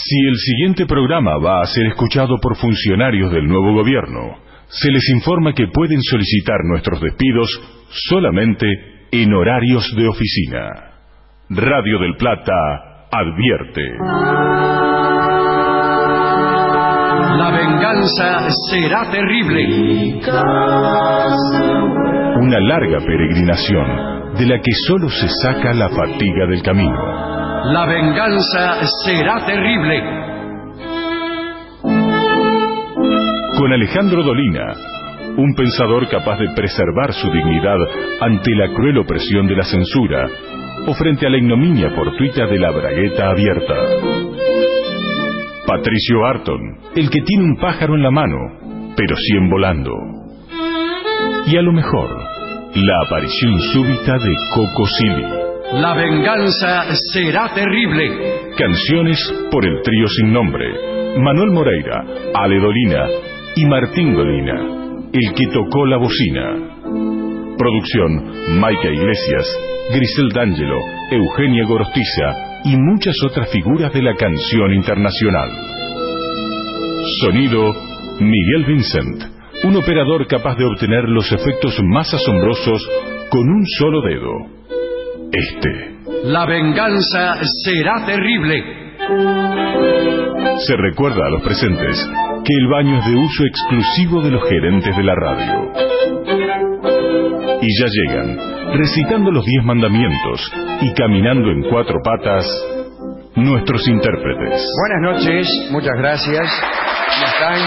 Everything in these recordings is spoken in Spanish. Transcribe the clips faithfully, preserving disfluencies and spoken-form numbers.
Si el siguiente programa va a ser escuchado por funcionarios del nuevo gobierno, se les informa que pueden solicitar nuestros despidos solamente en horarios de oficina. Radio del Plata advierte. La venganza será terrible. Una larga peregrinación de la que solo se saca la fatiga del camino. La venganza será terrible. Con Alejandro Dolina, un pensador capaz de preservar su dignidad ante la cruel opresión de la censura o frente a la ignominia fortuita de la bragueta abierta. Patricio Barton, el que tiene un pájaro en la mano, pero cien volando. Y a lo mejor, la aparición súbita de Coco Silly. La venganza será terrible. Canciones por el trío sin nombre, Manuel Moreira, Ale Dolina y Martín Dolina, el que tocó la bocina. Producción, Maica Iglesias, Grisel D'Angelo, Eugenia Gorostiza y muchas otras figuras de la canción internacional. Sonido, Miguel Vincent, un operador capaz de obtener los efectos más asombrosos con un solo dedo. Este. La venganza será terrible. Se recuerda a los presentes que el baño es de uso exclusivo de los gerentes de la radio. Y ya llegan, recitando los diez mandamientos y caminando en cuatro patas, nuestros intérpretes. Buenas noches, muchas gracias. ¿Cómo están?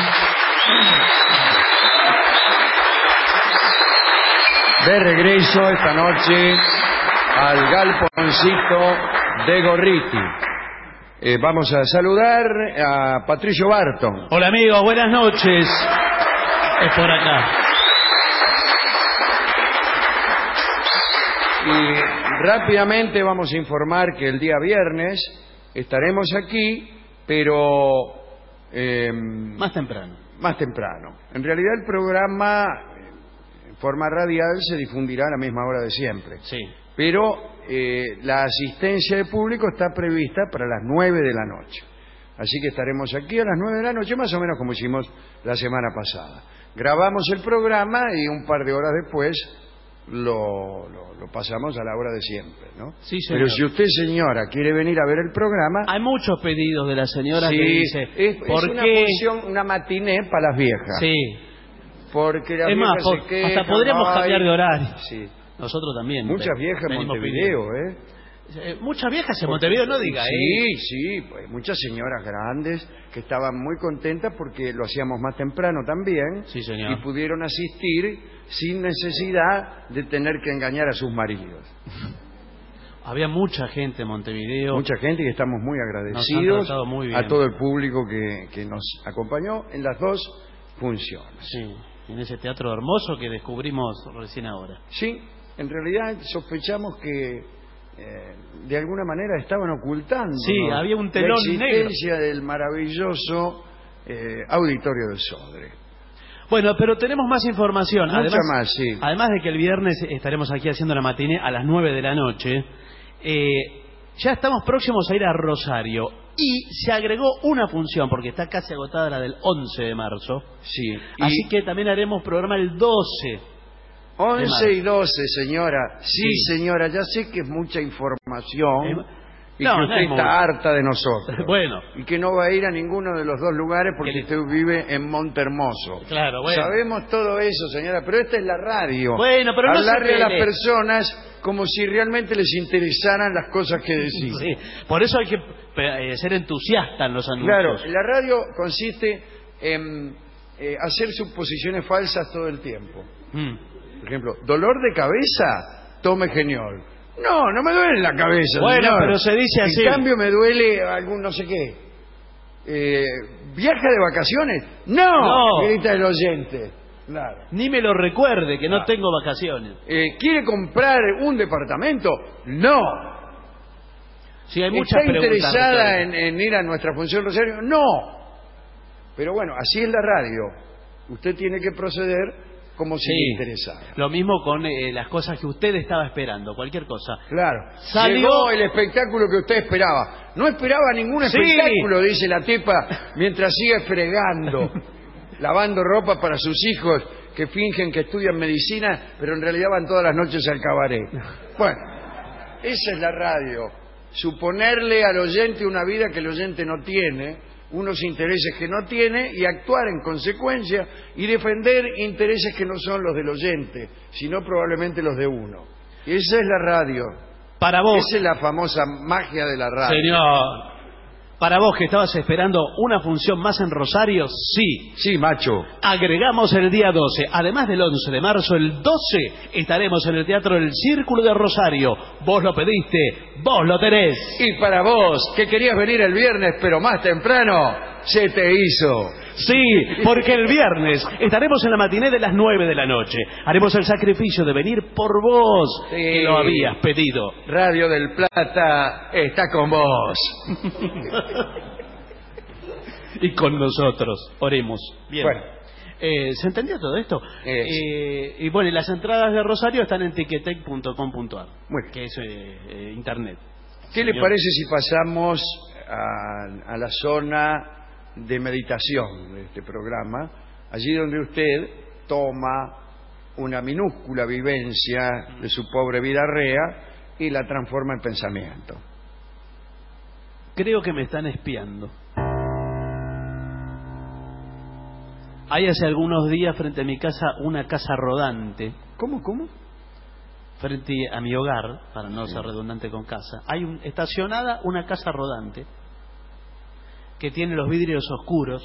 De regreso esta noche al galponcito de Gorriti. Eh, vamos a saludar a Patricio Barton. Hola amigos, buenas noches. Es por acá. Y rápidamente vamos a informar que el día viernes estaremos aquí, pero eh, más temprano. Más temprano. En realidad el programa en forma radial se difundirá a la misma hora de siempre. Sí. Pero eh, la asistencia de público está prevista para las nueve de la noche. Así que estaremos aquí a las nueve de la noche, más o menos como hicimos la semana pasada. Grabamos el programa y un par de horas después lo, lo, lo pasamos a la hora de siempre, ¿no? Sí, señor. Pero si usted, señora, quiere venir a ver el programa... Hay muchos pedidos de la señora sí, que dice... es, ¿por es una qué? función, una matiné para las viejas. Sí. Porque las es viejas más, por, se quejan, hasta podríamos ay, cambiar de horario. Sí. Nosotros también. Muchas viejas en Montevideo, ¿eh? ¿eh? Muchas viejas en Montevideo, no diga, sí, ¿eh? Sí, sí, pues, muchas señoras grandes que estaban muy contentas porque lo hacíamos más temprano también. Sí, señor. Y pudieron asistir sin necesidad de tener que engañar a sus maridos. Había mucha gente en Montevideo. Mucha gente y estamos muy agradecidos muy bien. a todo el público que, que nos acompañó en las dos funciones. Sí, en ese teatro hermoso que descubrimos recién ahora. Sí, en realidad sospechamos que eh, de alguna manera estaban ocultando sí, ¿no? había un telón la existencia negro. del maravilloso eh, auditorio del Sodre. Bueno, pero tenemos más información. Mucha además, más, sí. Además de que el viernes estaremos aquí haciendo la matiné a las nueve de la noche, eh, ya estamos próximos a ir a Rosario. Y se agregó una función, porque está casi agotada la del once de marzo. Sí. Así que también haremos programa el doce. once y doce, señora. Sí, Sí. señora, ya sé que es mucha información Eh, y no, que no usted es está mucho. harta de nosotros. Bueno. Y que no va a ir a ninguno de los dos lugares porque Que le- usted vive en Montehermoso. Claro, bueno. Sabemos todo eso, señora, pero esta es la radio. Bueno, pero no se Hablarle a las pelee. personas como si realmente les interesaran las cosas que decimos. Sí, por eso hay que eh, ser entusiasta en los anuncios. Claro, la radio consiste en eh, hacer suposiciones falsas todo el tiempo. Mm. Por ejemplo, dolor de cabeza, tome Geniol. No, no me duele la cabeza. Bueno, señor. pero se dice así. En cambio me duele algún no sé qué. Eh, ¿Viaja de vacaciones? No, No. grita el oyente. Claro. Ni me lo recuerde, que no Ah. tengo vacaciones. Eh, ¿Quiere comprar un departamento? No. Sí, hay muchas ¿Está preguntas interesada retóricas. en, en ir a nuestra función Rosario? No. Pero bueno, así es la radio. Usted tiene que proceder como si Sí. le interesara. Lo mismo con eh, las cosas que usted estaba esperando, cualquier cosa. Claro. Salió- Llegó el espectáculo que usted esperaba. No esperaba ningún Sí. espectáculo, dice la tipa, mientras sigue fregando, lavando ropa para sus hijos que fingen que estudian medicina, pero en realidad van todas las noches al cabaret. Bueno, esa es la radio. Suponerle al oyente una vida que el oyente no tiene, unos intereses que no tiene, y actuar en consecuencia y defender intereses que no son los del oyente, sino probablemente los de uno. Y esa es la radio. Para vos, Esa es la famosa magia de la radio. señor, para vos que estabas esperando una función más en Rosario, sí. Sí, macho. Agregamos el día doce, además del once de marzo, el doce estaremos en el Teatro del Círculo de Rosario. Vos lo pediste, vos lo tenés. Y para vos, que querías venir el viernes, pero más temprano, se te hizo. Sí, porque el viernes estaremos en la matiné de las nueve de la noche. Haremos el sacrificio de venir por vos, Sí. que lo habías pedido. Radio del Plata está con vos. Y con nosotros. Oremos. Bien. Bueno. Eh, ¿Se entendió todo esto? Eh, Eh, y bueno, y las entradas de Rosario están en tiquetec punto com punto ar, Muy bien. que es eh, eh, internet. ¿Qué le Señor. parece si pasamos a, a la zona de meditación de este programa? Allí donde usted toma una minúscula vivencia de su pobre vida rea y la transforma en pensamiento. Creo que me están espiando. Hay hace algunos días frente a mi casa una casa rodante. ¿Cómo, cómo? Frente a mi hogar, para no ser redundante con casa, hay un, estacionada una casa rodante que tiene los vidrios oscuros.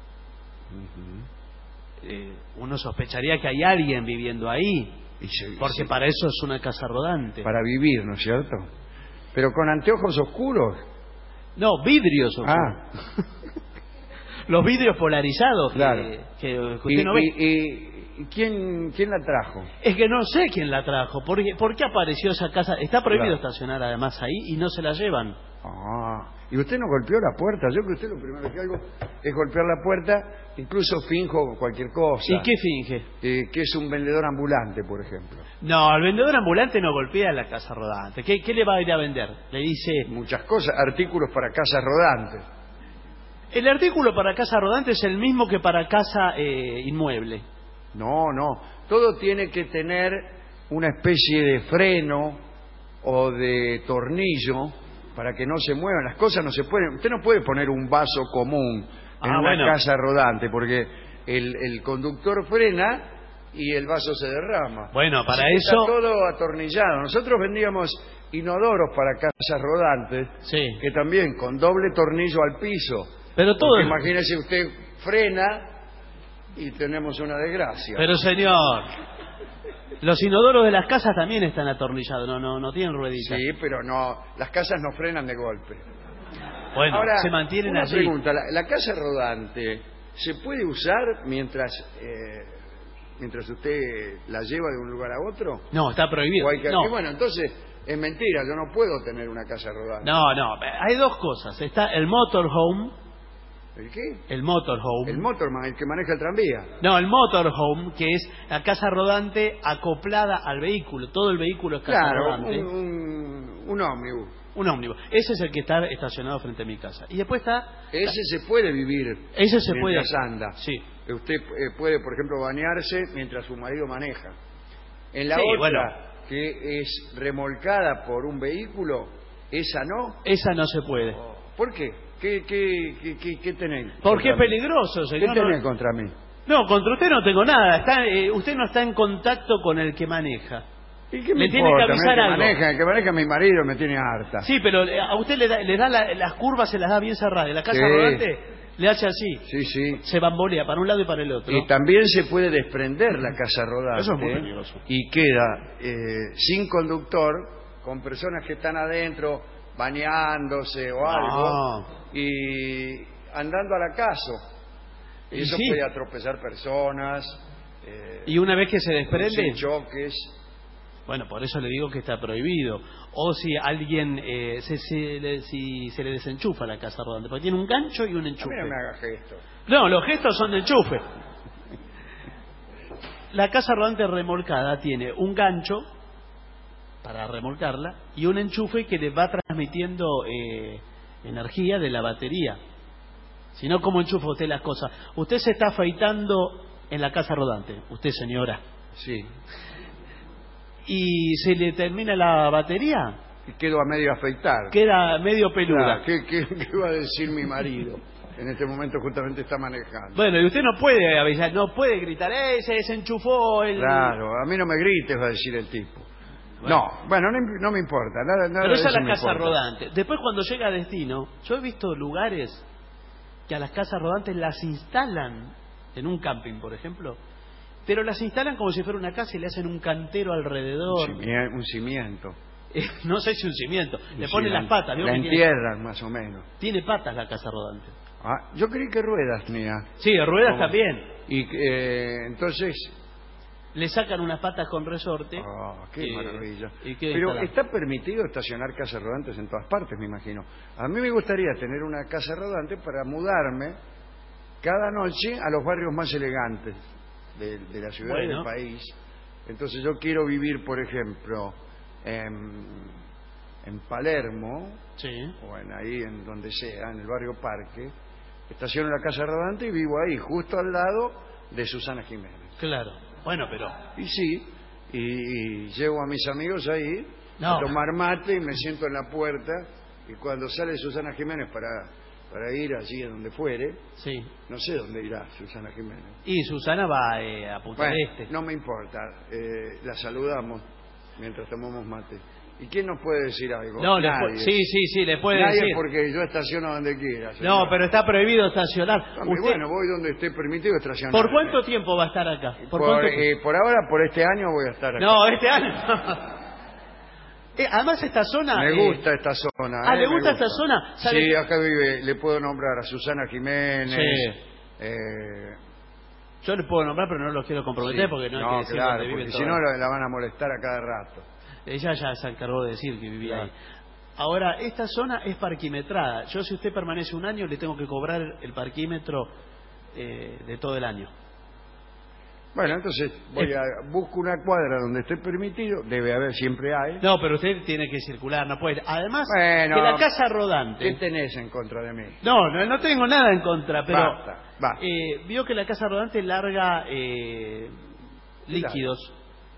Eh, uno sospecharía que hay alguien viviendo ahí, Y se- porque se- para eso es una casa rodante. para vivir, ¿no es cierto? Pero con anteojos oscuros. No, vidrios oscuros. Ah, Los vidrios polarizados que- Claro. que, que usted y, no ve. y- y- y quién, quién la trajo? Es que no sé quién la trajo. ¿Por qué, por qué apareció esa casa? Está prohibido Claro. estacionar además ahí y no se la llevan. Ah, y usted no golpeó la puerta. Yo creo que usted lo primero que hago es golpear la puerta, incluso finjo cualquier cosa. ¿Y qué finge? Eh, que es un vendedor ambulante, por ejemplo. No, el vendedor ambulante no golpea la casa rodante. ¿Qué, qué le va a ir a vender? Le dice... Muchas cosas, artículos para casas rodantes. El artículo para casa rodante es el mismo que para casa eh, inmueble. No, no. Todo tiene que tener una especie de freno o de tornillo para que no se muevan. Las cosas no se pueden... Usted no puede poner un vaso común en Ah, una bueno. casa rodante porque el, el conductor frena y el vaso se derrama. Bueno, para Así que eso... está todo atornillado. Nosotros vendíamos inodoros para casas rodantes Sí. que también con doble tornillo al piso. Pero todo... Porque imagínese usted frena y tenemos una desgracia. Pero señor... Los inodoros de las casas también están atornillados, no, no, no tienen rueditas. Sí, pero no, las casas no frenan de golpe. Bueno, Ahora, se mantienen una allí. pregunta, ¿la, la casa rodante se puede usar mientras eh, mientras usted la lleva de un lugar a otro? No, está prohibido. ¿O hay que- No. que bueno, entonces es mentira, yo no puedo tener una casa rodante. No, no, hay dos cosas. Está el motorhome, ¿El qué? el motorhome. El motorman, el que maneja el tranvía. No, el motorhome, que es la casa rodante acoplada al vehículo. Todo el vehículo es casa Claro, rodante. un, un, un ómnibus. Un ómnibus. Ese es el que está estacionado frente a mi casa. Y después está... Ese se puede vivir Ese se puede... mientras anda. Sí. Usted eh, puede, por ejemplo, bañarse mientras su marido maneja. En la Sí, otra, bueno. que es remolcada por un vehículo, esa no. Esa no se puede. ¿Por qué? ¿Qué, qué, qué, qué, qué tenés? Porque es contra mí? peligroso, ¿Qué señor. tenés No, contra mí? no, contra usted no tengo nada. Está, eh, usted no está en contacto con el que maneja. ¿Y qué me Le tiene que importa? avisar el que algo. maneja, el que maneja mi marido me tiene harta. Sí, pero eh, a usted le da, le da la- las curvas, se las da bien cerradas. La casa Sí. rodante le hace así. Sí, sí. Se bambolea para un lado y para el otro. Y también se puede desprender la casa rodante. Eso es muy peligroso. Y queda eh, sin conductor, con personas que están adentro bañándose o algo, Ah. y andando al acaso. Y Y eso sí. puede atropellar personas, eh, Y una vez que se desprende, producir choques. bueno, por eso le digo que está prohibido. O si alguien, eh, se, se le, si se le desenchufa la casa rodante, porque tiene un gancho y un A enchufe. mí no me haga gestos. No, los gestos son de enchufe. la casa rodante remolcada tiene un gancho para remolcarla y un enchufe que le va transmitiendo eh, energía de la batería. Si no, ¿cómo enchufa usted las cosas? Usted se está afeitando en la casa rodante, usted señora. Sí. Y se le termina la batería. Y quedo a medio afeitar. Queda medio peluda. Claro, ¿qué, qué, ¿Qué va a decir mi marido? En este momento justamente está manejando. Bueno, y usted no puede avisar, no puede gritar, ¡eh, se desenchufó el... Claro, a mí no me grites, va a decir el tipo. Bueno. No, bueno, no, no me importa. Nada, nada Pero de esa es eso la me casa importa. rodante. Después, cuando llega a destino, yo he visto lugares que a las casas rodantes las instalan en un camping, por ejemplo, pero las instalan como si fuera una casa y le hacen un cantero alrededor. Un cimiento. Un cimiento. Eh, no sé si un cimiento. Y Le sí, ponen la- las patas. ¿Vio La que tiene, entierran, más o menos. tiene patas la casa rodante. Ah, yo creí que ruedas tenía. Sí, de ruedas ¿Cómo? también. Y eh, entonces... Le sacan unas patas con resorte. Ah, qué y- maravilla. y queda Pero instalado. está permitido estacionar casas rodantes en todas partes, me imagino. A mí me gustaría tener una casa rodante para mudarme cada noche a los barrios más elegantes de, de la ciudad y Bueno. del país. Entonces yo quiero vivir, por ejemplo, en, en Palermo, Sí. o en ahí, en donde sea, en el barrio Parque, estaciono la casa rodante y vivo ahí, justo al lado de Susana Jiménez. Claro. Bueno, pero... Y sí, y, y llevo a mis amigos ahí No. a tomar mate y me siento en la puerta y cuando sale Susana Jiménez para, para ir allí a donde fuere, Sí. no sé dónde irá Susana Jiménez. Y Susana va eh, a Punta del Bueno, Este. no me importa, eh, la saludamos mientras tomamos mate. ¿Y quién nos puede decir algo? No, le Nadie. pu- sí, sí, sí, le puede Nadie, decir. porque yo estaciono donde quiera. No, señor. pero está prohibido estacionar. Ah, Usted- Bueno, voy donde esté permitido estacionar. ¿Por cuánto tiempo va a estar acá? ¿Por, Por, cuánto eh, por ahora, por este año voy a estar aquí. No, este año. Eh, además esta zona... Me eh, gusta esta zona. Ah, eh, ¿le me gusta esta zona? ¿Sabe Sí, qué? acá vive, le puedo nombrar a Susana Jiménez. Sí. eh, Yo le puedo nombrar, pero no los quiero comprometer sí. porque no, hay No, que decir claro, dónde viven porque si todas. no la, la van a molestar a cada rato. Ella ya se encargó de decir que vivía Claro. ahí. Ahora, esta zona es parquimetrada. Yo, si usted permanece un año, le tengo que cobrar el parquímetro eh, de todo el año. Bueno, entonces voy a busco una cuadra donde esté permitido, debe haber, siempre hay. No, pero usted tiene que circular, no puede. Además, Bueno, que la casa ¿Qué rodante... tenés en contra de mí? No, no, no tengo nada en contra, pero... Basta, basta. eh, vio que la casa rodante larga eh, líquidos,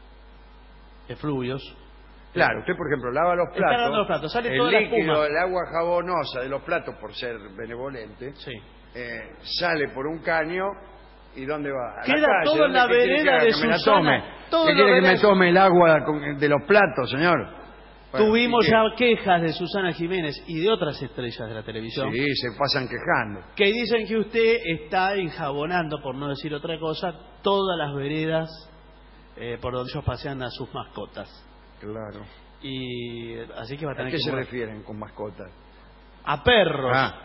efluvios. Claro, usted por ejemplo lava los Está platos, lavando los platos, sale el toda la líquido, espuma. el agua jabonosa de los platos, por ser benevolente, Sí. eh, sale por un caño y ¿dónde va? A Queda la calle. todo en ¿Dónde- la qué quiere que vereda haga? de que me la Susana, tome. todo ¿Qué en la quiere que me vereda- tome el agua con- de los platos, señor? Bueno, Tuvimos ¿y qué? ya quejas de Susana Jiménez y de otras estrellas de la televisión Sí, se pasan quejando. que dicen que usted está enjabonando, por no decir otra cosa, todas las veredas eh, por donde ellos pasean a sus mascotas. Claro. Y así que va a ¿A tener qué que se mudar. refieren con mascotas? A perros. Ah.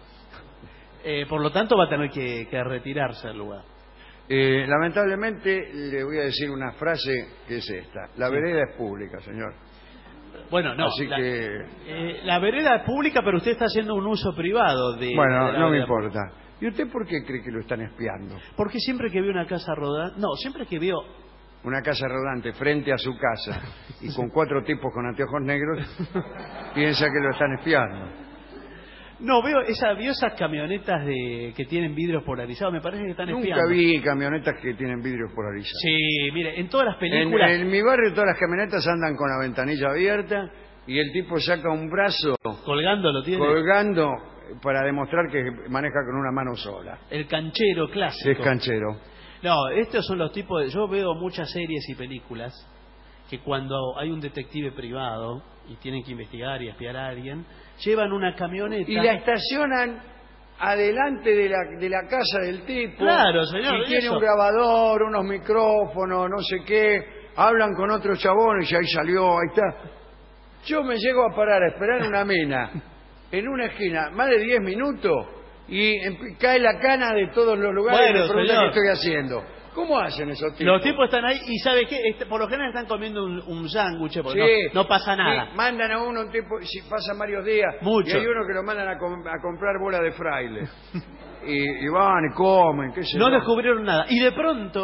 Eh, por lo tanto va a tener que, que retirarse del lugar. Eh, lamentablemente le voy a decir una frase que es esta. La Sí. vereda es pública, señor. Bueno, no. Así la, que... eh, la vereda es pública, pero usted está haciendo un uso privado de. Bueno, de la no me vereda. importa. ¿Y usted por qué cree que lo están espiando? Porque siempre que veo una casa rodante. No, siempre que veo. Una casa rodante frente a su casa y con cuatro tipos con anteojos negros, piensa que lo están espiando. No, veo esa, veo esas camionetas de que tienen vidrios polarizados. Me parece que están Nunca espiando. vi camionetas que tienen vidrios polarizados. Sí, mire, en todas las En, películas. en mi barrio todas las camionetas andan con la ventanilla abierta y el tipo saca un brazo Colgándolo tiene. colgando para demostrar que maneja con una mano sola. El canchero clásico. Es canchero. No, estos son los tipos de... Yo veo muchas series y películas que cuando hay un detective privado y tienen que investigar y espiar a alguien, llevan una camioneta... Y la estacionan adelante de la, de la casa del tipo. Claro, señor, Y ¿y tiene eso? un grabador, unos micrófonos, no sé qué. Hablan con otro chabón y ahí salió, ahí está. Yo me llego a parar a esperar una mina en una esquina más de diez minutos y em- cae la cana de todos los lugares Bueno, y me preguntan señor. qué estoy haciendo. ¿Cómo hacen esos tipos? Los tipos están ahí y ¿sabe qué? Este, por lo general están comiendo un, un sándwich porque Sí, no, no pasa nada. sí, mandan a uno un tipo, si pasan varios días, Mucho. y hay uno que lo mandan a, com- a comprar bola de fraile. y, y van y comen, qué sé No yo. descubrieron nada. Y de pronto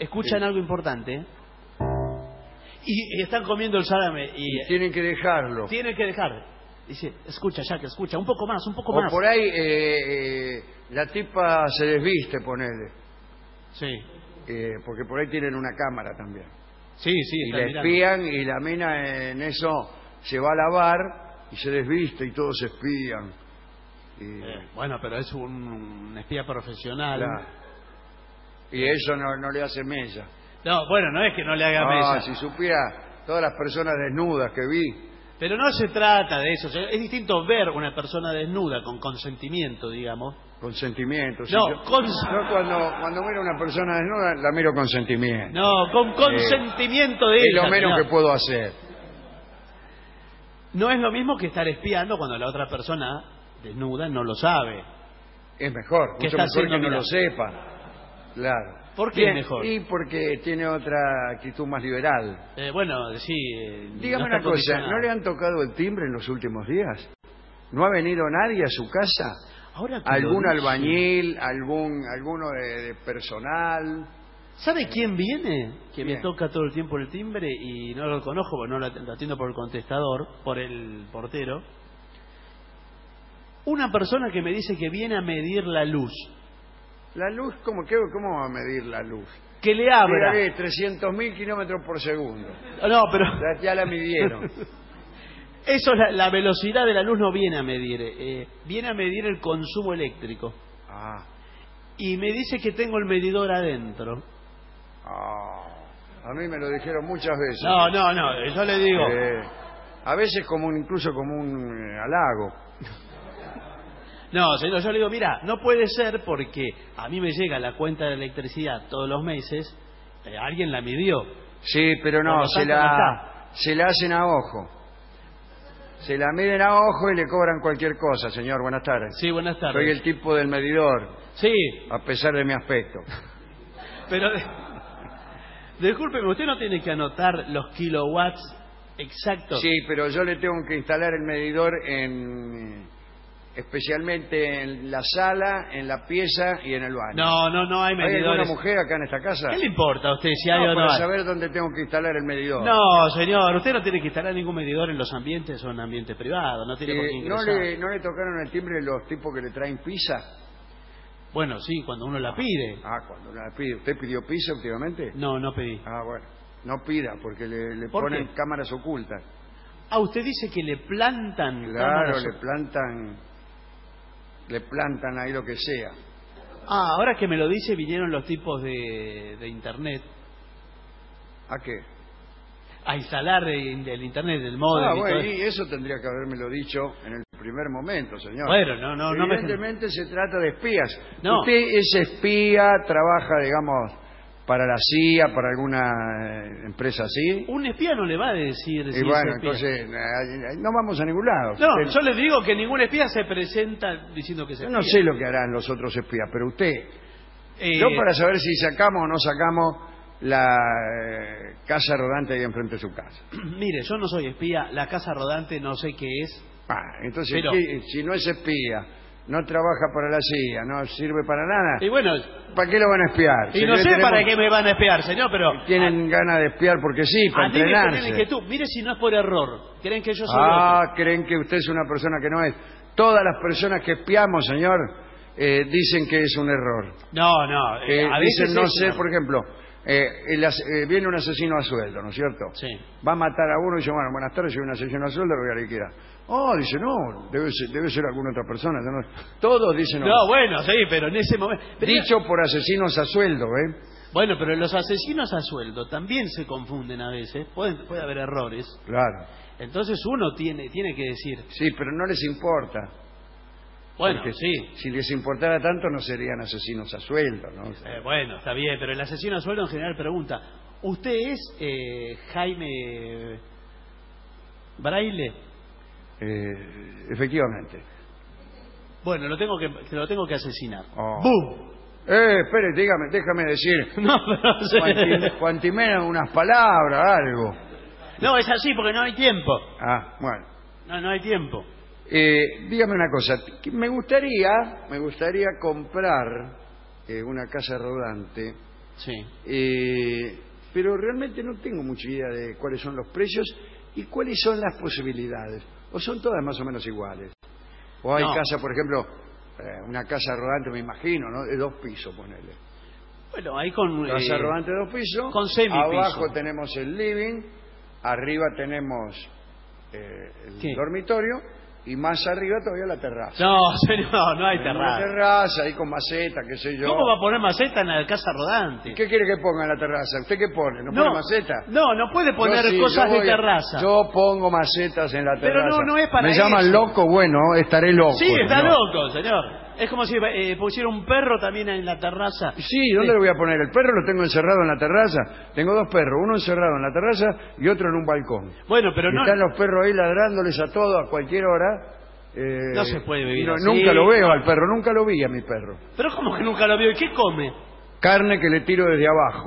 escuchan Sí. algo importante, ¿eh? Y, y están comiendo el salame y, Y tienen que dejarlo. tienen que dejar. Dice, escucha, Jack, escucha, un poco más, un poco O más. por ahí eh, eh, la tipa se desviste, ponele. Sí, Eh, porque por ahí tienen una cámara también. sí, sí. Y están la mirando. espían y la mina en eso se va a lavar y se desviste y todos se espían. Y, Eh, bueno, pero es un, un espía profesional. claro. Y eso no, no le hace mella. No, bueno, no es que no le haga Ah, mesa. si supiera todas las personas desnudas que vi. Pero no se trata de eso. O sea, es distinto ver una persona desnuda con consentimiento, digamos. Con sentimiento. sí, No, yo, con- yo cuando, cuando miro a una persona desnuda la miro con sentimiento. No, con consentimiento de es ella. lo menos señor. que puedo hacer. No es lo mismo que estar espiando cuando la otra persona desnuda no lo sabe. Es mejor, ¿Qué mucho está mejor que haciendo, no mira? lo sepa. Claro. ¿Por qué Bien, mejor? Y porque tiene otra actitud más liberal. Eh, bueno, sí. eh, Dígame no está una cosa, condicionado. ¿no le han tocado el timbre en los últimos días? ¿No ha venido nadie a su casa? Ahora que lo ¿Algún dice, albañil, algún alguno de, de personal? ¿Sabe quién viene? Que me Bien. toca todo el tiempo el timbre y no lo conozco porque no lo at- lo atiendo por el contestador, por el portero. Una persona que me dice que viene a medir la luz. La luz, ¿cómo, qué, ¿cómo va a medir la luz? Que le abra. Dígale, trescientos mil kilómetros por segundo. No, pero Ya, ya la midieron. eso, es la, la velocidad de la luz no viene a medir. eh, viene a medir el consumo eléctrico. Ah, Y me dice que tengo el medidor adentro. ah, a mí me lo dijeron muchas veces. No, no, no, yo le digo. Eh, a veces como un, incluso como un eh, halago. No, señor, yo le digo, mira, no puede ser porque a mí me llega la cuenta de electricidad todos los meses, eh, alguien la midió. Sí, pero Por no, lo se tanto, no la, se la hacen a ojo. Se la miden a ojo y le cobran cualquier cosa, señor. Buenas tardes. Sí, buenas tardes. Soy el tipo del medidor, Sí, a pesar de mi aspecto. pero... Discúlpeme, usted no tiene que anotar los kilowatts exactos. Sí, pero yo le tengo que instalar el medidor en, especialmente en la sala, en la pieza y en el baño. No, no, no hay ¿Hay alguna medidores. mujer acá en esta casa? ¿Qué le importa a usted si hay No, o no para hay? saber dónde tengo que instalar el medidor. No, señor, usted no tiene que instalar ningún medidor en los ambientes o en ambientes privados, no tiene por qué Eh, ¿no, ingresar. le, ¿No le tocaron el timbre los tipos que le traen pizza? Bueno, sí, cuando uno la pide. Ah, cuando la pide. ¿Usted pidió pizza últimamente? No, no pedí. Ah, bueno. No pida, porque le, le ¿Por ponen qué? cámaras ocultas. Ah, usted dice que le plantan Claro, cámaras. le plantan... Le plantan ahí lo que sea. Ah, ahora que me lo dice, vinieron los tipos de, de internet ¿A qué? a instalar el, el internet, el modem Ah, y bueno, todo eso. y eso tendría que habérmelo dicho en el primer momento, señor. Bueno, no, no, no me... Evidentemente se trata de espías. No. Usted es espía, trabaja, digamos, para la C I A, para alguna eh, empresa así. Un espía no le va a decir Y si bueno, es espía. entonces eh, no vamos a ningún lado. No, Usted- yo le digo que ningún espía se presenta diciendo que es yo espía. no sé lo que harán los otros espías, pero usted... Eh, Yo para saber si sacamos o no sacamos la eh, casa rodante ahí enfrente de su casa. Mire, yo no soy espía, la casa rodante no sé qué es. Ah, entonces, Pero- ¿qué? Si no es espía, no trabaja para la C I A, no sirve para nada, Y bueno, ¿para qué lo van a espiar? y Si no le sé tenemos- para qué me van a espiar, señor, pero... Tienen ganas de espiar porque sí, a, para a mí me ponen entrenarse. inquietud. Mire si no es por error. ¿Creen que yo soy Ah, otro? creen que usted es una persona que no es. Todas las personas que espiamos, señor, eh, dicen que es un error. No, no. Que eh, a veces dicen no es sé, una- por ejemplo, eh, el as- eh, viene un asesino a sueldo, ¿no es cierto? Sí. Va a matar a uno y dice, bueno, buenas tardes, soy un asesino a sueldo, lo voy a liquidar. Oh, dice, no, debe ser, debe ser alguna otra persona. yo no- Todos dicen no. No, bueno, sí, pero en ese momento... pero- Dicho por asesinos a sueldo, ¿eh? Bueno, pero los asesinos a sueldo también se confunden a veces. Pueden, puede haber errores. Claro. Entonces uno tiene, tiene que decir, Sí, pero no les importa. bueno, Porque sí, Si les importara tanto, no serían asesinos a sueldo, ¿no? O sea, eh, bueno, está bien, pero el asesino a sueldo en general pregunta, ¿usted es eh, Jaime Braille? eh, efectivamente. Bueno, lo tengo que, que lo tengo que asesinar. Oh. ¡Bum! Eh, espere, dígame, déjame decir. No, pero no sé. Cuanti- Cuantimena unas palabras, algo. No, es así porque no hay tiempo. Ah, bueno. No, no hay tiempo. Eh, dígame una cosa. que Me gustaría, me gustaría comprar eh, una casa rodante Sí. Eh, pero realmente no tengo mucha idea de cuáles son los precios y cuáles son las posibilidades. O son todas más o menos iguales. O hay No. casas, por ejemplo, eh, una casa rodante, me imagino, ¿no? De dos pisos, ponele. Bueno, ahí con... Casa eh, rodante de dos pisos. con semipiso. Abajo tenemos el living. Arriba tenemos eh, el ¿Qué? dormitorio. Y más arriba todavía la terraza. No, señor, no hay Una terraza. terraza ahí con maceta, qué sé yo. ¿Cómo va a poner maceta en la casa rodante? ¿Qué quiere que ponga en la terraza? ¿Usted qué pone? ¿No, No, pone maceta? no, no puede poner Yo sí, cosas yo voy de a- terraza. Yo pongo macetas en la Pero terraza. no, no es para Me llaman eso. loco, bueno, estaré loco. Sí, está señor. loco, señor. Es como si eh, pusiera un perro también en la terraza. Sí, ¿dónde lo voy a poner? El perro lo tengo encerrado en la terraza. Tengo dos perros, uno encerrado en la terraza y otro en un balcón. Bueno, pero Y no... están los perros ahí ladrándoles a todos a cualquier hora. Eh, No se puede vivir no, así. Nunca lo veo al perro, nunca lo vi a mi perro. Pero ¿cómo que nunca lo vio? ¿Y qué come? Carne que le tiro desde abajo.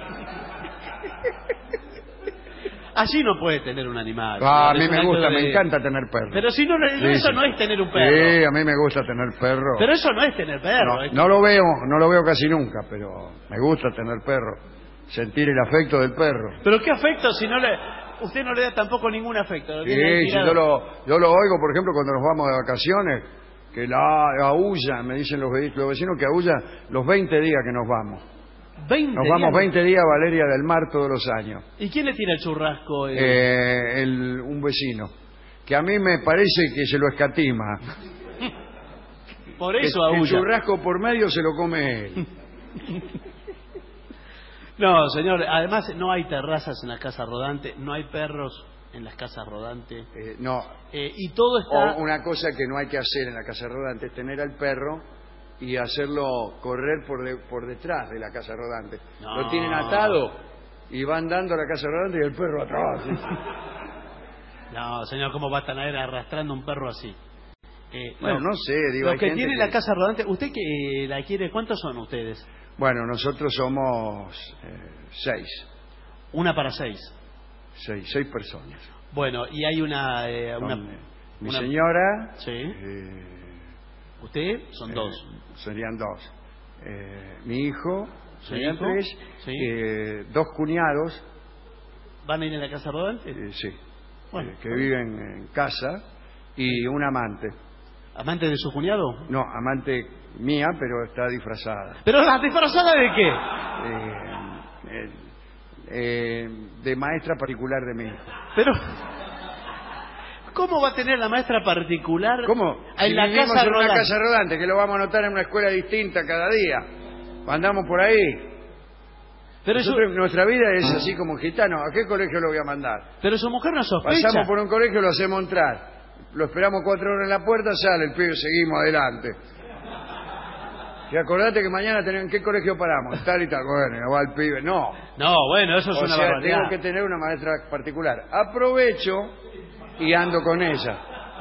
Así no puede tener un animal. Ah, a señor. mí Es me un gusta, acto me de- encanta tener perro. Pero si no, Sí, eso sí. no es tener un perro. Sí, a mí me gusta tener perro. Pero eso no es tener perro. No, es- no lo veo, no lo veo casi nunca, pero me gusta tener perro. Sentir el afecto del perro. Pero qué afecto si no le... Usted no le da tampoco ningún afecto. Lo Sí, tiene ahí si tirado. yo lo, yo lo oigo, por ejemplo, cuando nos vamos de vacaciones, que la aúlla, me dicen los ve- los vecinos que aúlla los veinte días que nos vamos. veinte Nos vamos días. veinte días a Valeria del Mar todos los años. ¿Y quién le tira el churrasco? eh? Eh, el- un vecino, que a mí me parece que se lo escatima. Por Que eso el aúlla. churrasco por medio se lo come él. No, señor, además no hay terrazas en la casa rodante, no hay perros en las casas rodantes. Eh, no, Eh, y todo está... o una cosa que no hay que hacer en la casa rodante es tener al perro y hacerlo correr por, de- por detrás de la casa rodante. No. Lo tienen atado y van dando a la casa rodante y el perro atrás. No, señor, ¿cómo va a estar ahí arrastrando un perro así? Eh, Bueno, los- no sé, digo, Los hay que gente tienen que- la casa rodante, ¿usted que eh, la quiere? ¿Cuántos son ustedes? Bueno, nosotros somos eh, seis, Una para seis. seis, seis personas. Bueno, y hay una... eh, Son, una, eh, mi una- señora, Sí. eh, ¿Usted? Son eh, dos. serían dos. Eh, mi hijo, ¿Su serían hijo? tres. Sí. eh, dos cuñados, ¿Van a ir en la casa rodante? eh, sí, Bueno, eh, que viven en casa, y un amante. ¿Amante de su cuñado? No, amante mía, pero está disfrazada. ¿Pero la disfrazada de qué? Eh, eh, eh, de maestra particular de mi hijo. Pero... ¿Cómo va a tener la maestra particular ¿Cómo? en Si la vivimos casa en una rodante? casa rodante, que lo vamos a anotar en una escuela distinta cada día. Andamos por ahí. Pero, su, Nosotros- nuestra vida es así como gitano. ¿A qué colegio lo voy a mandar? pero su mujer no sospecha. Pasamos por un colegio, lo hacemos entrar. Lo esperamos cuatro horas en la puerta, sale el pibe, seguimos adelante. Y acordate que mañana tenemos, ¿en qué colegio paramos? Tal y tal. Bueno, va el pibe. No. No, bueno, eso es O una sea, barbaridad. tengo que tener una maestra particular. Aprovecho y ando con ella.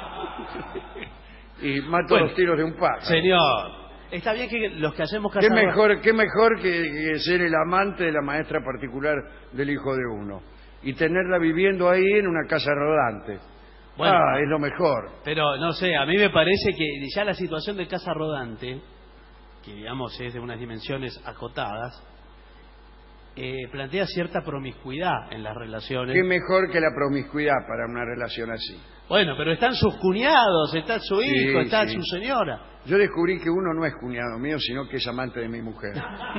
Y mato Bueno, los tiros de un pájaro. Señor, está bien que los que hacemos casa ¿Qué mejor, qué mejor que, que ser el amante de la maestra particular del hijo de uno? Y tenerla viviendo ahí en una casa rodante. Bueno, ah, es lo mejor. pero no sé, a mí me parece que ya la situación de casa rodante, que digamos es de unas dimensiones acotadas, eh, plantea cierta promiscuidad en las relaciones. ¿Qué mejor que la promiscuidad para una relación así? Bueno, pero están sus cuñados, está su Sí, hijo, está sí. su señora. Yo descubrí que uno no es cuñado mío, sino que es amante de mi mujer.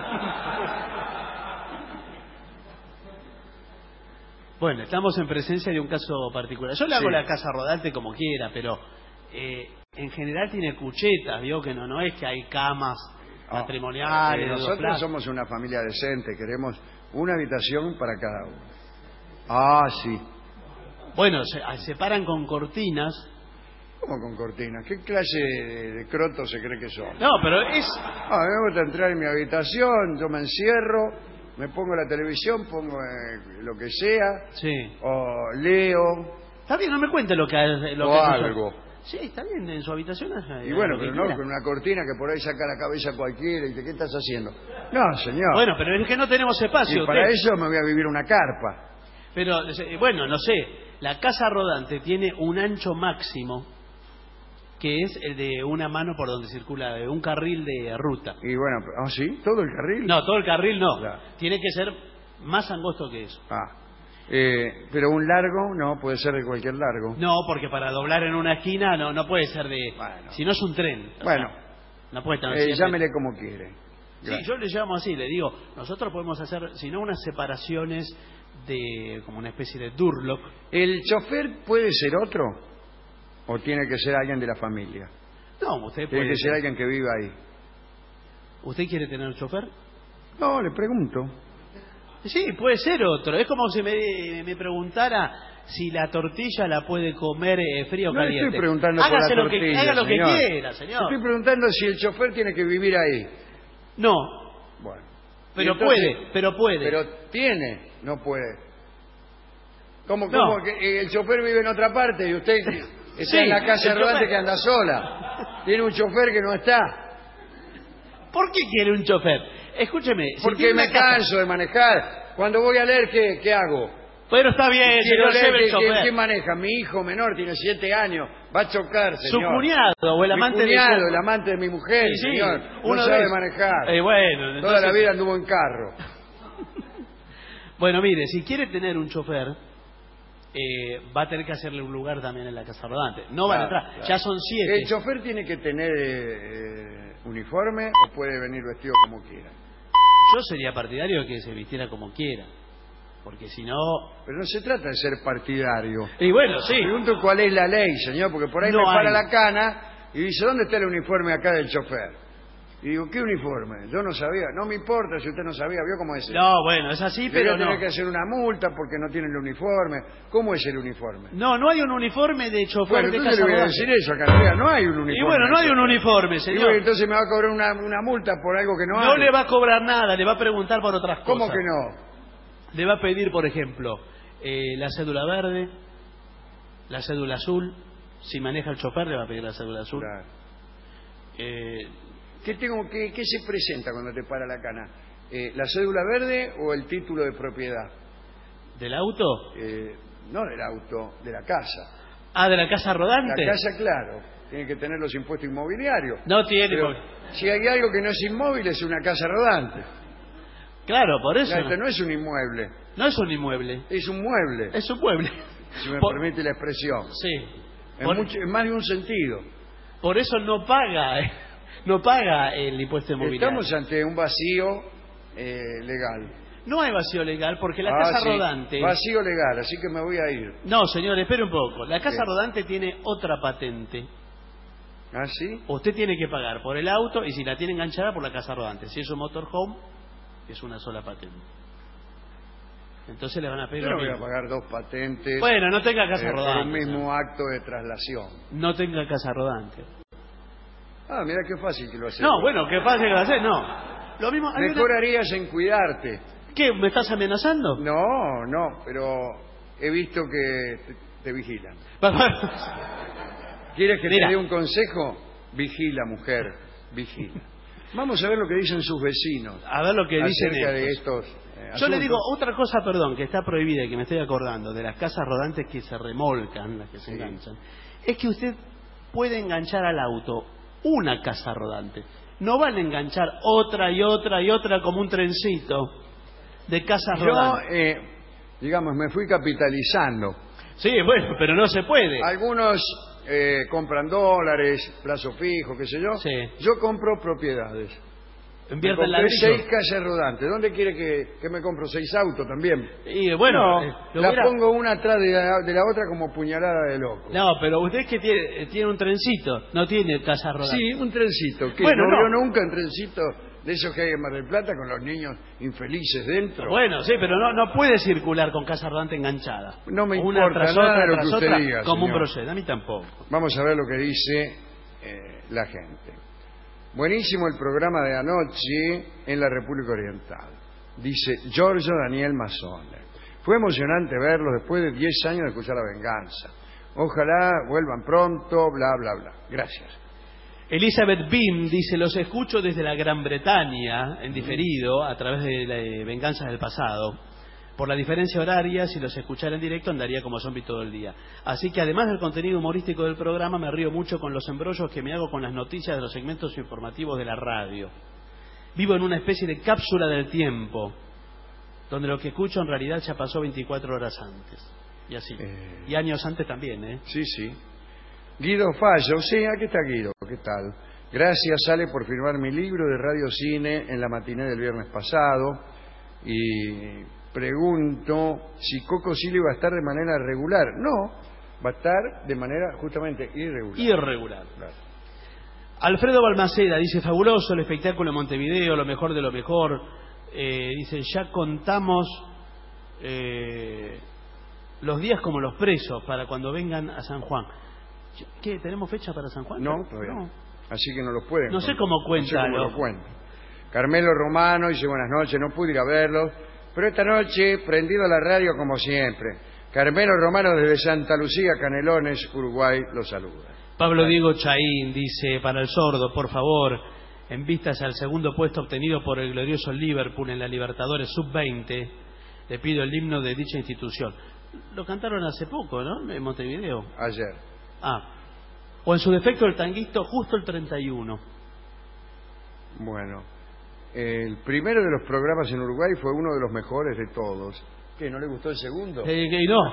Bueno, estamos en presencia de un caso particular. Yo le hago Sí. la casa rodante como quiera, pero eh, en general tiene cuchetas, vio que no, no es que hay camas Ah, matrimoniales. eh, de dos nosotros plazas. somos una familia decente, queremos una habitación para cada uno. Ah, sí. Bueno, se ah, separan con cortinas. ¿Cómo con cortinas? ¿Qué clase de, de croto se cree que son? No, pero es... Ah, me gusta entrar en mi habitación, yo me encierro, me pongo la televisión, pongo eh, lo que sea, Sí. o leo, Está bien, no me cuente lo que, ha- lo o que hace su- algo. Sí, está bien, en su habitación. haga Y bueno, lo que pero no quiera. con una cortina que por ahí saca la cabeza cualquiera y dice, ¿qué estás haciendo? No, señor. Bueno, pero es que no tenemos espacio. y para usted. eso me voy a vivir una carpa. Pero, eh, bueno, no sé, la casa rodante tiene un ancho máximo que es el de una mano por donde circula, de un carril de ruta. Y bueno, ¿ah, sí? ¿Todo el carril? No, todo el carril no. Claro. Tiene que ser más angosto que eso. Ah. Eh, pero un largo, no, puede ser de cualquier largo. No, porque para doblar en una esquina no no puede ser de... Bueno. Si no es un tren. Bueno. O sea, no puede tener Eh, siempre- llámele como quiere. Sí, Gracias. yo le llamo así, le digo, nosotros podemos hacer, si no, unas separaciones de, como una especie de Durlock. ¿El chofer puede ser otro? ¿O tiene que ser alguien de la familia? No, usted Tiene puede... que ser alguien que viva ahí. ¿Usted quiere tener chofer? No, le pregunto. Sí, puede ser otro. Es como si me, me preguntara si la tortilla la puede comer eh, fría o No le caliente. estoy preguntando por Hágase la lo que, tortilla, haga lo que señor. quiera, señor. Estoy preguntando si el chofer tiene que vivir ahí. No, Bueno. pero Y entonces- puede, pero puede. Pero tiene, no puede. ¿Cómo, No. cómo que el chofer vive en otra parte y usted está Sí, en la casa el rodante chofer- que anda sola? Tiene un chofer que no está. ¿Por qué quiere un chofer? Escúcheme. si Porque tiene me una casa- canso de manejar. Cuando voy a leer, ¿qué, qué hago? Pero está bien, Quiero señor, leer, lleve el ¿qué- qué- chofer. ¿quién maneja? Mi hijo menor tiene siete años. Va a chocar, Su señor. cuñado o el Mi amante cuñado, de... el amante de mi mujer, Sí, sí, señor. uno No de sabe esos. manejar. Eh, bueno, Toda entonces- la vida anduvo en carro. Bueno, mire, si quiere tener un chofer, eh, va a tener que hacerle un lugar también en la casa rodante. No van a Claro, entrar, claro. ya son siete. ¿El chofer tiene que tener eh, uniforme o puede venir vestido como quiera? Yo sería partidario de que se vistiera como quiera, porque si no... Pero no se trata de ser partidario. Y bueno, sí. Pregunto cuál es la ley, señor, porque por ahí No me para hay. la cana y dice, ¿dónde está el uniforme acá del chofer? Y digo, ¿qué uniforme? Yo no sabía. No me importa si usted no sabía. ¿Vio cómo es? No, bueno, es así, Le voy pero a tener no. que hacer una multa porque no tiene el uniforme. ¿Cómo es el uniforme? No, no hay un uniforme de chofer Bueno, de entonces casa le voy a rodante. decir eso acá. Mira, no hay un uniforme. Y bueno, no hay un uniforme, Y señor. bueno, entonces me va a cobrar una, una multa por algo que no, No hay. le va a cobrar nada, le va a preguntar por otras cosas. ¿Cómo que no? Le va a pedir, por ejemplo, eh, la cédula verde, la cédula azul. Si maneja el chofer, le va a pedir la cédula azul. Claro. Eh, ¿Qué, tengo, qué, ¿Qué se presenta cuando te para la cana? Eh, ¿La cédula verde o el título de propiedad? ¿Del auto? Eh, no del auto, de la casa. Ah, ¿de la casa La rodante? casa, claro, tiene que tener los impuestos inmobiliarios. No tiene... Pero por- si hay algo que no es inmóvil, es una casa rodante. Claro, por eso... Esto no es un inmueble, No es un inmueble, es un mueble, es un mueble. si me Por- permite la expresión. Sí. En, Por, mucho- en más de un sentido. por eso no paga, eh, no paga el impuesto inmobiliario. Estamos ante un vacío eh, legal. No hay vacío legal porque la Ah, casa sí, rodante... Vacío legal, así que me voy a ir. No, señor, espere un poco. La casa ¿Qué? rodante tiene otra patente. ¿Ah, sí? Usted tiene que pagar por el auto y si la tiene enganchada por la casa rodante. Si es un motorhome, es una sola patente. Entonces le van a pedir Yo no lo voy a mismo. pagar dos patentes Bueno, no tenga casa eh, por rodante. un mismo señor. acto de traslación. No tenga casa rodante. Ah, mira qué fácil que lo haces. No, bueno, ¿qué fácil que lo hace? No. Lo mismo... hay Mejor una- harías en cuidarte. ¿Qué? ¿Me estás amenazando? No, no, pero he visto que te, te vigilan. ¿Quieres que Mira. te dé un consejo? Vigila, mujer, vigila. Vamos a ver lo que dicen sus vecinos A ver lo que dicen acerca de estos. estos eh, Yo le asuntos. digo otra cosa, perdón, que está prohibida y que me estoy acordando, de las casas rodantes que se remolcan, las que se Sí. enganchan, es que usted puede enganchar al auto una casa rodante. No van a enganchar otra y otra y otra como un trencito de casas Yo, rodantes. eh, digamos, me fui capitalizando. Sí, bueno, pero no se puede. Algunos eh, compran dólares, plazo fijo, qué sé yo. Sí. Yo compro propiedades. Me Invierte en compré ladrillo. seis casas rodantes. ¿Dónde quiere que, que me compro seis autos también? Y bueno, no, eh, lo la hubiera- pongo una atrás de la, de la otra como puñalada de loco. No, pero usted es que tiene, tiene un trencito, no tiene casa rodante. Sí, un trencito. ¿Qué? Bueno, ¿No, no. vio nunca un trencito de esos que hay en Mar del Plata con los niños infelices dentro? Bueno, sí, pero no, no puede circular con casa rodante enganchada. No me Una importa tras nada otra, de lo tras que usted otra, diga, como un señor. brochet. A mí tampoco. Vamos a ver lo que dice eh, la gente. Buenísimo el programa de anoche en la República Oriental. Dice Giorgio Daniel Mazzone. Fue emocionante verlos después de diez años de escuchar La Venganza. Ojalá vuelvan pronto, bla, bla, bla. Gracias. Elizabeth Beam dice, los escucho desde la Gran Bretaña, en diferido, a través de la, eh, Venganzas del Pasado. Por la diferencia horaria, si los escuchara en directo andaría como zombie todo el día. Así que además del contenido humorístico del programa, me río mucho con los embrollos que me hago con las noticias de los segmentos informativos de la radio. Vivo en una especie de cápsula del tiempo, donde lo que escucho en realidad ya pasó veinticuatro horas antes. Y así. Eh... Y años antes también, ¿eh? Sí, sí. Guido Fallo, sí, aquí está Guido, ¿qué tal? Gracias, Ale, por firmar mi libro de Radio Cine en la matiné del viernes pasado. Y pregunto si Coco Silly va a estar de manera regular. No, va a estar de manera justamente irregular. Irregular. Claro. Alfredo Balmaceda dice, fabuloso el espectáculo en Montevideo, lo mejor de lo mejor. Eh, dice, ya contamos eh, los días como los presos para cuando vengan a San Juan. ¿Qué? ¿Tenemos fecha para San Juan? No, todavía no. Así que no los pueden. No sé cómo cuenta. No sé cómo lo cuenta. Carmelo Romano dice, buenas noches, no pude ir a verlos, pero esta noche, prendido a la radio como siempre. Carmelo Romano desde Santa Lucía, Canelones, Uruguay, los saluda. Pablo Diego Chaín dice, para el sordo, por favor, en vistas al segundo puesto obtenido por el glorioso Liverpool en la Libertadores sub veinte, le pido el himno de dicha institución. Lo cantaron hace poco, ¿no? En Montevideo. Ayer. Ah. O en su defecto el tanguito justo el treinta y uno. Bueno. El primero de los programas en Uruguay fue uno de los mejores de todos. ¿Qué? ¿No le gustó el segundo? Eh, que no.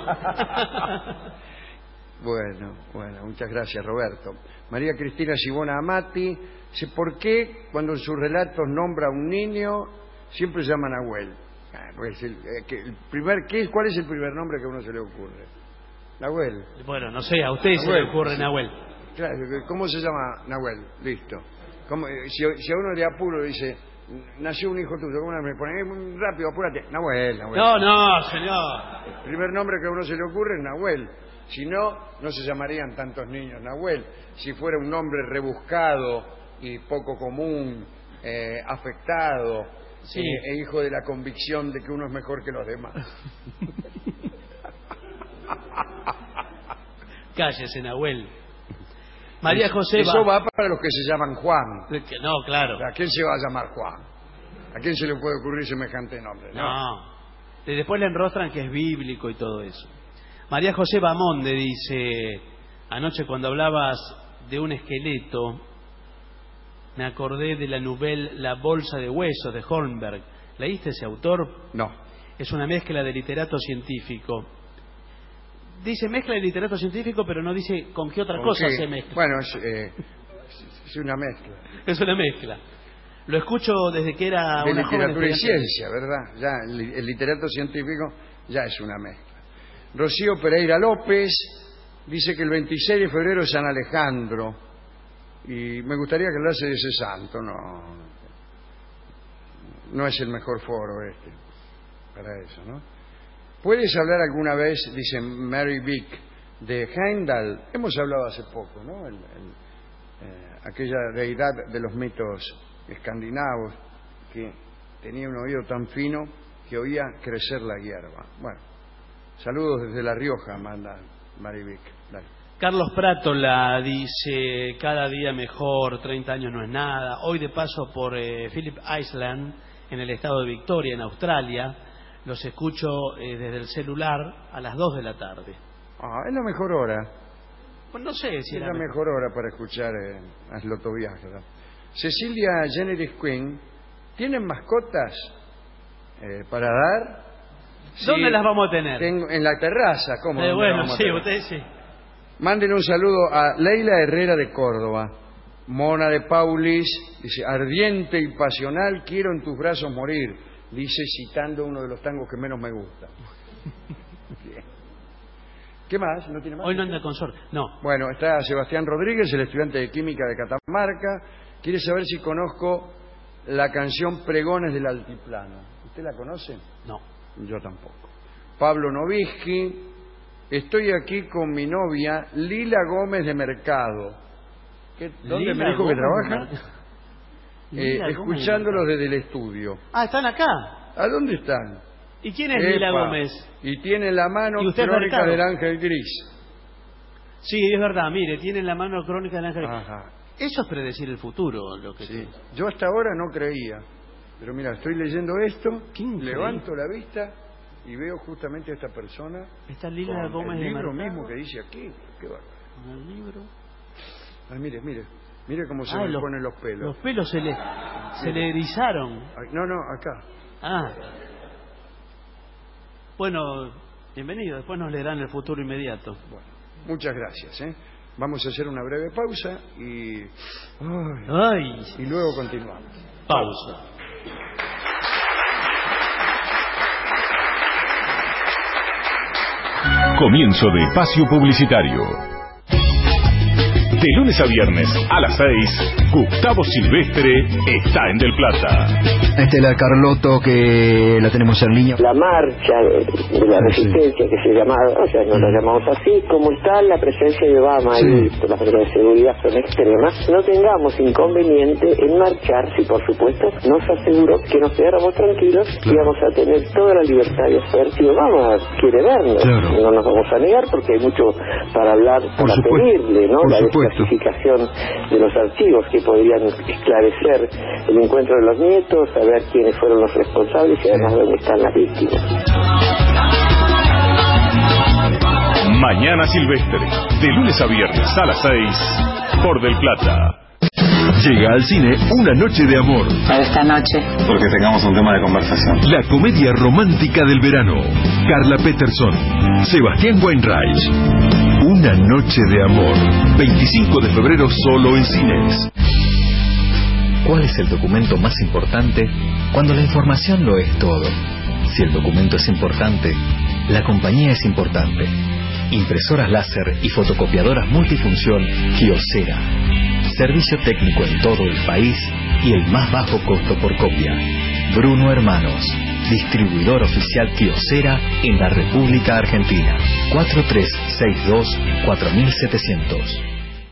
Bueno, bueno, muchas gracias, Roberto. María Cristina Sibona Amati dice, ¿por qué cuando en sus relatos nombra a un niño siempre llama Nahuel? Ah, pues el, eh, que el primer, ¿qué, ¿Cuál es el primer nombre que a uno se le ocurre? Nahuel. Bueno, no sé, a usted Nahuel, se le ocurre sí. Nahuel. Claro, ¿cómo se llama Nahuel? Listo. ¿Cómo, si, si a uno de apuro dice, nació un hijo tuyo, ¿cómo me pone? Rápido, apúrate. Nahuel, Nahuel. No, no, señor. El primer nombre que a uno se le ocurre es Nahuel. Si no, no se llamarían tantos niños Nahuel. Si fuera un nombre rebuscado y poco común, eh, afectado, sí. eh, e hijo de la convicción de que uno es mejor que los demás. Cállese, Nahuel. María José. Eso va para los que se llaman Juan. No, claro. ¿A quién se va a llamar Juan? ¿A quién se le puede ocurrir semejante nombre? No. no. Después le enrostran que es bíblico y todo eso. María José Bamonde dice, anoche cuando hablabas de un esqueleto, me acordé de la novela La bolsa de huesos de Holmberg. ¿Leíste ese autor? No. Es una mezcla de literato científico. Dice mezcla de literato científico, pero no dice con qué otra ¿Con cosa qué? se mezcla. Bueno, es, eh, es una mezcla. Es una mezcla. Lo escucho desde que era de una literatura y ciencia, ¿verdad? Ya el, el literato científico ya es una mezcla. Rocío Pereira López dice que el veintiséis de febrero es San Alejandro y me gustaría que hablase de ese santo. No, no es el mejor foro este para eso, ¿no? ¿Puedes hablar alguna vez, dice Mary Vick, de Heimdall? Hemos hablado hace poco, ¿no? El, el, eh, aquella deidad de los mitos escandinavos que tenía un oído tan fino que oía crecer la hierba. Bueno, saludos desde La Rioja, manda Mary Vick. Dale. Carlos Prato la dice, cada día mejor, treinta años no es nada. Hoy de paso por eh, Phillip Island, en el estado de Victoria, en Australia. Los escucho eh, desde el celular a las dos de la tarde. Ah, es la mejor hora. Pues no sé si es la la mejor, mejor hora para escuchar eh, a Slotoviaje, ¿no? Cecilia Generis Quinn, ¿tienen mascotas eh, para dar? ¿Dónde sí, las vamos a tener? Tengo, en la terraza, ¿cómo? Eh, bueno, sí, ustedes sí. Mándenle un saludo a Leila Herrera de Córdoba. Mona de Paulis dice, ardiente y pasional, quiero en tus brazos morir. Dice citando uno de los tangos que menos me gusta. ¿Qué más? ¿No tiene más? Hoy no anda con sorte. No. Bueno, está Sebastián Rodríguez, el estudiante de química de Catamarca. Quiere saber si conozco la canción Pregones del Altiplano. ¿Usted la conoce? No. Yo tampoco. Pablo Novisky. Estoy aquí con mi novia Lila Gómez de Mercado. ¿Qué, ¿Dónde Lila me dijo Gómez que trabaja? Eh, escuchándolos desde el estudio. Ah, ¿están acá? ¿A dónde están? ¿Y quién es Epa. Lila Gómez? Y tiene en la mano Crónica del Ángel Gris. Sí, es verdad, mire, tiene en la mano Crónica del Ángel Gris. Ajá. Eso es predecir el futuro, lo que sí. Yo hasta ahora no creía, pero mira, estoy leyendo esto, levanto la vista y veo justamente a esta persona Esta Lila con Gómez el de libro Mercado. mismo que dice aquí. Qué bárbaro. Con el libro. Ay, mire, mire. Mire cómo se Ah, me los- ponen los pelos. Los pelos se le, se le erizaron. Ay, no, no, acá. Ah. Bueno, bienvenido. Después nos leerán el futuro inmediato. Bueno, muchas gracias. ¿eh? Vamos a hacer una breve pausa y... ay, Ay. y luego continuamos. Pausa. Comienzo de espacio publicitario. De lunes a viernes a las seis, Gustavo Silvestre está en Del Plata. Esta es la Carloto que la tenemos en línea. La marcha de, de la resistencia que se llamaba, o sea, no la llamamos así, como está la presencia de Obama Sí. y las medidas de seguridad son extremas, no tengamos inconveniente en marchar si por supuesto nos aseguró que nos quedáramos tranquilos y vamos a tener toda la libertad de hacer si Obama quiere vernos. Claro. No nos vamos a negar porque hay mucho para hablar, Por para supuesto. pedirle, ¿no? Por La supuesto. desclasificación de los archivos que podrían esclarecer el encuentro de los nietos, saber quiénes fueron los responsables y además dónde están las víctimas. Mañana Silvestre, de lunes a viernes a las seis, por Del Plata. Llega al cine Una Noche de Amor, Para esta noche. Porque tengamos un tema de conversación. la comedia romántica del verano. Carla Peterson, Sebastián Weinreich. Una Noche de Amor, veinticinco de febrero solo en cines. ¿Cuál es el documento más importante cuando la información lo es todo? Si el documento es importante, la compañía es importante. Impresoras láser y fotocopiadoras multifunción Kyocera. Servicio técnico en todo el país y el más bajo costo por copia. Bruno Hermanos, distribuidor oficial Kyocera en la República Argentina. cuatro tres seis dos cuatro siete cero cero.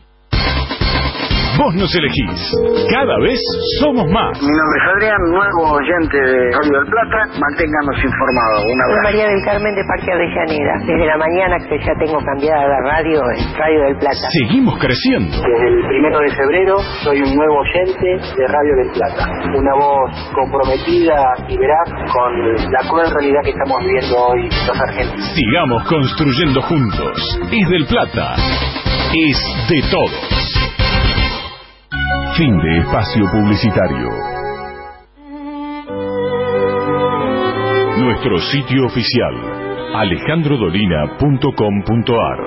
Vos nos elegís. Cada vez somos más. Mi nombre es Adrián, nuevo oyente de Radio del Plata. Manténganos informados. Un Soy abrazo. María del Carmen de Parque Avellaneda. Desde la mañana que ya tengo cambiada la radio, es Radio del Plata. Seguimos creciendo. Desde el primero de febrero soy un nuevo oyente de Radio del Plata. Una voz comprometida y veraz con la cruel realidad que estamos viviendo hoy los argentinos. Sigamos construyendo juntos. Es Del Plata. Es de todos. Fin de espacio publicitario. Nuestro sitio oficial, alejandro dolina punto com punto ar.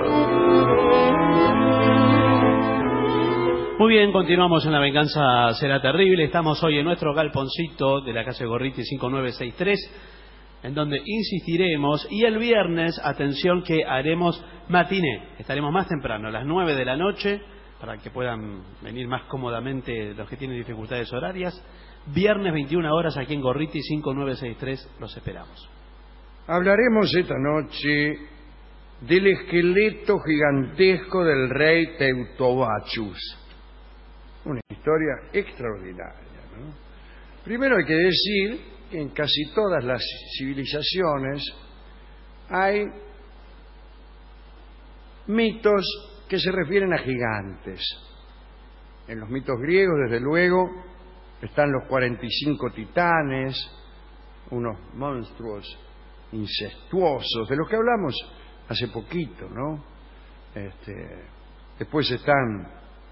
Muy bien, continuamos en La Venganza Será Terrible. Estamos hoy en nuestro galponcito de la calle Gorriti cinco nueve seis tres, en donde insistiremos. Y el viernes, atención, que haremos matiné. Estaremos más temprano, a las nueve de la noche, para que puedan venir más cómodamente los que tienen dificultades horarias. Viernes veintiuna horas aquí en Gorriti cinco nueve seis tres, los esperamos. Hablaremos esta noche del esqueleto gigantesco del rey Teutobachus. Una historia extraordinaria, ¿no? Primero hay que decir que en casi todas las civilizaciones hay mitos que se refieren a gigantes. En los mitos griegos, desde luego, están los cuarenta y cinco titanes, unos monstruos incestuosos, de los que hablamos hace poquito, ¿no? Este, después están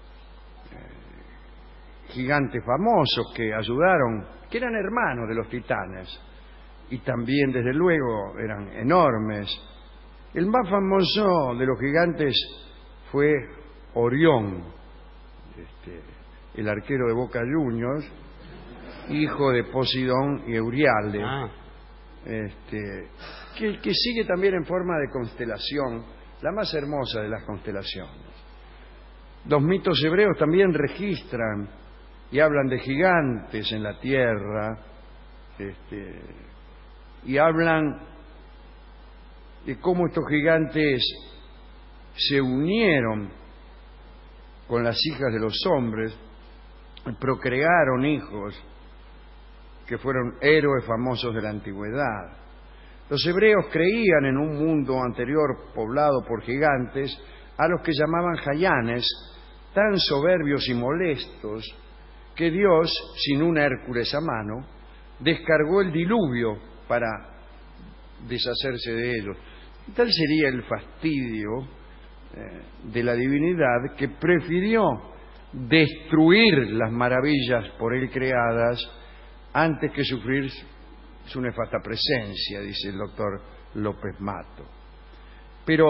eh, gigantes famosos que ayudaron, que eran hermanos de los titanes, y también, desde luego, eran enormes. El más famoso de los gigantes fue Orión, este, el arquero de Boca Juniors, hijo de Posidón y Euriale, Ah. este, que, que sigue también en forma de constelación, la más hermosa de las constelaciones. Los mitos hebreos también registran y hablan de gigantes en la tierra, este, y hablan de cómo estos gigantes se unieron con las hijas de los hombres, procrearon hijos que fueron héroes famosos de la antigüedad. Los hebreos creían en un mundo anterior poblado por gigantes a los que llamaban jayanes, tan soberbios y molestos que Dios, sin un Hércules a mano, descargó el diluvio para deshacerse de ellos. Y tal sería el fastidio eh, de la divinidad, que prefirió destruir las maravillas por él creadas antes que sufrir su nefasta presencia, dice el doctor López Mato. Pero,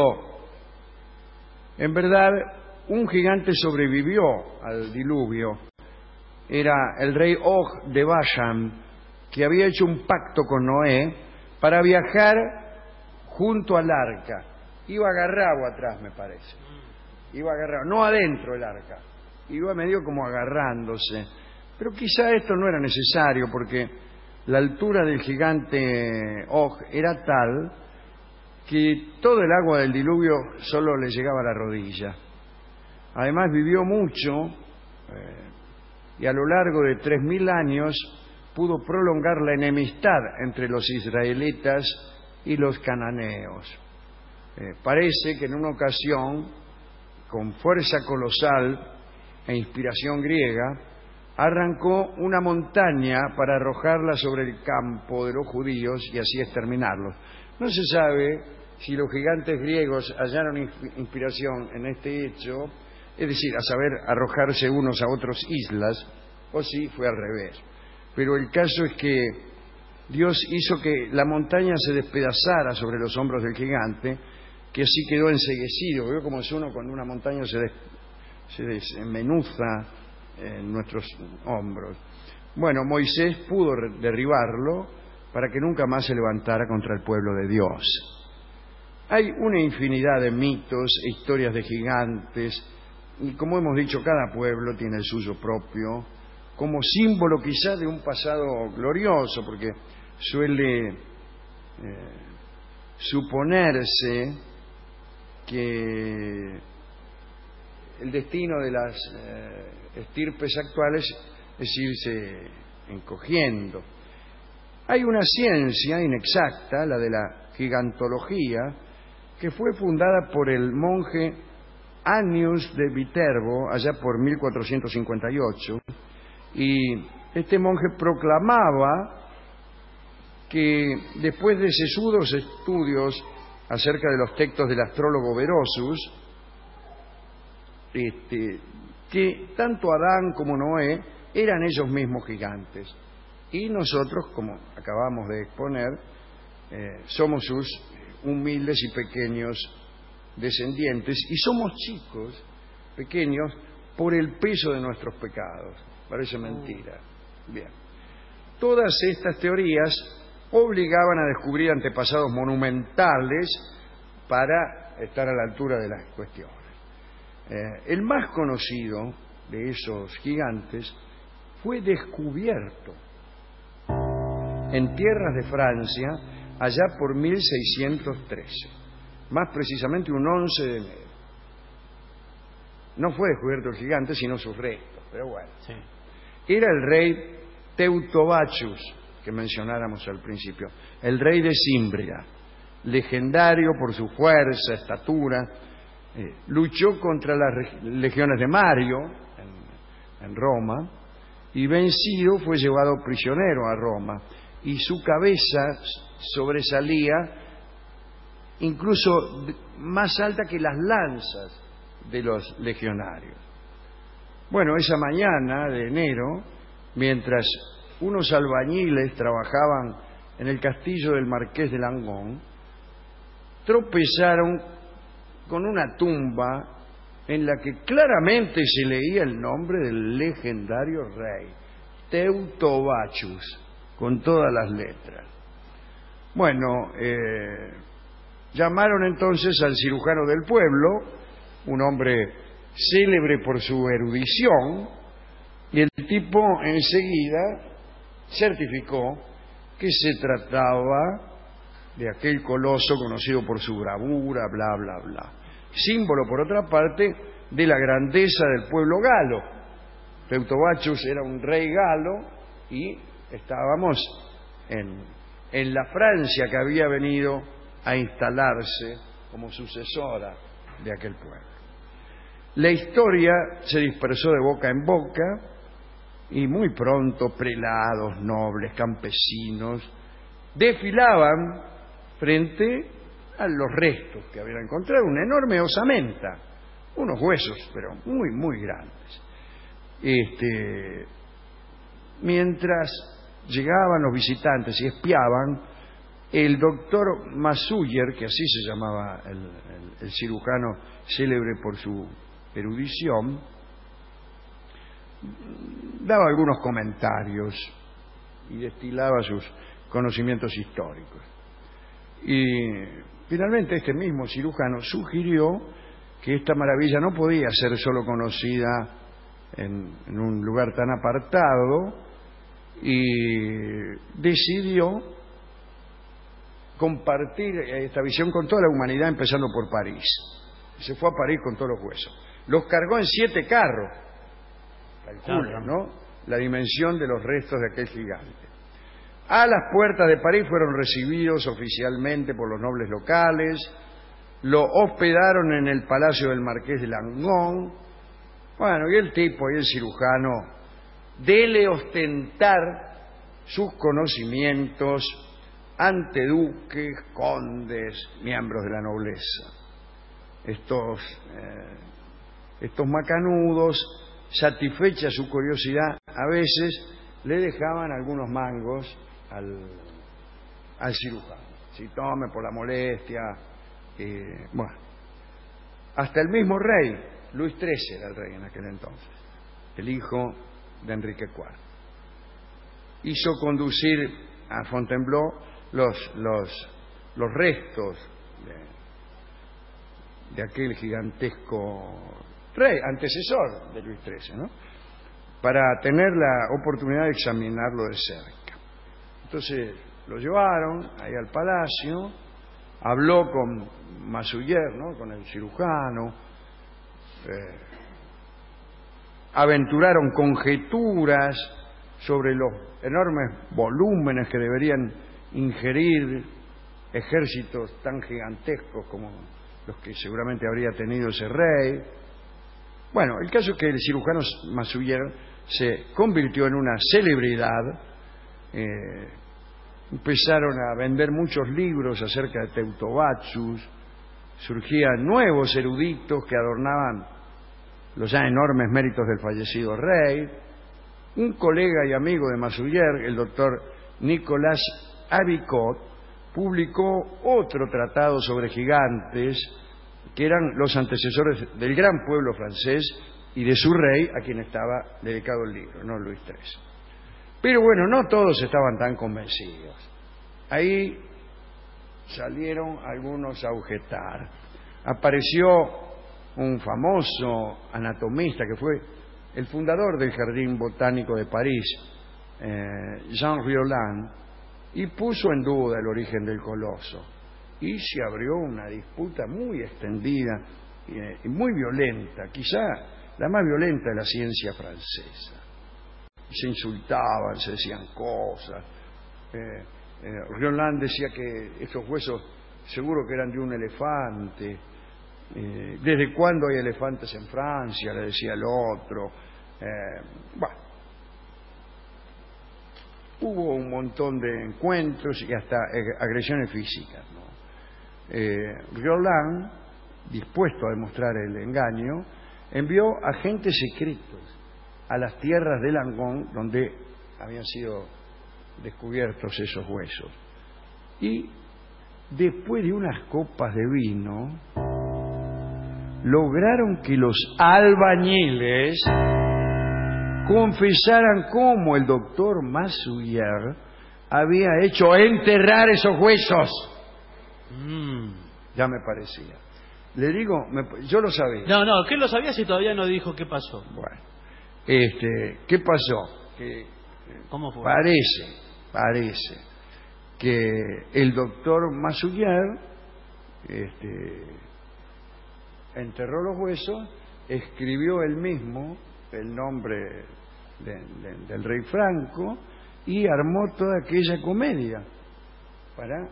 en verdad, un gigante sobrevivió al diluvio. Era el rey Og de Bashan, que había hecho un pacto con Noé para viajar junto al arca. Iba agarrado atrás, me parece. Iba agarrado, no adentro del arca. Iba medio como agarrándose. Pero quizá esto no era necesario, porque la altura del gigante Og era tal que todo el agua del diluvio solo le llegaba a la rodilla. Además vivió mucho eh, y a lo largo de tres mil años pudo prolongar la enemistad entre los israelitas y los cananeos. Eh, parece que en una ocasión, con fuerza colosal e inspiración griega, arrancó una montaña para arrojarla sobre el campo de los judíos y así exterminarlos. No se sabe si los gigantes griegos hallaron inspiración en este hecho, es decir, a saber, arrojarse unos a otros islas, o si fue al revés. Pero el caso es que Dios hizo que la montaña se despedazara sobre los hombros del gigante, que así quedó enceguecido. Veo como es uno cuando una montaña se, des, se desmenuza en nuestros hombros. Bueno, Moisés pudo derribarlo para que nunca más se levantara contra el pueblo de Dios. Hay una infinidad de mitos e historias de gigantes, y como hemos dicho, cada pueblo tiene el suyo propio, como símbolo quizá de un pasado glorioso, porque suele eh, suponerse que el destino de las eh, estirpes actuales es irse encogiendo. Hay una ciencia inexacta, la de la gigantología, que fue fundada por el monje Anius de Viterbo allá por mil cuatrocientos cincuenta y ocho, y este monje proclamaba que después de sesudos estudios acerca de los textos del astrólogo Berosus, este, que tanto Adán como Noé eran ellos mismos gigantes, y nosotros, como acabamos de exponer, eh, somos sus humildes y pequeños descendientes, y somos chicos, pequeños, por el peso de nuestros pecados. Parece mentira. Bien. Todas estas teorías obligaban a descubrir antepasados monumentales para estar a la altura de las cuestiones. Eh, el más conocido de esos gigantes fue descubierto en tierras de Francia allá por mil seiscientos trece, más precisamente un once de enero. No fue descubierto el gigante, sino sus restos, pero bueno. Sí. Era el rey Teutobachus, que mencionáramos al principio, el rey de Cimbria, legendario por su fuerza, estatura. Eh, luchó contra las legiones de Mario en, en Roma, y vencido fue llevado prisionero a Roma, y su cabeza sobresalía incluso más alta que las lanzas de los legionarios. Bueno, esa mañana de enero, mientras unos albañiles trabajaban en el castillo del marqués de Langón, tropezaron con una tumba en la que claramente se leía el nombre del legendario rey, Teutobachus, con todas las letras. Bueno, eh, llamaron entonces al cirujano del pueblo, un hombre célebre por su erudición, y el tipo enseguida certificó que se trataba de aquel coloso conocido por su bravura, bla, bla, bla. Símbolo, por otra parte, de la grandeza del pueblo galo. Teutobachus era un rey galo y estábamos en, en la Francia que había venido a instalarse como sucesora de aquel pueblo. La historia se dispersó de boca en boca y muy pronto prelados, nobles, campesinos desfilaban frente a los restos que habían encontrado, una enorme osamenta, unos huesos, pero muy, muy grandes. Este, mientras llegaban los visitantes y espiaban, el doctor Masuyer, que así se llamaba el, el, el cirujano célebre por su erudición, daba algunos comentarios y destilaba sus conocimientos históricos. Y finalmente este mismo cirujano sugirió que esta maravilla no podía ser solo conocida en, en un lugar tan apartado, y decidió compartir esta visión con toda la humanidad, empezando por París. Se fue a París con todos los huesos. Los cargó en siete carros. Calculen, ¿no? La dimensión de los restos de aquel gigante. A las puertas de París fueron recibidos oficialmente por los nobles locales, lo hospedaron en el palacio del marqués de Langon. Bueno, y el tipo y el cirujano, dele ostentar sus conocimientos ante duques, condes, miembros de la nobleza. Estos, eh, estos macanudos, satisfecha su curiosidad, a veces le dejaban algunos mangos al, al cirujano. Si tome por la molestia. Eh, bueno, hasta el mismo rey, Luis trece era el rey en aquel entonces, el hijo de Enrique cuarto, hizo conducir a Fontainebleau los, los, los restos de, de aquel gigantesco rey, antecesor de Luis trece, ¿no?, para tener la oportunidad de examinarlo de cerca. Entonces lo llevaron ahí al palacio, habló con Masuyer, ¿no?, con el cirujano, eh, aventuraron conjeturas sobre los enormes volúmenes que deberían ingerir ejércitos tan gigantescos como los que seguramente habría tenido ese rey. Bueno, el caso es que el cirujano Masuyer se convirtió en una celebridad. Eh, empezaron a vender muchos libros acerca de Teutobatsus, surgían nuevos eruditos que adornaban los ya enormes méritos del fallecido rey. Un colega y amigo de Masuyer, el doctor Nicolas Avicot, publicó otro tratado sobre gigantes, que eran los antecesores del gran pueblo francés y de su rey, a quien estaba dedicado el libro, no Luis trece. Pero bueno, no todos estaban tan convencidos. Ahí salieron algunos a objetar. Apareció un famoso anatomista que fue el fundador del Jardín Botánico de París, eh, Jean Rioland, y puso en duda el origen del coloso. Y se abrió una disputa muy extendida eh, y muy violenta, quizá la más violenta de la ciencia francesa. Se insultaban, se decían cosas. Eh, eh, Rioland decía que estos huesos seguro que eran de un elefante. Eh, ¿Desde cuándo hay elefantes en Francia?, le decía el otro. Eh, bueno, hubo un montón de encuentros y hasta agresiones físicas, ¿no? Eh, Rioland, dispuesto a demostrar el engaño, envió agentes secretos a las tierras de Langon donde habían sido descubiertos esos huesos, y después de unas copas de vino lograron que los albañiles confesaran cómo el doctor Masuyer había hecho enterrar esos huesos. Mm, ya me parecía. Le digo, me, yo lo sabía. No, no, ¿qué lo sabía si todavía no dijo qué pasó? Bueno, este, ¿qué pasó? Que ¿Cómo fue? Parece, parece que el doctor Masuyer este, enterró los huesos, escribió él mismo el nombre de, de, del rey Franco y armó toda aquella comedia para,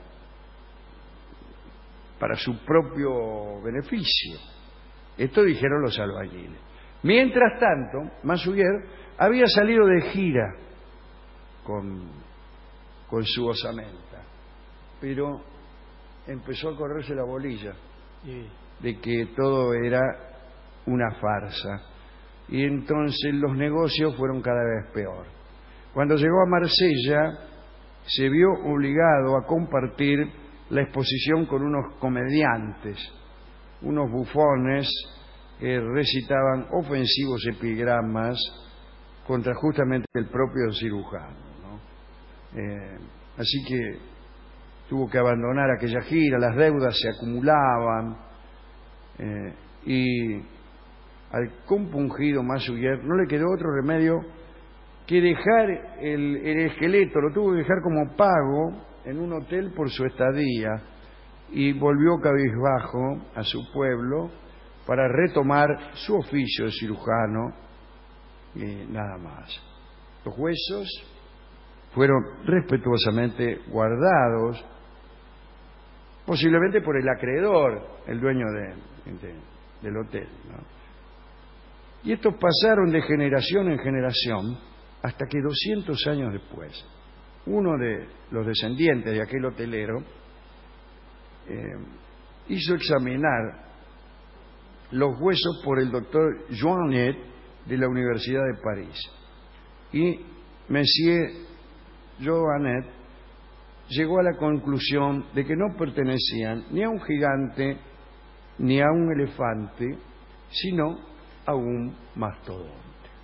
para su propio beneficio. Esto dijeron los albañiles. Mientras tanto, Masuyer había salido de gira con, con su osamenta, pero empezó a correrse la bolilla Sí. de que todo era una farsa. Y entonces los negocios fueron cada vez peor. Cuando llegó a Marsella, se vio obligado a compartir la exposición con unos comediantes, unos bufones que recitaban ofensivos epigramas contra justamente el propio cirujano, ¿no? Eh, así que tuvo que abandonar aquella gira, las deudas se acumulaban eh, y al compungido Massuyer no le quedó otro remedio que dejar el, el esqueleto, lo tuvo que dejar como pago en un hotel por su estadía y volvió cabizbajo a su pueblo para retomar su oficio de cirujano y nada más. Los huesos fueron respetuosamente guardados, posiblemente por el acreedor, el dueño de, de, del hotel, ¿no? Y estos pasaron de generación en generación hasta que doscientos años después, uno de los descendientes de aquel hotelero eh, hizo examinar los huesos por el doctor Joannet de la Universidad de París. Y Monsieur Joannet llegó a la conclusión de que no pertenecían ni a un gigante ni a un elefante, sino a un mastodonte.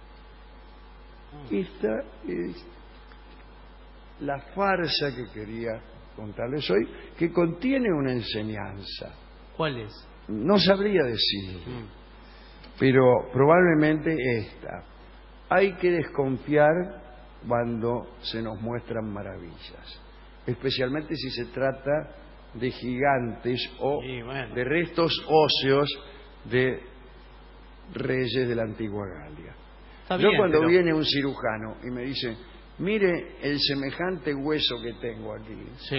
Esta es la farsa que quería contarles hoy, que contiene una enseñanza. ¿Cuál es? No sabría decir, mm. pero probablemente esta. Hay que desconfiar cuando se nos muestran maravillas, especialmente si se trata de gigantes o sí, bueno. de restos óseos de reyes de la antigua Galia. Está Yo bien, cuando pero... viene un cirujano y me dice, mire el semejante hueso que tengo aquí, sí.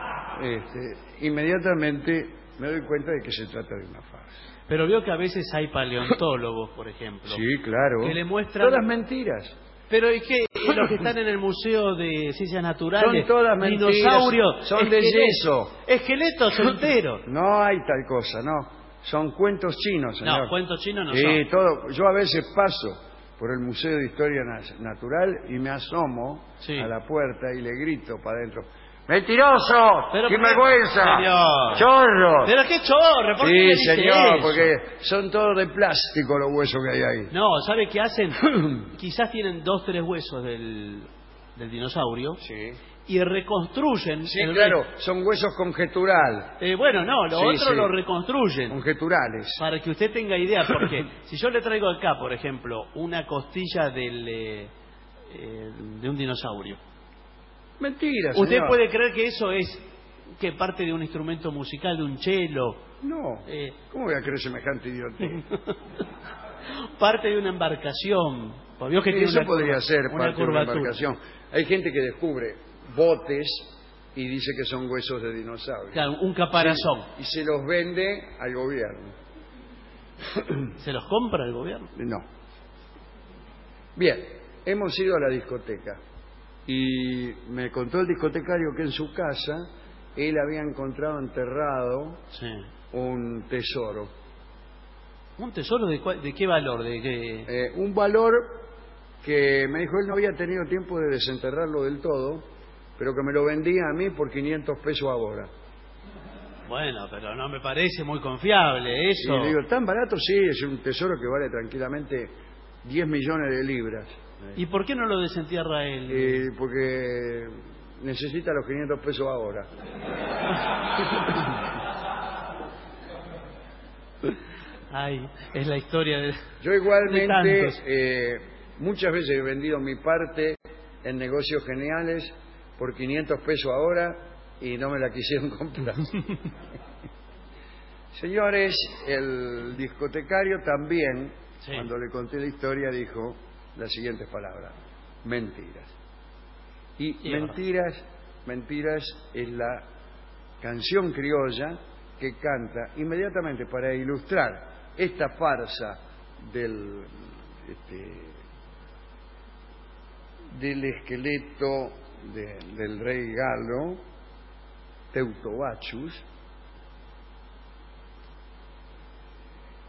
este, inmediatamente me doy cuenta de que se trata de una farsa. Pero veo que a veces hay paleontólogos, por ejemplo, sí, claro, que le muestran todas mentiras. Pero es que los que están en el Museo de Ciencias Naturales, son todas mentiras, dinosaurios, son de yeso, esqueletos enteros. No hay tal cosa, no. Son cuentos chinos, señor. No, cuentos chinos no sí, son. Todo. Yo a veces paso por el Museo de Historia Natural y me asomo sí. a la puerta y le grito para adentro: ¡mentiroso! ¡Qué vergüenza! Señor. ¡Chorro! ¿Pero qué chorro? ¿Por sí, qué dice señor, eso? porque son todos de plástico los huesos que hay ahí. No, ¿sabe qué hacen? Quizás tienen dos, tres huesos del, del dinosaurio. Sí. Y reconstruyen. Sí, claro, son huesos conjeturales. Eh, bueno, no, lo sí, otro sí. lo reconstruyen. Conjeturales. Para que usted tenga idea, porque si yo le traigo acá, por ejemplo, una costilla del, eh, eh, de un dinosaurio. Mentira, ¿Usted señor. puede creer que eso es que parte de un instrumento musical, de un cello? No. Eh, ¿Cómo voy a creer semejante idiotez? Parte de una embarcación. Vio que sí, tiene eso una podría curva, ser una parte de una curvatura. embarcación. Hay gente que descubre botes y dice que son huesos de dinosaurio. Claro, un caparazón. Sí, y se los vende al gobierno. ¿Se los compra el gobierno? No. Bien, hemos ido a la discoteca y me contó el discotecario que en su casa él había encontrado enterrado sí. un tesoro. ¿Un tesoro de, cuál, de qué valor? De qué... Eh, un valor que me dijo él no había tenido tiempo de desenterrarlo del todo, pero que me lo vendía a mí por quinientos pesos ahora. Bueno, pero no me parece muy confiable eso. Y le digo, ¿tan barato? Sí, es un tesoro que vale tranquilamente diez millones de libras. ¿Y por qué no lo desentierra él? Eh, porque necesita los quinientos pesos ahora. Ay, es la historia de... Yo igualmente eh, muchas veces he vendido mi parte en negocios geniales por quinientos pesos ahora y no me la quisieron comprar. Señores, el discotecario también, sí. cuando le conté la historia, dijo las siguientes palabras: mentiras. Y sí, mentiras, mentiras es la canción criolla que canta inmediatamente para ilustrar esta farsa del este, del esqueleto de, del rey galo Teutobatus.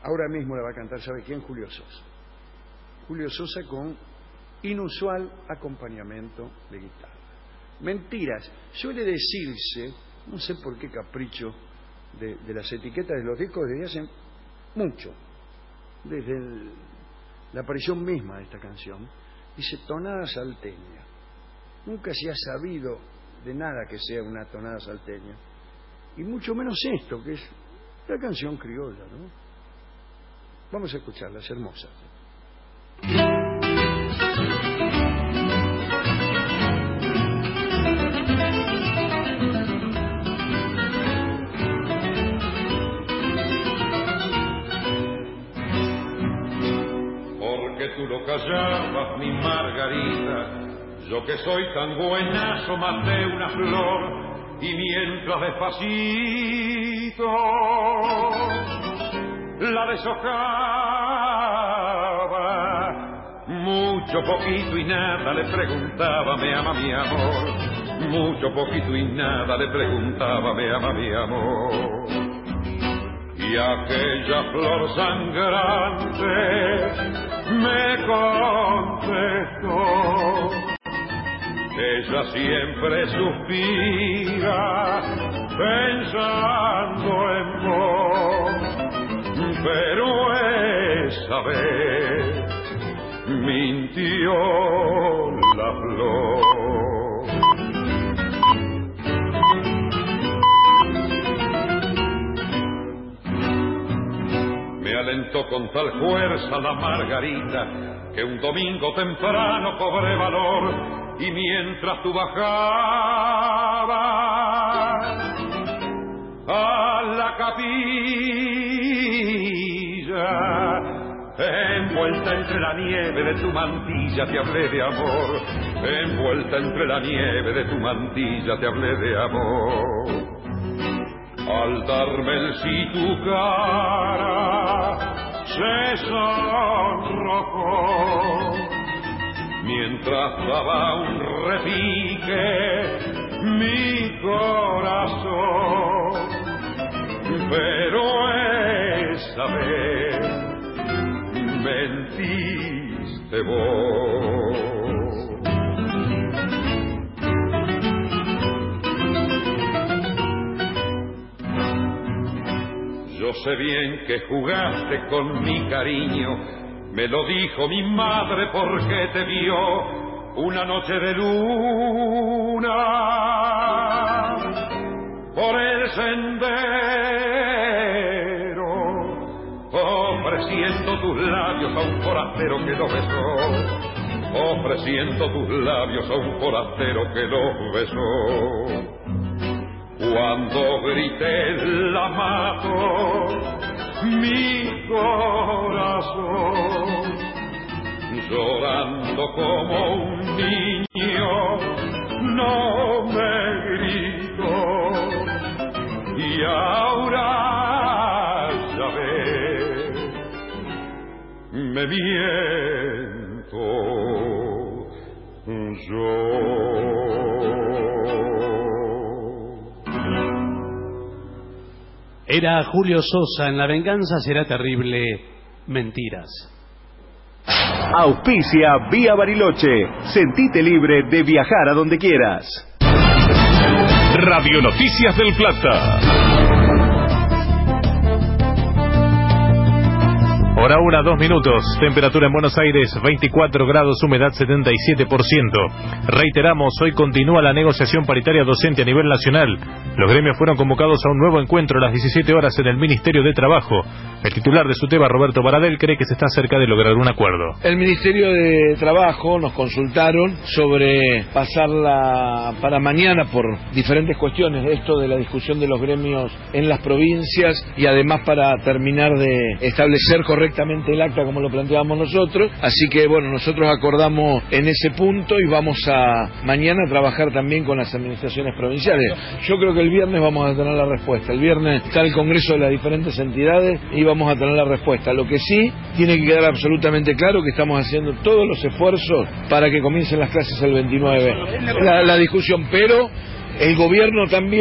Ahora mismo la va a cantar, ¿sabe quién? Julio Sosa. Julio Sosa con inusual acompañamiento de guitarra. Mentiras. Suele decirse, no sé por qué capricho de, de las etiquetas de los discos desde hace mucho, desde el, la aparición misma de esta canción, dice tonada salteña. Nunca se ha sabido de nada que sea una tonada salteña, y mucho menos esto, que es la canción criolla, ¿no? Vamos a escucharla, es hermosa. Porque tú lo callabas, mi Margarita, yo que soy tan buenazo maté una flor, y mientras despacito la deshojaba, mucho poquito y nada le preguntaba, me ama mi amor, mucho poquito y nada le preguntaba, me ama mi amor. Y aquella flor sangrante me contestó, ella siempre suspira pensando en vos, pero esa vez mintió la flor. Me alentó con tal fuerza la Margarita que un domingo temprano cobré valor, y mientras tú bajabas a la capilla, envuelta entre la nieve de tu mantilla te hablé de amor, envuelta entre la nieve de tu mantilla te hablé de amor. Al darme el sí tu cara se sonrojó, mientras daba un repique mi corazón, pero esa vez mentiste vos. Yo sé bien que jugaste con mi cariño, me lo dijo mi madre porque te vio una noche de luna por el sendero, ofreciendo tus labios a un forastero que lo besó, ofreciendo tus labios a un forastero que lo besó. Cuando grité la mato, mi corazón, llorando como un niño, no me gritó. Y ahora ya ves, me miento yo. Era Julio Sosa en La venganza será terrible, mentiras. Auspicia Vía Bariloche. Sentite libre de viajar a donde quieras. Radio Noticias del Plata. Hora una, dos minutos. Temperatura en Buenos Aires veinticuatro grados, humedad setenta y siete por ciento. Reiteramos, hoy continúa la negociación paritaria docente a nivel nacional. Los gremios fueron convocados a un nuevo encuentro a las diecisiete horas en el Ministerio de Trabajo. El titular de SUTEBA, Roberto Baradel, cree que se está cerca de lograr un acuerdo. El Ministerio de Trabajo nos consultaron sobre pasarla para mañana por diferentes cuestiones, esto de la discusión de los gremios en las provincias, y además para terminar de establecer correctamente el acta como lo planteábamos nosotros. Así que bueno, nosotros acordamos en ese punto y vamos a mañana a trabajar también con las administraciones provinciales. Yo creo que el viernes vamos a tener la respuesta. El viernes está el congreso de las diferentes entidades y vamos a tener la respuesta. Lo que sí tiene que quedar absolutamente claro que estamos haciendo todos los esfuerzos para que comiencen las clases el veintinueve. La, la discusión, pero el gobierno también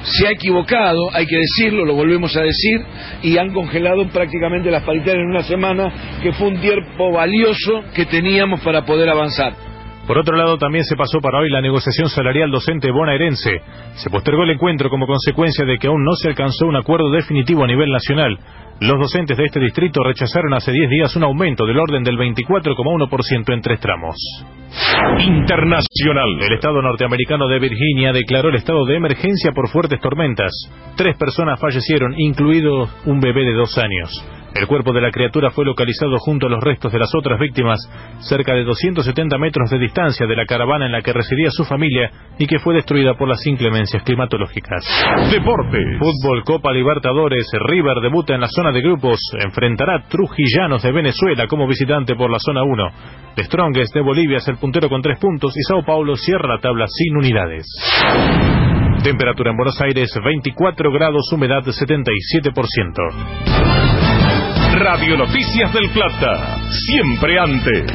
se ha equivocado, hay que decirlo, lo volvemos a decir, y han congelado prácticamente las paritarias en una semana, que fue un tiempo valioso que teníamos para poder avanzar. Por otro lado, también se pasó para hoy la negociación salarial docente bonaerense. Se postergó el encuentro como consecuencia de que aún no se alcanzó un acuerdo definitivo a nivel nacional. Los docentes de este distrito rechazaron hace diez días un aumento del orden del veinticuatro coma uno por ciento en tres tramos. Internacional. El estado norteamericano de Virginia declaró el estado de emergencia por fuertes tormentas. Tres personas fallecieron, incluido un bebé de dos años. El cuerpo de la criatura fue localizado junto a los restos de las otras víctimas, cerca de doscientos setenta metros de distancia de la caravana en la que residía su familia y que fue destruida por las inclemencias climatológicas. Deportes. Fútbol, Copa Libertadores. River debuta en la zona de grupos. Enfrentará a Trujillanos de Venezuela como visitante por la zona uno. The Strongest de Bolivia es el puntero con tres puntos y Sao Paulo cierra la tabla sin unidades. Temperatura en Buenos Aires veinticuatro grados, humedad setenta y siete por ciento. Radio Noticias del Plata, siempre antes.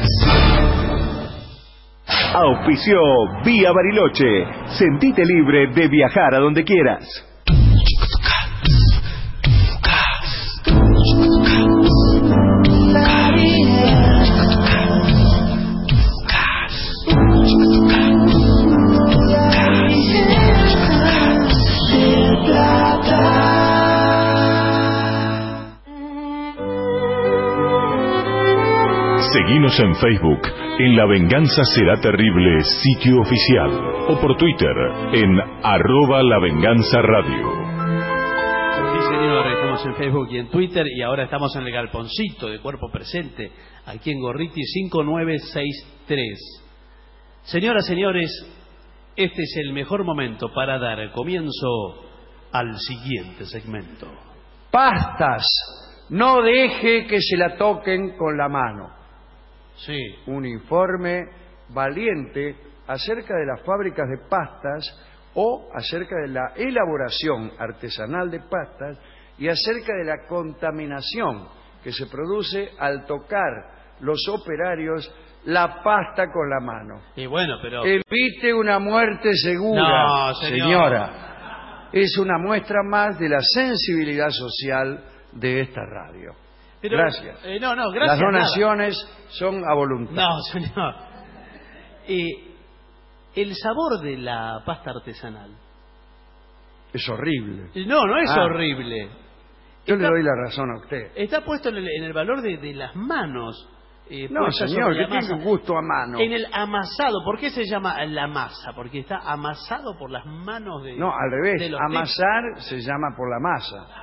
Auspició Vía Bariloche. Sentite libre de viajar a donde quieras. Seguinos en Facebook, en La Venganza Será Terrible, sitio oficial, o por Twitter, en arroba La Venganza Radio. Sí, señor, estamos en Facebook y en Twitter, y ahora estamos en el Galponcito de Cuerpo Presente, aquí en Gorriti cinco nueve seis tres. Señoras, señores, este es el mejor momento para dar comienzo al siguiente segmento. Pastas, no deje que se la toquen con la mano. Sí. Un informe valiente acerca de las fábricas de pastas o acerca de la elaboración artesanal de pastas y acerca de la contaminación que se produce al tocar los operarios la pasta con la mano. Y bueno, pero... Evite una muerte segura, no, señor. señora. Es una muestra más de la sensibilidad social de esta radio. Pero, gracias. Eh, no, no, gracias. Las donaciones nada. son a voluntad. No, señor. Eh, el sabor de la pasta artesanal es horrible. No, no es ah, horrible. Yo está, le doy la razón a usted. Está puesto en el, en el valor de, de las manos. Eh, no, señor, que tiene un gusto a mano. En el amasado. ¿Por qué se llama la masa? Porque está amasado por las manos de... No, al revés. De los amasar tipos. Se llama por la masa.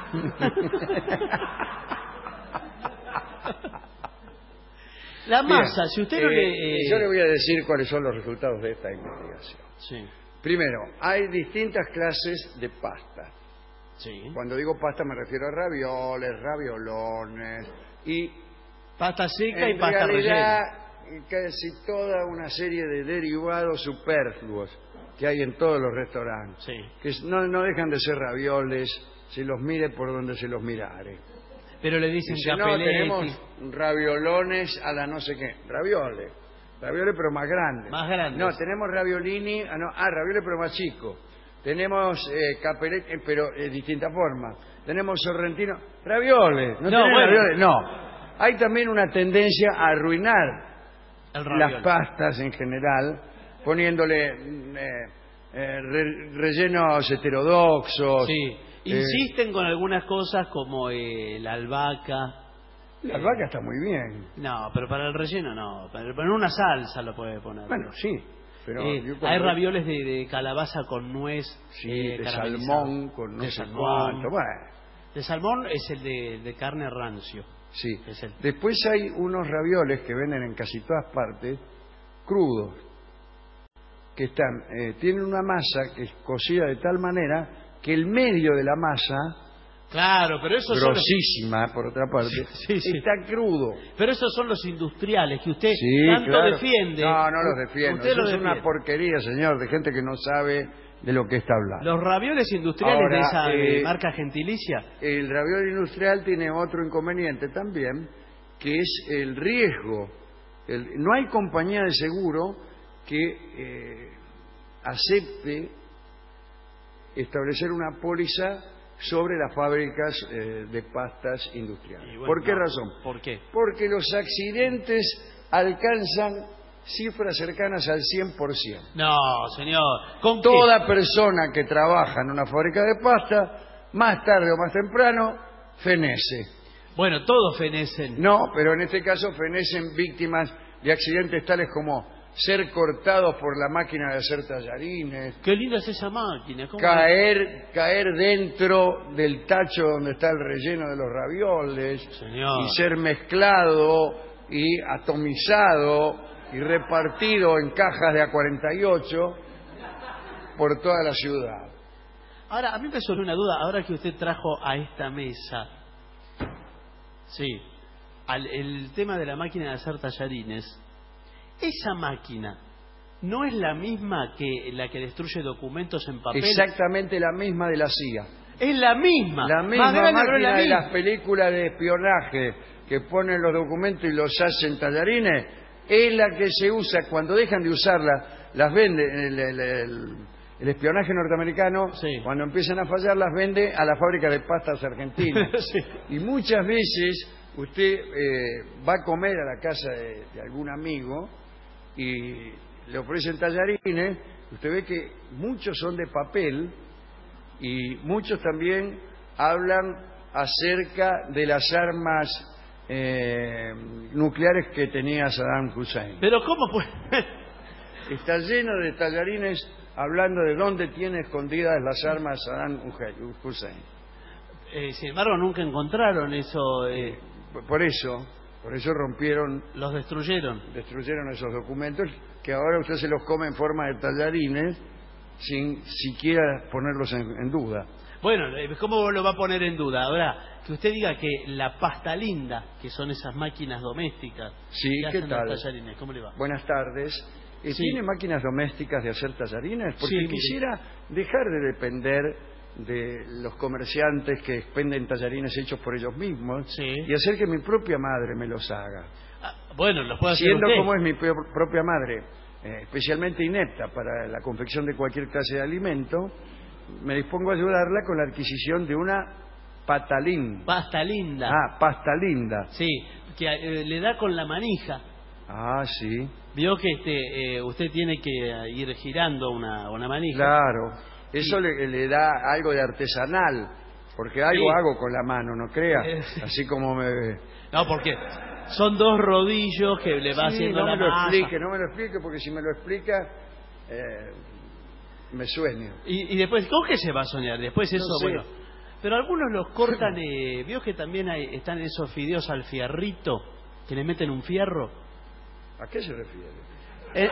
La masa, Bien, si usted no eh, le... Eh... Yo le voy a decir cuáles son los resultados de esta investigación. Sí. Primero, hay distintas clases de pasta. Sí. Cuando digo pasta me refiero a ravioles, raviolones y... Pasta seca y pasta rellena. En rellena. Casi toda una serie de derivados superfluos que hay en todos los restaurantes. Sí. Que no, no dejan de ser ravioles, se los mire por donde se los mirare. Pero le dicen si no, tenemos raviolones a la no sé qué. Ravioles. Ravioles pero más grandes. Más grandes. No, tenemos raviolini, ah, no, ah ravioles pero más chicos. Tenemos eh, capelletti, pero de distinta forma. Tenemos sorrentino. Ravioles. No, no, bueno. ravioles, no. Hay también una tendencia a arruinar las pastas en general, poniéndole eh, eh, re, rellenos heterodoxos. Sí. Insisten eh, con algunas cosas como eh, la albahaca. La albahaca está muy bien. No, pero para el relleno no. Para en una salsa lo puede poner. Bueno, sí. Pero eh, hay ravioles de, de calabaza con nuez. Sí, eh, de salmón con no sé cuánto. Bueno. De salmón es el de, de carne rancio. Sí. Es el... Después hay unos ravioles que venden en casi todas partes, crudos, que están, eh, tienen una masa que es cocida de tal manera que el medio de la masa, claro, pero eso grosísima, son... por otra parte, sí, sí. está crudo. Pero esos son los industriales que usted sí, tanto claro. defiende. No, no los defiendo. Usted Eso lo es defiende. una porquería, señor, de gente que no sabe de lo que está hablando. Los ravioles industriales Ahora, de esa eh, marca gentilicia. El raviol industrial tiene otro inconveniente también, que es el riesgo. El, no hay compañía de seguro que eh, acepte establecer una póliza sobre las fábricas eh, de pastas industriales. Bueno, ¿Por qué no, razón? ¿Por qué? Porque los accidentes alcanzan cifras cercanas al cien por ciento. No, señor. ¿Con Toda qué? persona que trabaja en una fábrica de pasta, más tarde o más temprano, fenece. Bueno, todos fenecen. No, pero en este caso fenecen víctimas de accidentes tales como ser cortados por la máquina de hacer tallarines. Qué linda es esa máquina. ¿Cómo caer, caer dentro del tacho donde está el relleno de los ravioles. Señor. Y ser mezclado y atomizado y repartido en cajas de A cuarenta y ocho por toda la ciudad. Ahora, a mí me surge una duda, ahora que usted trajo a esta mesa, sí, al, el tema de la máquina de hacer tallarines, esa máquina no es la misma que la que destruye documentos en papel. Exactamente la misma de la C I A. Es la misma. La misma Más grande, máquina pero es la de misma. las películas de espionaje que ponen los documentos y los hacen tallarines, es la que se usa cuando dejan de usarla, las vende el, el, el, el espionaje norteamericano, sí. Cuando empiezan a fallar las vende a la fábrica de pastas argentinas. Sí. Y muchas veces usted eh, va a comer a la casa de, de algún amigo y le ofrecen tallarines, usted ve que muchos son de papel y muchos también hablan acerca de las armas eh, nucleares que tenía Saddam Hussein. Pero ¿cómo puede? Está lleno de tallarines hablando de dónde tiene escondidas las armas Saddam Hussein. Eh, sin embargo, nunca encontraron eso. Eh... Por eso, por eso rompieron... Los destruyeron. Destruyeron esos documentos que ahora usted se los come en forma de tallarines sin siquiera ponerlos en, en duda. Bueno, ¿cómo lo va a poner en duda? Ahora, que usted diga que la pasta linda, que son esas máquinas domésticas sí, que ¿qué hacen tal? los tallarines, ¿cómo le va? Buenas tardes. Eh, sí. ¿Tiene máquinas domésticas de hacer tallarines? Porque sí, quisiera dejar de depender de los comerciantes que expenden tallarines hechos por ellos mismos, sí. Y hacer que mi propia madre me los haga. Ah, bueno, los puede hacer Siendo usted. como es mi propia madre, eh, especialmente inepta para la confección de cualquier clase de alimento, me dispongo a ayudarla con la adquisición de una pasta linda. Pasta linda. Ah, pasta linda. Sí, que eh, le da con la manija. Ah, sí. Vio que este, eh, usted tiene que ir girando una, una manija. Claro. Eso y... le, le da algo de artesanal, porque algo sí. Hago con la mano, no crea. Así como me... No, porque son dos rodillos que le va sí, haciendo no la me lo masa. explique, no me lo explique, porque si me lo explica... Eh, me sueño. Y, y después, ¿con qué se va a soñar? Después eso, no sé. Bueno. Pero algunos los cortan, eh, ¿vio que también hay, están esos fideos al fierrito? Que le meten un fierro. ¿A qué se refiere? Eh,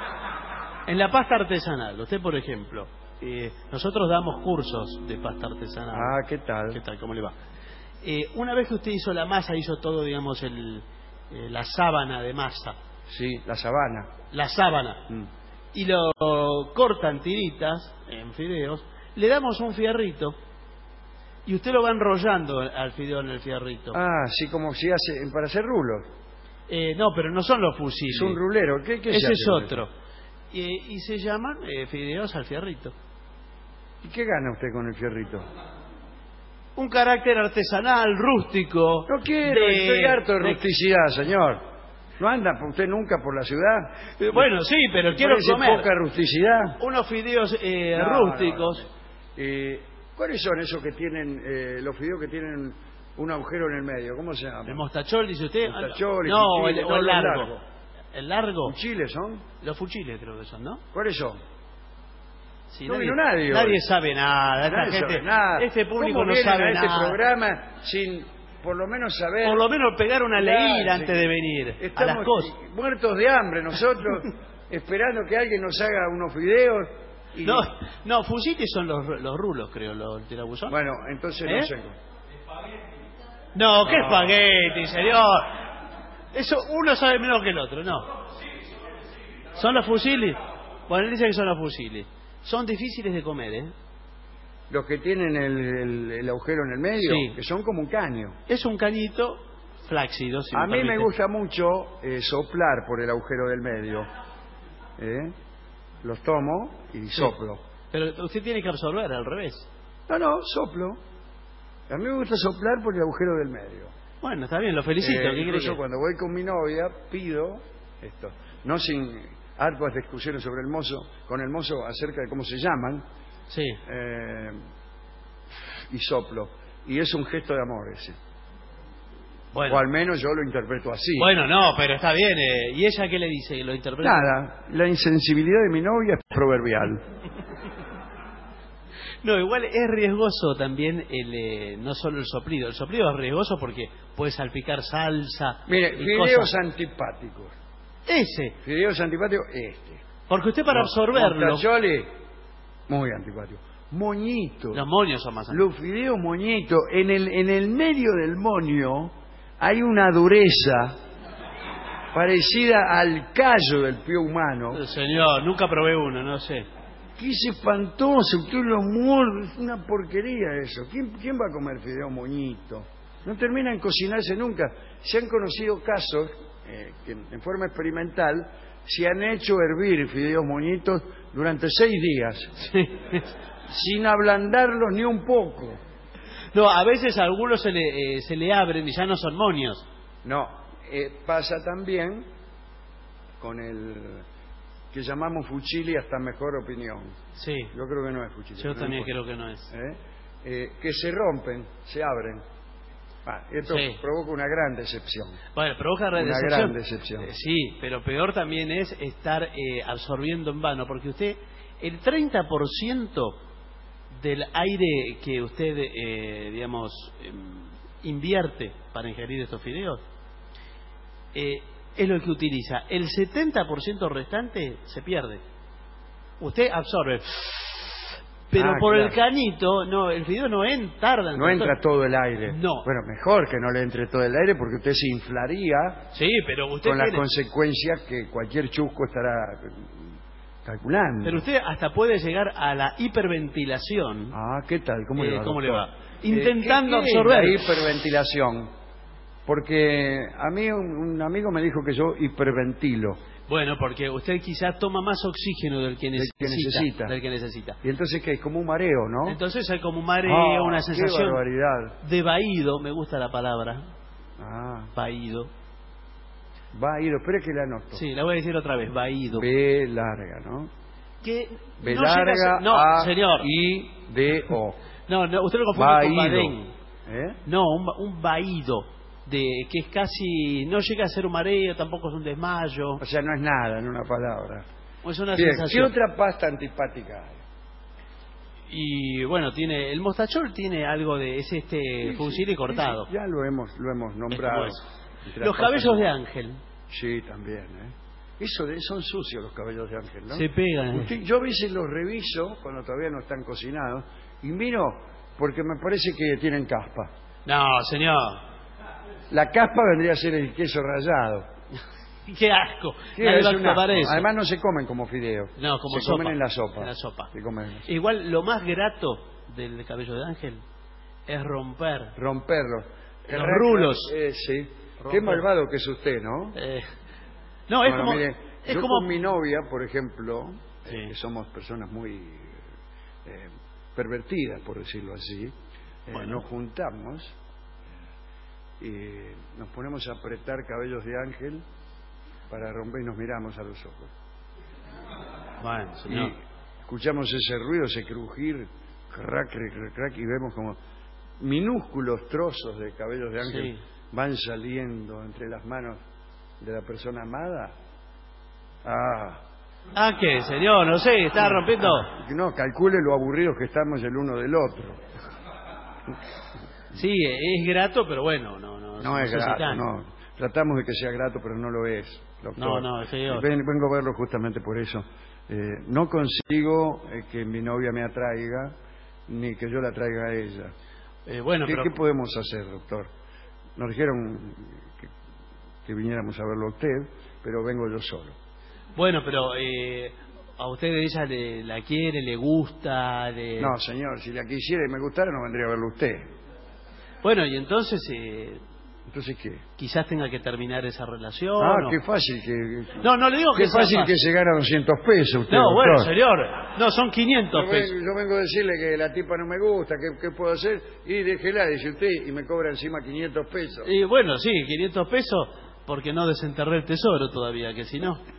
en la pasta artesanal, usted por ejemplo, eh, nosotros damos cursos de pasta artesanal. Ah, ¿qué tal? ¿Qué tal? ¿Cómo le va? Eh, una vez que usted hizo la masa, hizo todo, digamos, el, eh, la sábana de masa. Sí, la sabana. La sábana. Mm. Y lo cortan tiritas en fideos, le damos un fierrito y usted lo va enrollando al fideo en el fierrito. Ah, sí, como si hace para hacer rulos. Eh, no, pero no son los fusiles. Es un rulero. ¿Qué, qué Ese se es otro. Y, y se llaman eh, fideos al fierrito. ¿Y qué gana usted con el fierrito? Un carácter artesanal, rústico. No quiero, de, estoy harto de rusticidad, señor. ¿No anda usted nunca por la ciudad? Eh, bueno, sí, pero quiero comer. Poca rusticidad? Unos fideos eh, no, rústicos. No, no. Eh, ¿Cuáles son esos que tienen, eh, los fideos que tienen un agujero en el medio? ¿Cómo se llama? ¿El mostachol, dice usted? Mostachol, no, fuchile, el, no, el largo. largo. ¿El largo? ¿Fuchiles son? Los fuchiles creo que son, ¿no? ¿Cuáles son? Sí, no nadie, vino nadie. Nadie sabe nada. Esta nadie gente, sabe nada. Este público ¿Cómo no sabe a nada. este programa sin por lo menos saber... Por lo menos pegar una leída claro, antes de venir. Estamos a las cosas. Muertos de hambre nosotros, esperando que alguien nos haga unos fideos. Y... No, no, fusiles son los, los rulos, creo, los tirabuzón. Bueno, entonces ¿Eh? no sé. No, qué espagueti, señor. Eso uno sabe menos que el otro, no. ¿Son los fusiles? Bueno, él dice que son los fusiles. Son difíciles de comer, ¿eh? Los que tienen el, el, el agujero en el medio, sí. Que son como un caño. Es un cañito flácido. Si A me mí permite. me gusta mucho eh, soplar por el agujero del medio. ¿Eh? Los tomo y sí. soplo. Pero usted tiene que absorber, al revés. No, no, soplo. A mí me gusta soplar por el agujero del medio. Bueno, está bien, lo felicito. Eh, ¿Qué incluso quiere que- cuando voy con mi novia, pido esto. No sin hartas discusiones sobre el mozo, con el mozo acerca de cómo se llaman. Sí. Eh, y soplo. Y es un gesto de amor ese. Bueno. O al menos yo lo interpreto así. Bueno, no, pero está bien. eh, ¿Y ella qué le dice? ¿Lo interpreta? Nada, la insensibilidad de mi novia es proverbial. No, igual es riesgoso también el eh, no solo el soplido. El soplido es riesgoso porque puede salpicar salsa. Mire, y fideos cosas. antipáticos. Ese. Fideos antipáticos, este. Porque usted para No, absorberlo... Mostaccioli, muy antipático. Moñito. Los moños son más Los fideos moñito. En el, en el medio del moño hay una dureza parecida al callo del pie humano. Señor, nunca probé uno, no sé. ¿Qué es espantoso? Usted lo muerde. Es una porquería eso. ¿Quién, quién va a comer fideo moñito? No terminan en cocinarse nunca. Se han conocido casos eh, que en forma experimental se han hecho hervir fideos moñitos durante seis días. Sí. Sin ablandarlos ni un poco. No, a veces a algunos se le, eh, se le abren y ya no son moños. No, eh, pasa también con el que llamamos fuchili hasta mejor opinión. Sí. Yo creo que no es fuchili. Yo no también importa. creo que no es. ¿Eh? Eh, que se rompen, se abren. Ah, esto Sí. provoca una gran decepción. Bueno, provoca Una decepción. gran decepción. Eh, Sí, pero peor también es estar eh, absorbiendo en vano, porque usted, el treinta por ciento del aire que usted, eh, digamos, eh, invierte para ingerir estos fideos, eh, es lo que utiliza. El setenta por ciento restante se pierde. Usted absorbe, pero Ah, por claro. el canito, no, el fideo no en, tarda. en No entra todo el aire. No. Bueno, mejor que no le entre todo el aire porque usted se inflaría Sí, pero usted con las tiene- consecuencias que cualquier chusco estará eh, calculando. Pero usted hasta puede llegar a la hiperventilación. Ah, ¿qué tal? ¿Cómo le Eh, va? ¿cómo le doctor? va? Eh, Intentando ¿qué- qué es absorber. la hiperventilación? Porque a mí un, un amigo me dijo que yo hiperventilo. Bueno, porque usted quizá toma más oxígeno del que Del necesita. que necesita. Del que necesita. Y entonces que es como un mareo, ¿no? Entonces hay como un mareo, Ah, una qué sensación barbaridad. de vaído, me gusta la palabra, Ah, vaído. va ido, espere que le anoto. Sí, la voy a decir otra vez, vaído. B larga, ¿no? Que B no llega a larga, ser- no, A, señor. I, D, O. No, no, usted lo confunde con Vaído. badén. ¿Eh? No, un, va- un vaído, de que es casi, no llega a ser un mareo, tampoco es un desmayo. O sea, no es nada en una palabra. Es una Bien, ¿qué sensación. otra pasta antipática hay? Y bueno, tiene el mostachol tiene algo de es este Sí, fusil y sí, cortado. sí, ya lo hemos, lo hemos nombrado. Es como Entre Los las cabellos pastas- de ángel Sí, también, ¿eh? Eso de, son sucios los cabellos de ángel, ¿no? se pegan. ¿eh? Usted- yo a veces los reviso cuando todavía no están cocinados y miro porque me parece que tienen caspa. No, señor. La caspa vendría a ser el queso rallado. Qué asco. Sí, Nadie es va a un tomar asco. eso. Además no se comen como fideos. No, como se sopa. comen en la sopa. En la sopa. Se comen en la sopa. Igual lo más grato del cabello de ángel es romper. Romperlos. Los rulos. Eh, sí. Romper. Qué malvado que es usted, ¿no? Eh, no, es Bueno, como mire, es yo como con mi novia, por ejemplo, Sí. eh, que somos personas muy eh, pervertidas, por decirlo así, eh, Bueno. nos juntamos y nos ponemos a apretar cabellos de ángel para romper y nos miramos a los ojos. Bueno, señor. Y escuchamos ese ruido, ese crujir, crack, crack, crack, crack, y vemos como minúsculos trozos de cabellos de ángel Sí. van saliendo entre las manos de la persona amada. Ah, Ah, ¿qué, señor? No sé, está rompiendo. no, calcule lo aburridos que estamos el uno del otro. Sí, es grato, pero bueno, no no No es sé si grato, tanto. no. Tratamos de que sea grato, pero no lo es, doctor. No, no, señor. Ven- vengo a verlo justamente por eso. Eh, no consigo eh, que mi novia me atraiga, ni que yo la traiga a ella. Eh, bueno, ¿Qué, pero qué podemos hacer, doctor? Nos dijeron que, que viniéramos a verlo a usted, pero vengo yo solo. bueno, pero eh, a usted ella le, la quiere, le gusta, le... No, señor, si la quisiera y me gustara, no vendría a verlo usted. Bueno, y entonces eh, Entonces, ¿qué? Quizás tenga que terminar esa relación. Ah, o... qué fácil que... No, no le digo qué que sea fácil, fácil que se gana doscientos pesos usted, No, doctor. bueno, señor. No, son quinientos yo pesos. Vengo, yo vengo a decirle que la tipa no me gusta, ¿qué, qué puedo hacer? Y déjela, dice usted, y me cobra encima quinientos pesos. Y bueno, sí, quinientos pesos, porque no desenterré el tesoro todavía, que si no...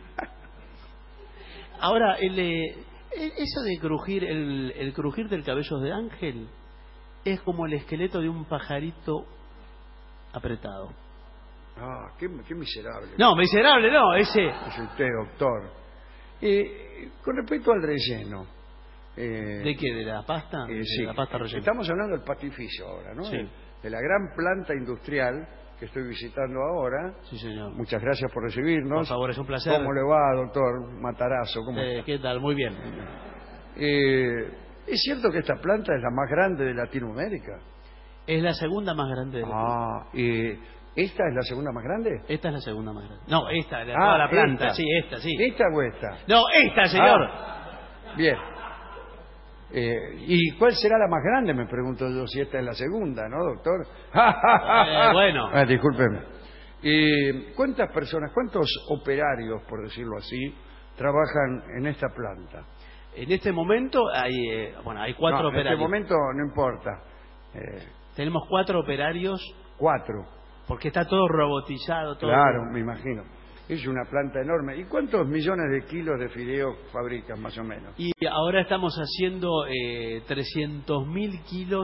Ahora, el, eh, eso de crujir, el, el crujir del cabello de ángel, es como el esqueleto de un pajarito apretado. Ah, qué, qué miserable. No, miserable no, ese... Es usted, doctor. Eh, con respecto al relleno... Eh, ¿De qué? ¿De la pasta? Eh, ¿De sí. la pasta rellena? Estamos hablando del pastificio ahora, ¿no? Sí. De, de la gran planta industrial que estoy visitando ahora. Sí, señor. Muchas gracias por recibirnos. Por favor, es un placer. ¿Cómo le va, doctor Matarazo? ¿Cómo eh, está? ¿Qué tal? Muy bien. Eh, ¿Es cierto que esta planta es la más grande de Latinoamérica? Es la segunda más grande de Ah, eh, ¿esta es la segunda más grande? Esta es la segunda más grande. No, esta, de Ah, toda la planta. esta. Sí, esta, sí. ¿Esta o esta? No, esta, señor. Ah, bien. Eh, ¿Y cuál será la más grande? Me pregunto yo si esta es la segunda, ¿no, doctor? Eh, bueno. Ah, discúlpeme. Eh, ¿Cuántas personas, cuántos operarios, por decirlo así, trabajan en esta planta? En este momento hay, eh, bueno, hay cuatro no, operarios. En este momento no importa. Eh, Tenemos cuatro operarios. Cuatro. Porque está todo robotizado. Todo claro, me imagino. Es una planta enorme. ¿Y cuántos millones de kilos de fideos fabrican, más o menos? Y ahora estamos haciendo eh, trescientos mil kilos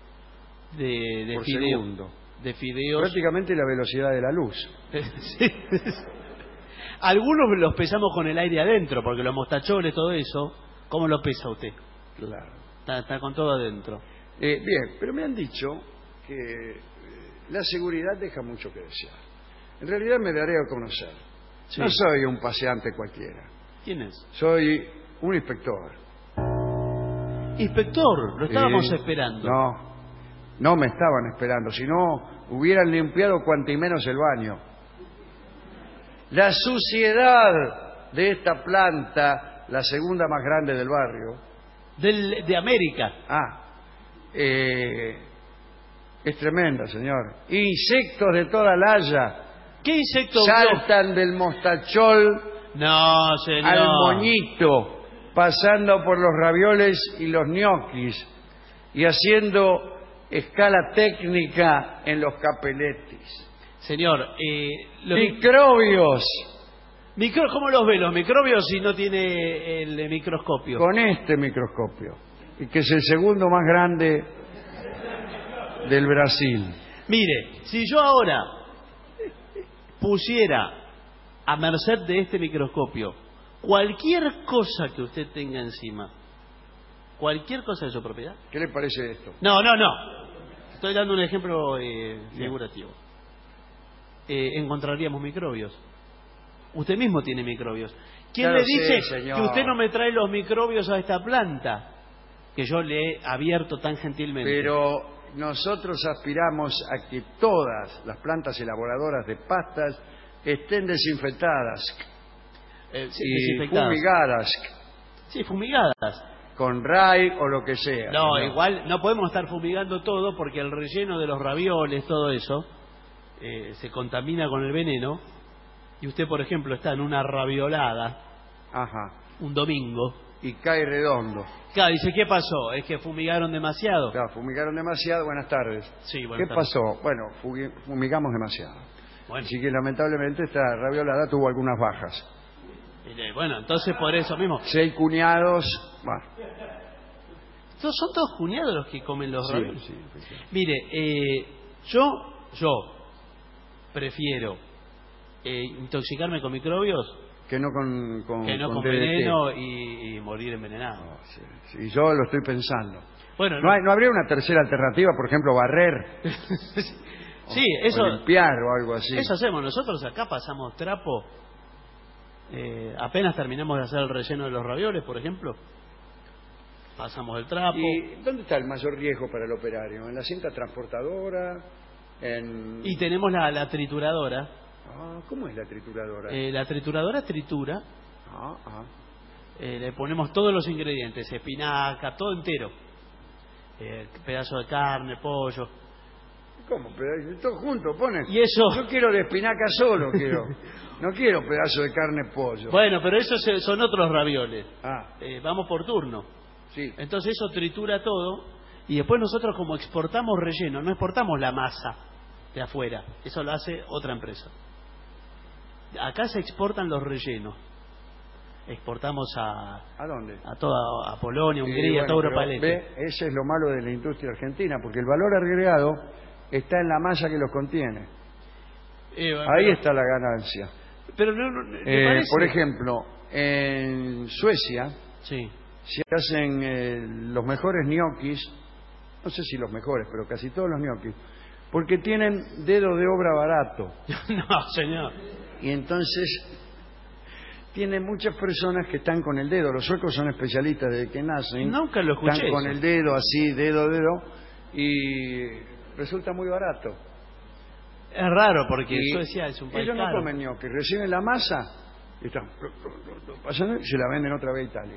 de, de Por fideo, segundo. de fideos. Prácticamente la velocidad de la luz. Sí. Algunos los pesamos con el aire adentro, porque los mostacholes, todo eso, ¿cómo lo pesa usted? Claro. Está, está con todo adentro. Eh, bien, pero me han dicho que eh, la seguridad deja mucho que desear. En realidad me daré a conocer. Sí. No soy un paseante cualquiera. ¿Quién es? Soy un inspector. Inspector, lo estábamos eh, esperando. No, no me estaban esperando, si no hubieran limpiado cuanto y menos el baño. La suciedad de esta planta, la segunda más grande del barrio. Del, de América. Ah, eh, es tremenda, señor. Insectos de toda la haya. ¿Qué insectos? Saltan no? del mostachol no, señor. al moñito, pasando por los ravioles y los ñoquis y haciendo escala técnica en los capeletis. Señor, eh, los microbios. Micro, ¿Cómo los ve los microbios si no tiene el microscopio? Con este microscopio, y que es el segundo más grande del Brasil. Mire, si yo ahora pusiera a merced de este microscopio cualquier cosa que usted tenga encima, cualquier cosa de su propiedad. ¿Qué le parece esto? No, no, no. Estoy dando un ejemplo eh, figurativo. Eh, encontraríamos microbios. Usted mismo tiene microbios. ¿Quién ya le sé, dice señor. que usted no me trae los microbios a esta planta que yo le he abierto tan gentilmente? Pero nosotros aspiramos a que todas las plantas elaboradoras de pastas estén desinfectadas eh, sí, y desinfectadas. fumigadas. Sí, fumigadas. Con ray o lo que sea. No, ¿no? igual no podemos estar fumigando todo porque el relleno de los ravioles, todo eso, eh, se contamina con el veneno. Y usted, por ejemplo, está en una raviolada. Ajá. Un domingo. Y cae redondo. Claro, dice, ¿qué pasó? ¿Es que fumigaron demasiado? Claro, fumigaron demasiado. Buenas tardes. Sí, buenas ¿Qué tardes. pasó? Bueno, fumigamos demasiado. Bueno. Así que lamentablemente esta raviolada tuvo algunas bajas. Mire, bueno, entonces por eso mismo. Seis cuñados. Bueno. ¿Son todos cuñados los que comen los sí, ravioles? Sí, sí, sí. Mire, eh, yo, yo prefiero eh, intoxicarme con microbios que no con, con, que no con, con veneno y, y morir envenenado. No, sí, sí, yo lo estoy pensando. Bueno, no, no, hay, ¿no habría una tercera alternativa, por ejemplo, barrer? Sí, o, eso. O limpiar o algo así. Eso hacemos nosotros acá, pasamos trapo. Eh, apenas terminamos de hacer el relleno de los ravioles, por ejemplo, pasamos el trapo. ¿Y dónde está el mayor riesgo para el operario? ¿En la cinta transportadora? En... Y tenemos la, la trituradora. Ah, ¿cómo es la trituradora? Eh, la trituradora tritura. Ah, ah. Eh, le ponemos todos los ingredientes, espinaca, todo entero. Eh, pedazo de carne, pollo. ¿Cómo? Pero todo junto, ponen. Y eso... Yo quiero de espinaca solo, quiero. No quiero pedazo de carne pollo. Bueno, pero esos son otros ravioles. Ah. Eh, vamos por turno. Sí. Entonces eso tritura todo y después nosotros como exportamos relleno, no exportamos la masa de afuera. Eso lo hace otra empresa. Acá se exportan los rellenos. Exportamos a... ¿A dónde? A toda a Polonia, Hungría, sí, bueno, toda Europa del Este. Ve, ese es lo malo de la industria argentina, porque el valor agregado está en la masa que los contiene. Eh, Ahí pero, está la ganancia. Pero no, no eh, por ejemplo, en Suecia sí. se hacen eh, los mejores ñoquis, no sé si los mejores, pero casi todos los ñoquis, porque tienen dedo de obra barato. No, señor. Y entonces tienen muchas personas que están con el dedo. Los suecos son especialistas desde que nacen. Nunca lo escuché. Están con eso. el dedo así, dedo, dedo, y resulta muy barato. Es raro porque y Suecia es un país ellos caro. no comen ñoquis, reciben la masa y están, pasan y se la venden otra vez a Italia.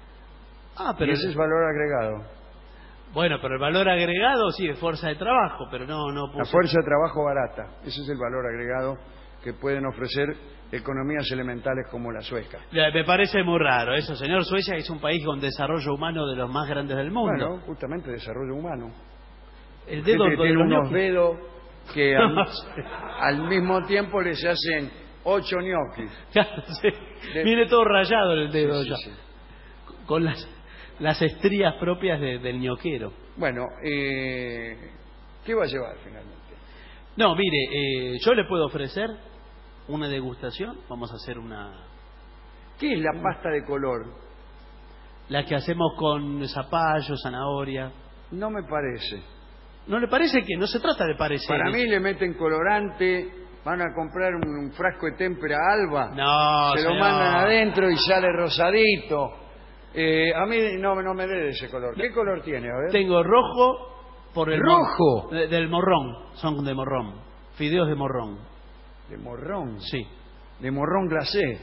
Ah, pero y ese es valor agregado. Bueno, pero el valor agregado sí es fuerza de trabajo, pero no no La fuerza de trabajo barata, ese es el valor agregado que pueden ofrecer economías elementales como la sueca. Me parece muy raro eso, señor. Suecia es un país con desarrollo humano de los más grandes del mundo. Bueno, justamente desarrollo humano. El dedo que tiene de unos dedos que al, al mismo tiempo les hacen ocho ñoquis. Sí. De... Viene todo rayado el dedo sí, ya. Sí, sí. Con las, las estrías propias de, del ñoquero. Bueno, eh, ¿qué va a llevar finalmente? No, mire, eh, yo le puedo ofrecer una degustación. Vamos a hacer una... ¿Qué es la pasta de color? La que hacemos con zapallo, zanahoria. No me parece. ¿No le parece que no se trata de parecer? Para mí le meten colorante, van a comprar un, un frasco de témpera alba, no, se señor. lo mandan adentro y sale rosadito. Eh, a mí no, no me dé de ese color. ¿Qué color tiene? A ver. Tengo rojo por el rojo de, del morrón, son de morrón, fideos de morrón. ¿De morrón? Sí. ¿De morrón glacé?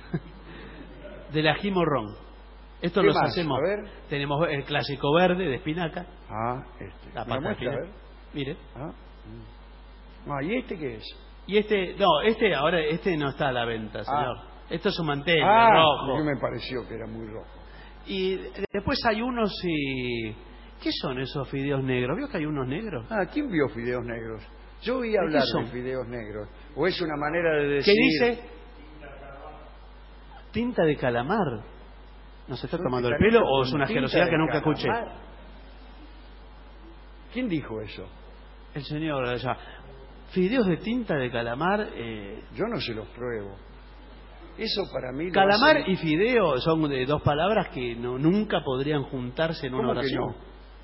Del ají morrón. Esto ¿Qué los más? hacemos. A ver. Tenemos el clásico verde de espinaca. Ah, este. La pasta de espinaca. A ver. Mire. Ah. ah, ¿y este qué es? Y este, no, este ahora este no está a la venta, señor. Ah. Esto es un mantel ah, rojo. A mí me pareció que era muy rojo. Y después hay unos y ¿qué son esos fideos negros? ¿Vio que hay unos negros? Ah, ¿quién vio fideos negros? Yo oí hablar ¿De, de fideos negros. ¿O es una manera de decir? ¿Qué dice? Tinta de calamar. ¿No se está tomando el pelo o es una asquerosidad que nunca escuché? ¿Quién dijo eso? El señor allá. Fideos de tinta de calamar. Eh... Yo no se los pruebo. Eso para mí. Calamar hace... y fideo son de dos palabras que no, nunca podrían juntarse en una oración.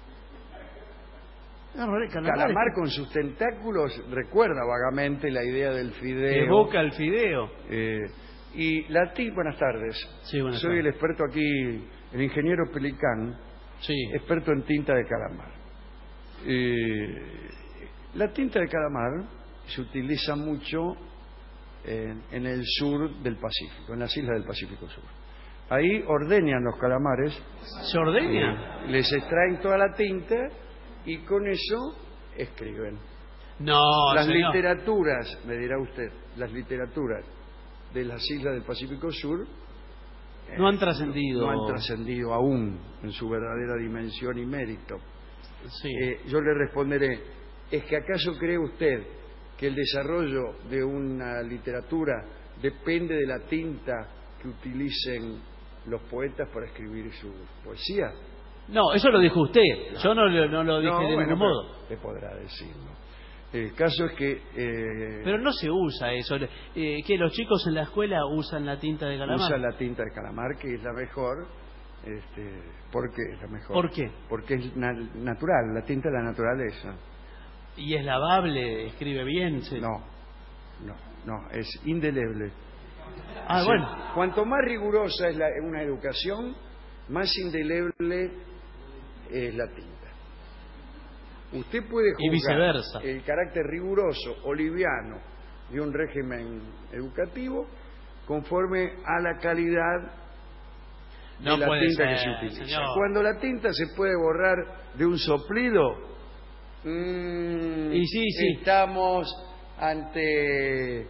No? No, calamar, calamar es... con sus tentáculos recuerda vagamente la idea del fideo. Evoca el fideo. Eh, y la tinta, buenas tardes. Sí, buenas Soy tardes. el experto aquí, el ingeniero Pelicán, sí. experto en tinta de calamar. Eh, la tinta de calamar se utiliza mucho en, en el sur del Pacífico, en las islas del Pacífico Sur. Ahí ordeñan los calamares. ¿Se ordeña? Eh, les extraen toda la tinta y con eso escriben. No, las señor. literaturas, me dirá usted, las literaturas de las islas del Pacífico Sur eh, no han trascendido. No han trascendido aún en su verdadera dimensión y mérito. Sí. Eh, yo le responderé, ¿es que acaso cree usted que el desarrollo de una literatura depende de la tinta que utilicen los poetas para escribir su poesía? No, eso lo dijo usted. Yo no, no lo dije no, de bueno, ningún modo. Le podrá decir, ¿no? El caso es que... Eh, Pero no se usa eso. Eh, ¿Que los chicos en la escuela usan la tinta de calamar? Usan la tinta de calamar, que es la mejor. Este, ¿Por qué es la mejor? ¿Por qué? Porque es na natural, la tinta de la naturaleza. ¿Y es lavable? ¿Escribe bien? ¿Sí? No, no, no, es indeleble. Ah, sí. Bueno. Cuanto más rigurosa es la, una educación, más indeleble es la tinta. Usted puede juzgar y viceversa. el carácter riguroso o liviano de un régimen educativo conforme a la calidad no de la puede tinta ser, que se utiliza. señor. Cuando la tinta se puede borrar de un soplido, Mm, y sí, sí. Estamos ante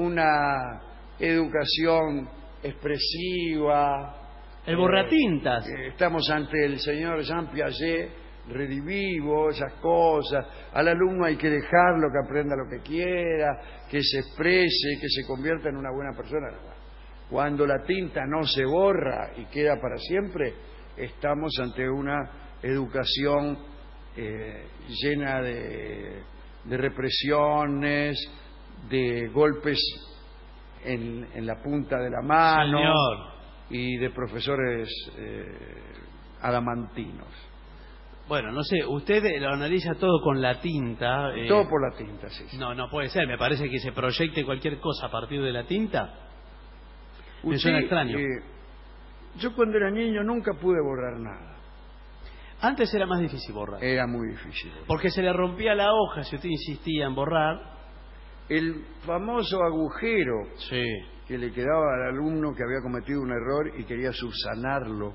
una educación expresiva. El borratintas. Eh, estamos ante el señor Jean Piaget, redivivo, esas cosas. Al alumno hay que dejarlo que aprenda lo que quiera, que se exprese, que se convierta en una buena persona. Cuando la tinta no se borra y queda para siempre, estamos ante una educación eh, llena de, de represiones, de golpes en, en la punta de la mano. Señor. Y de profesores eh, adamantinos. Bueno, no sé, usted lo analiza todo con la tinta. Eh... Todo por la tinta, sí, sí. No, no puede ser. Me parece que se proyecte cualquier cosa a partir de la tinta. Me Usted, suena extraño. Eh, yo cuando era niño nunca pude borrar nada. Antes era más difícil borrar. Era muy difícil borrar. Porque se le rompía la hoja si usted insistía en borrar. El famoso agujero sí. que le quedaba al alumno que había cometido un error y quería subsanarlo.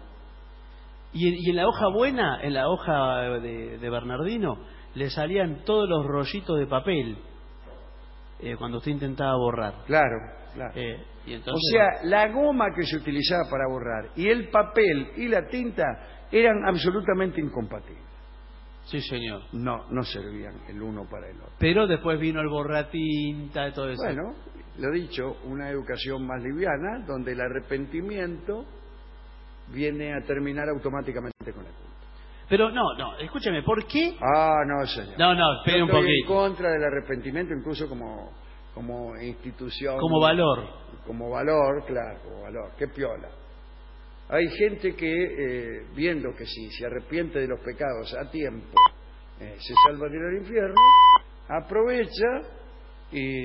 Y en, y en la hoja buena, en la hoja de, de Bernardino, le salían todos los rollitos de papel eh, cuando usted intentaba borrar. Claro, claro. Eh, y entonces... O sea, la goma que se utilizaba para borrar y el papel y la tinta eran absolutamente incompatibles. Sí, señor. No, no servían el uno para el otro. Pero después vino el borratinta y todo eso. Bueno, lo dicho, una educación más liviana, donde el arrepentimiento viene a terminar automáticamente con la culpa. Pero no, no, escúcheme, ¿por qué? Ah, no, señor. No, no, espere Yo un estoy poquito. en contra del arrepentimiento, incluso como, como institución. Como valor. Como valor, claro, como valor. Qué piola. Hay gente que, eh, viendo que si se arrepiente de los pecados a tiempo, eh, se salva de ir al infierno, aprovecha y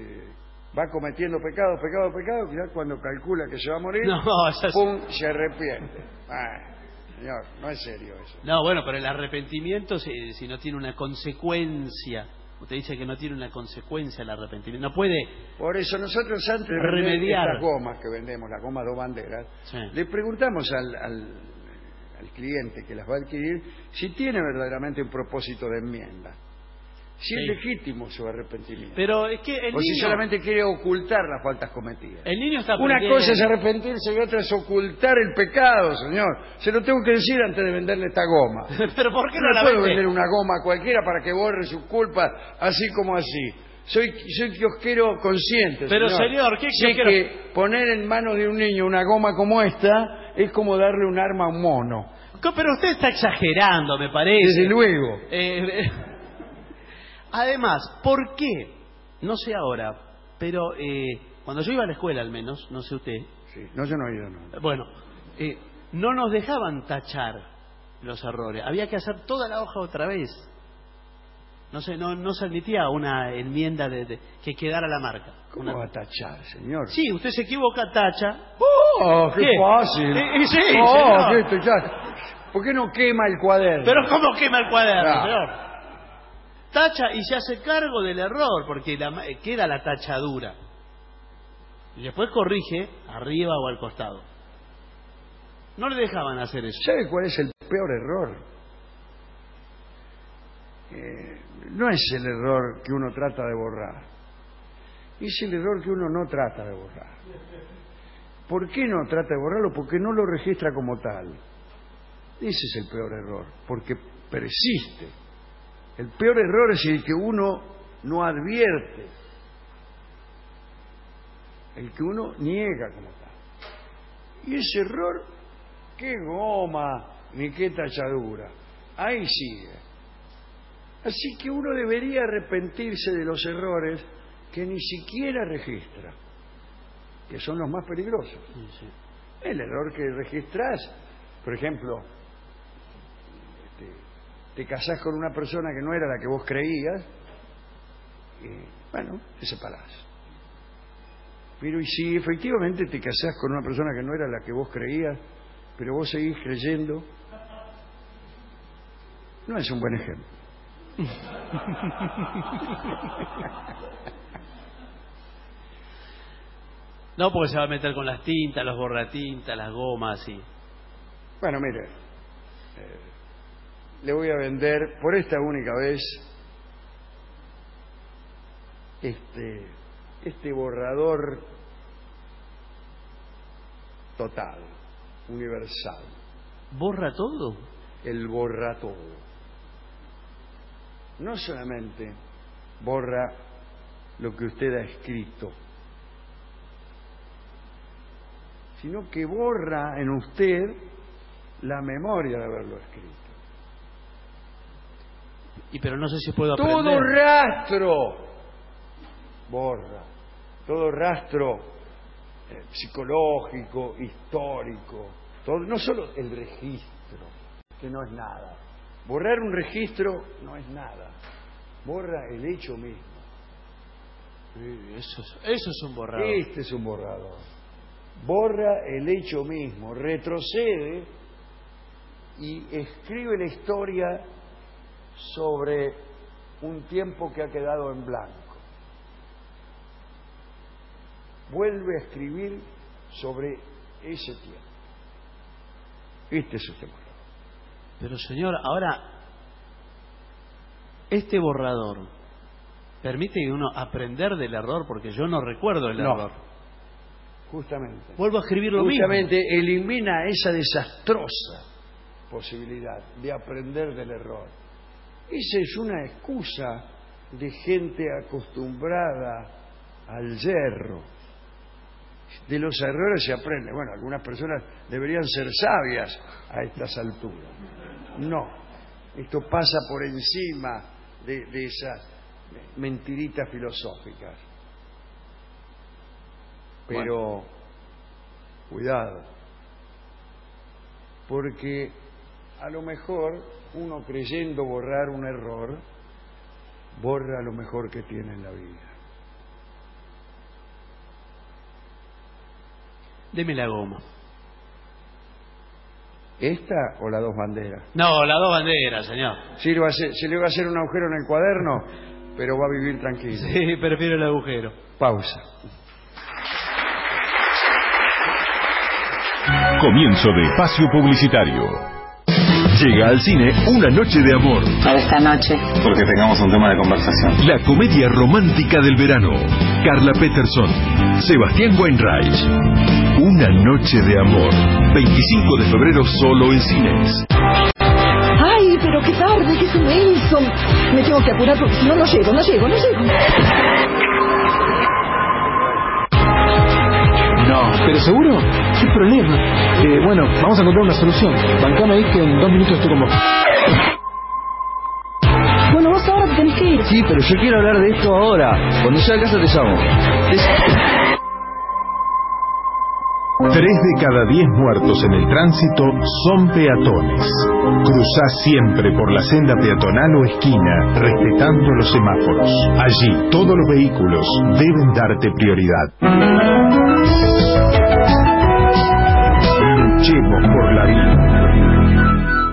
va cometiendo pecados, pecados, pecados, y ya cuando calcula que se va a morir, no, es... ¡pum!, se arrepiente. Ah, señor, no es serio eso. No, bueno, pero el arrepentimiento, si, si no tiene una consecuencia, usted dice que no tiene una consecuencia el arrepentimiento, no puede. Por eso nosotros antes de remediar estas gomas que vendemos, las gomas dos banderas, sí. le preguntamos al, al, al cliente que las va a adquirir si tiene verdaderamente un propósito de enmienda. Si sí. es legítimo su arrepentimiento. Pero es que el o niño... si solamente quiere ocultar las faltas cometidas. El niño está Una aprendiendo... cosa es arrepentirse y otra es ocultar el pecado, señor. Se lo tengo que decir antes de venderle esta goma. ¿Pero por qué no, no la puedo vende? vender una goma a cualquiera para que borre sus culpas así como así. Soy, soy kiosquero consciente, Pero señor. señor, ¿qué sé kiosquero? que poner en manos de un niño una goma como esta es como darle un arma a un mono. Pero usted está exagerando, me parece. Desde luego. Eh... Además, ¿por qué? No sé ahora, pero eh, cuando yo iba a la escuela al menos, no sé usted. Sí, no, yo no he ido, no. Bueno, eh, no nos dejaban tachar los errores. Había que hacer toda la hoja otra vez. No sé, no, no se admitía una enmienda de, de que quedara la marca. ¿Cómo una... va a tachar, señor? Sí, usted se equivoca, tacha. ¡Oh, qué, ¿Qué? fácil! Eh, eh, sí, ¡Oh, señor. qué tachar! ¿Por qué no quema el cuaderno? Pero ¿cómo quema el cuaderno, Ah. señor? Tacha y se hace cargo del error, porque la, queda la tachadura. Y después corrige arriba o al costado. No le dejaban hacer eso. ¿Sabe cuál es el peor error? Eh, no es el error que uno trata de borrar. Es el error que uno no trata de borrar. ¿Por qué no trata de borrarlo? Porque no lo registra como tal. Ese es el peor error, porque persiste. El peor error es el que uno no advierte, el que uno niega como tal. Y ese error, qué goma, ni qué tachadura, ahí sigue. Así que uno debería arrepentirse de los errores que ni siquiera registra, que son los más peligrosos. Sí, sí. El error que registras, por ejemplo, te casás con una persona que no era la que vos creías, y, bueno, te separás. Pero y si efectivamente te casás con una persona que no era la que vos creías, pero vos seguís creyendo, no es un buen ejemplo. No, porque se va a meter con las tintas, los borratintas, las gomas y... Bueno, mire, eh, le voy a vender por esta única vez este, este borrador total, universal. ¿Borra todo? El borra todo. No solamente borra lo que usted ha escrito, sino que borra en usted la memoria de haberlo escrito. Y pero no sé si puedo aprender. Todo rastro borra, todo rastro eh, psicológico, histórico, todo, no solo el registro, que no es nada. Borrar un registro no es nada, borra el hecho mismo. Sí, eso, es, eso es un borrador. Este es un borrador. Borra el hecho mismo, retrocede y escribe la historia sobre un tiempo que ha quedado en blanco. Vuelve a escribir sobre ese tiempo. Este es este borrador. Pero señor, ahora, este borrador permite que uno aprender del error, porque yo no recuerdo el no. error. Justamente. Vuelvo a escribir lo Justamente mismo. elimina esa desastrosa posibilidad de aprender del error. Esa es una excusa de gente acostumbrada al yerro. De los errores se aprende. Bueno, algunas personas deberían ser sabias a estas alturas. No. Esto pasa por encima de, de esas mentiritas filosóficas. Pero, bueno, cuidado, porque a lo mejor uno creyendo borrar un error, borra lo mejor que tiene en la vida. Deme la goma. ¿Esta o las dos banderas? No, las dos banderas, señor. Sí, va a hacer, se le va a hacer un agujero en el cuaderno, pero va a vivir tranquilo. Sí, prefiero el agujero. Pausa. Comienzo de espacio publicitario. Llega al cine Una noche de amor. Para esta noche. Porque tengamos un tema de conversación. La comedia romántica del verano. Carla Peterson, Sebastián Weinreich. Una noche de amor. veinticinco de febrero solo en cines. ¡Ay, pero qué tarde, qué inmenso! Me tengo que apurar porque si no, no llego, no llego, no llego. No, ¿pero seguro? ¿Qué problema? Eh, bueno, vamos a encontrar una solución. Bancame ahí que en dos minutos estoy con vos. Bueno, vos ahora te tenés que ir. Sí, pero yo quiero hablar de esto ahora. Cuando llegue a casa te llamo. Es... Tres de cada diez muertos en el tránsito son peatones. Cruzá siempre por la senda peatonal o esquina, respetando los semáforos. Allí, todos los vehículos deben darte prioridad. Luchemos por la vida.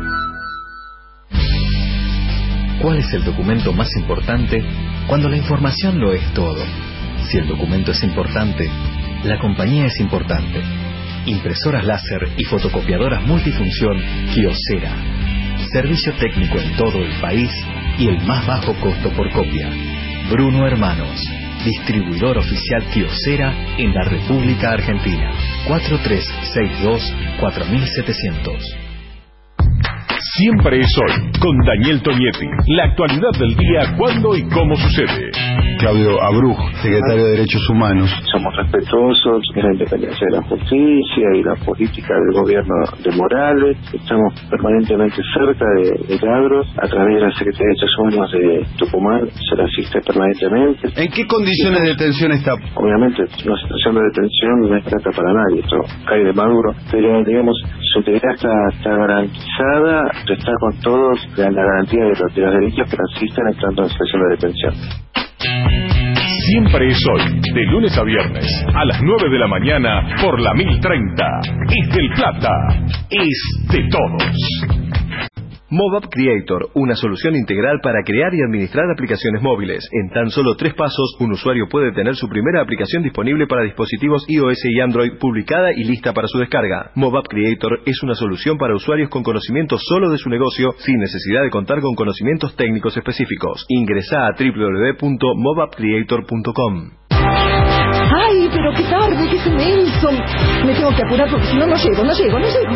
¿Cuál es el documento más importante cuando la información lo es todo? Si el documento es importante, la compañía es importante. Impresoras láser y fotocopiadoras multifunción Kyocera. Servicio técnico en todo el país y el más bajo costo por copia. Bruno Hermanos, distribuidor oficial Kyocera en la República Argentina. cuatro tres seis dos cuatro siete cero cero. Siempre es hoy, con Daniel Tonietti. La actualidad del día, cuándo y cómo sucede. Claudio Abruj, secretario de Derechos Humanos. Somos respetuosos de la independencia de la justicia y la política del gobierno de Morales. Estamos permanentemente cerca de, de Ladros. A través de la Secretaría de Derechos Humanos de Tucumán se le asiste permanentemente. ¿En qué condiciones de detención está? Obviamente, una situación de detención no es grata para nadie. Esto cae de Maduro. Pero, digamos, su integridad está, está garantizada. Está con todos la, la garantía de los, de los derechos que asisten entrando en situación de detención. Siempre es hoy, de lunes a viernes, a las nueve de la mañana, por la mil treinta. Es del Plata, es de todos. MobApp Creator, una solución integral para crear y administrar aplicaciones móviles. En tan solo tres pasos, un usuario puede tener su primera aplicación disponible para dispositivos iOS y Android, publicada y lista para su descarga. MobApp Creator es una solución para usuarios con conocimiento solo de su negocio, sin necesidad de contar con conocimientos técnicos específicos. Ingresá a doble u doble u doble u punto mob app creator punto com. ¡Ay, pero qué tarde, qué se me hizo! Me tengo que apurar porque si no, no llego, no llego, no llego.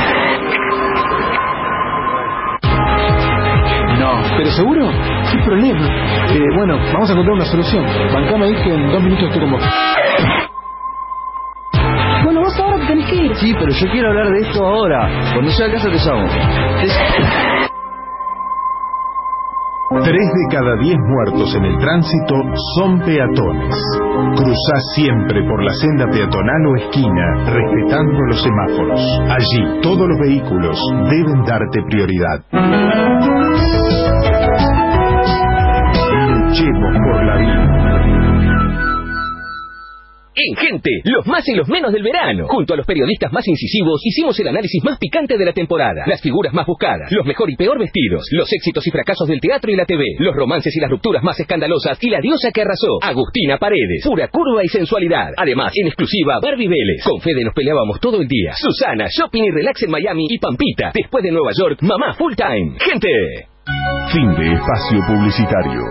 No, ¿pero seguro? ¿Qué problema? Eh, bueno, vamos a encontrar una solución. Bancame ahí que en dos minutos estoy con vos. Bueno, vos ahora te tenés que ir. Sí, pero yo quiero hablar de esto ahora. Cuando llegue a casa te llamo. Te... Tres de cada diez muertos en el tránsito son peatones. Cruzá siempre por la senda peatonal o esquina, respetando los semáforos. Allí, todos los vehículos deben darte prioridad. Luchemos por la vida. En Gente, los más y los menos del verano. Junto a los periodistas más incisivos, hicimos el análisis más picante de la temporada. Las figuras más buscadas, los mejor y peor vestidos, los éxitos y fracasos del teatro y la T V, los romances y las rupturas más escandalosas y la diosa que arrasó, Agustina Paredes. Pura curva y sensualidad. Además, en exclusiva, Barbie Vélez. Con Fede nos peleábamos todo el día. Susana, shopping y relax en Miami. Y Pampita, después de Nueva York, mamá full time. Gente. Fin de espacio publicitario.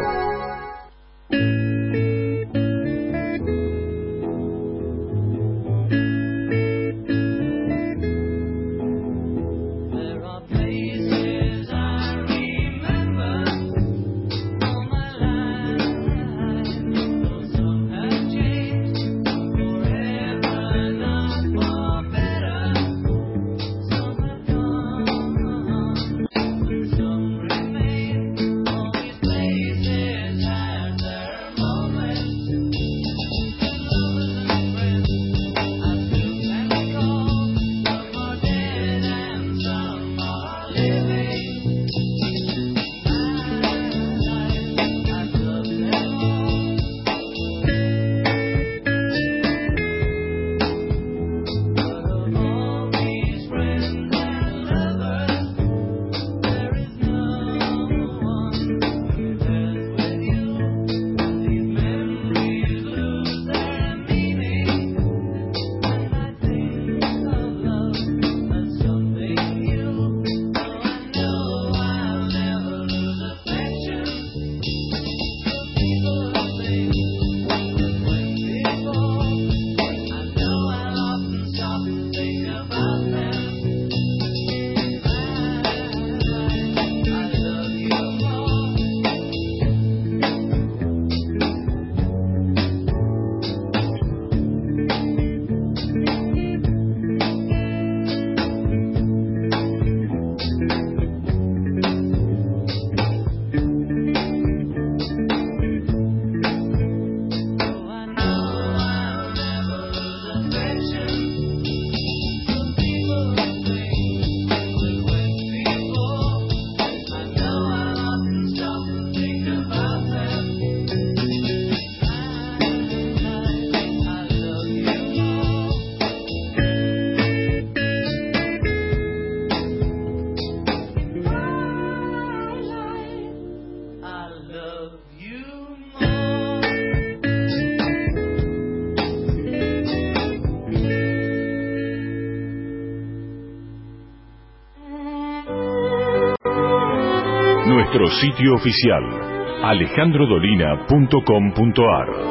Nuestro sitio oficial, alejandro dolina punto com punto a r.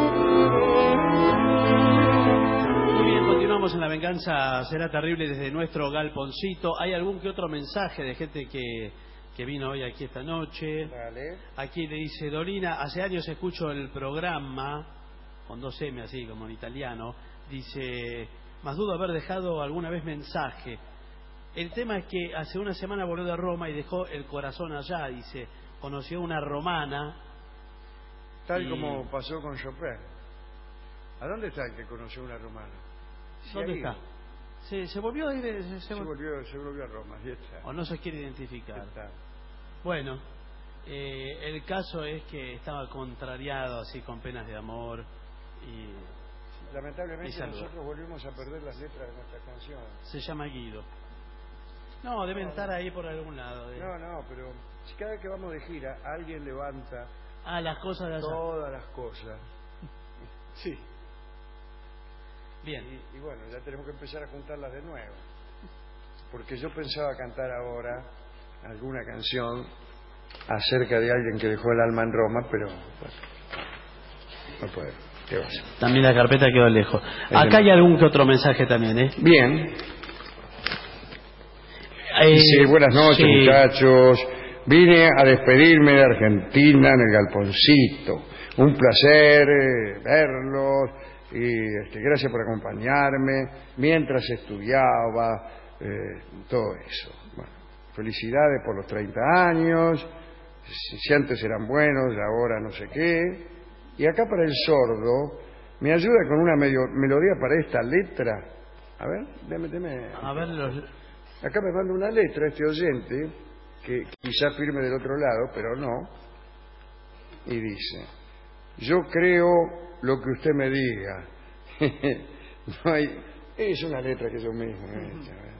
Muy bien, continuamos en La Venganza Será Terrible desde nuestro galponcito. ¿Hay algún que otro mensaje de gente que, que vino hoy aquí esta noche? Vale. Aquí le dice Dolina, hace años escucho el programa, con dos eme así como en italiano, dice, más dudo haber dejado alguna vez mensaje. El tema es que hace una semana volvió de Roma y dejó el corazón allá, dice, conoció una romana. Tal y... como pasó con Chopin. ¿A dónde está el que conoció una romana? Sí, ¿Dónde ahí. está? Se, se volvió a ir... Se, se, volvió, se volvió a Roma, ahí está. O no se quiere identificar. Está. Bueno, eh, el caso es que estaba contrariado así con penas de amor y... Lamentablemente y nosotros volvimos a perder las letras de nuestras canciones. Se llama Guido. No, deben estar ahí por algún lado. No, no, pero si cada vez que vamos de gira alguien levanta ah, las cosas de allá. Todas las cosas. Sí. Bien. Y, y bueno, ya tenemos que empezar a juntarlas de nuevo. Porque yo pensaba cantar ahora alguna canción acerca de alguien que dejó el alma en Roma, pero bueno, no puedo. ¿Qué va a hacer? También la carpeta quedó lejos. Acá hay algún que otro mensaje también, ¿eh? Bien. Eh, Dice, buenas noches, sí. muchachos. Vine a despedirme de Argentina en el Galponcito. Un placer eh, verlos y este, gracias por acompañarme mientras estudiaba, eh, todo eso. Bueno, felicidades por los treinta años. Si, si antes eran buenos, ahora no sé qué. Y acá para el sordo, ¿me ayuda con una medio, melodía para esta letra? A ver, déme, déme. A ver, los... Acá me manda una letra este oyente, que quizá firme del otro lado, pero no. Y dice, yo creo lo que usted me diga. No hay... Es una letra que yo mismo he hecho. ¿eh?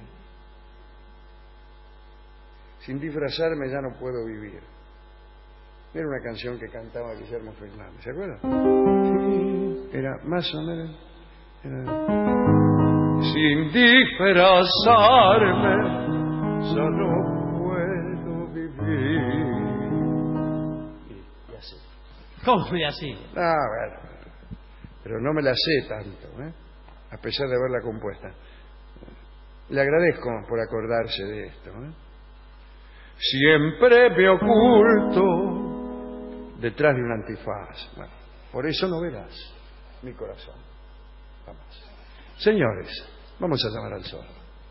Sin disfrazarme ya no puedo vivir. Era una canción que cantaba Guillermo Fernández, ¿se acuerdan? Era más o menos... Era... Sin disfrazarme ya no puedo vivir. Y, y así. ¿Cómo y así? Ah, bueno. Pero no me la sé tanto, ¿eh? A pesar de haberla compuesta. Le agradezco por acordarse de esto, ¿eh? Siempre me oculto detrás de un antifaz. Bueno, por eso no verás mi corazón. Vamos. Señores, vamos a llamar al sol.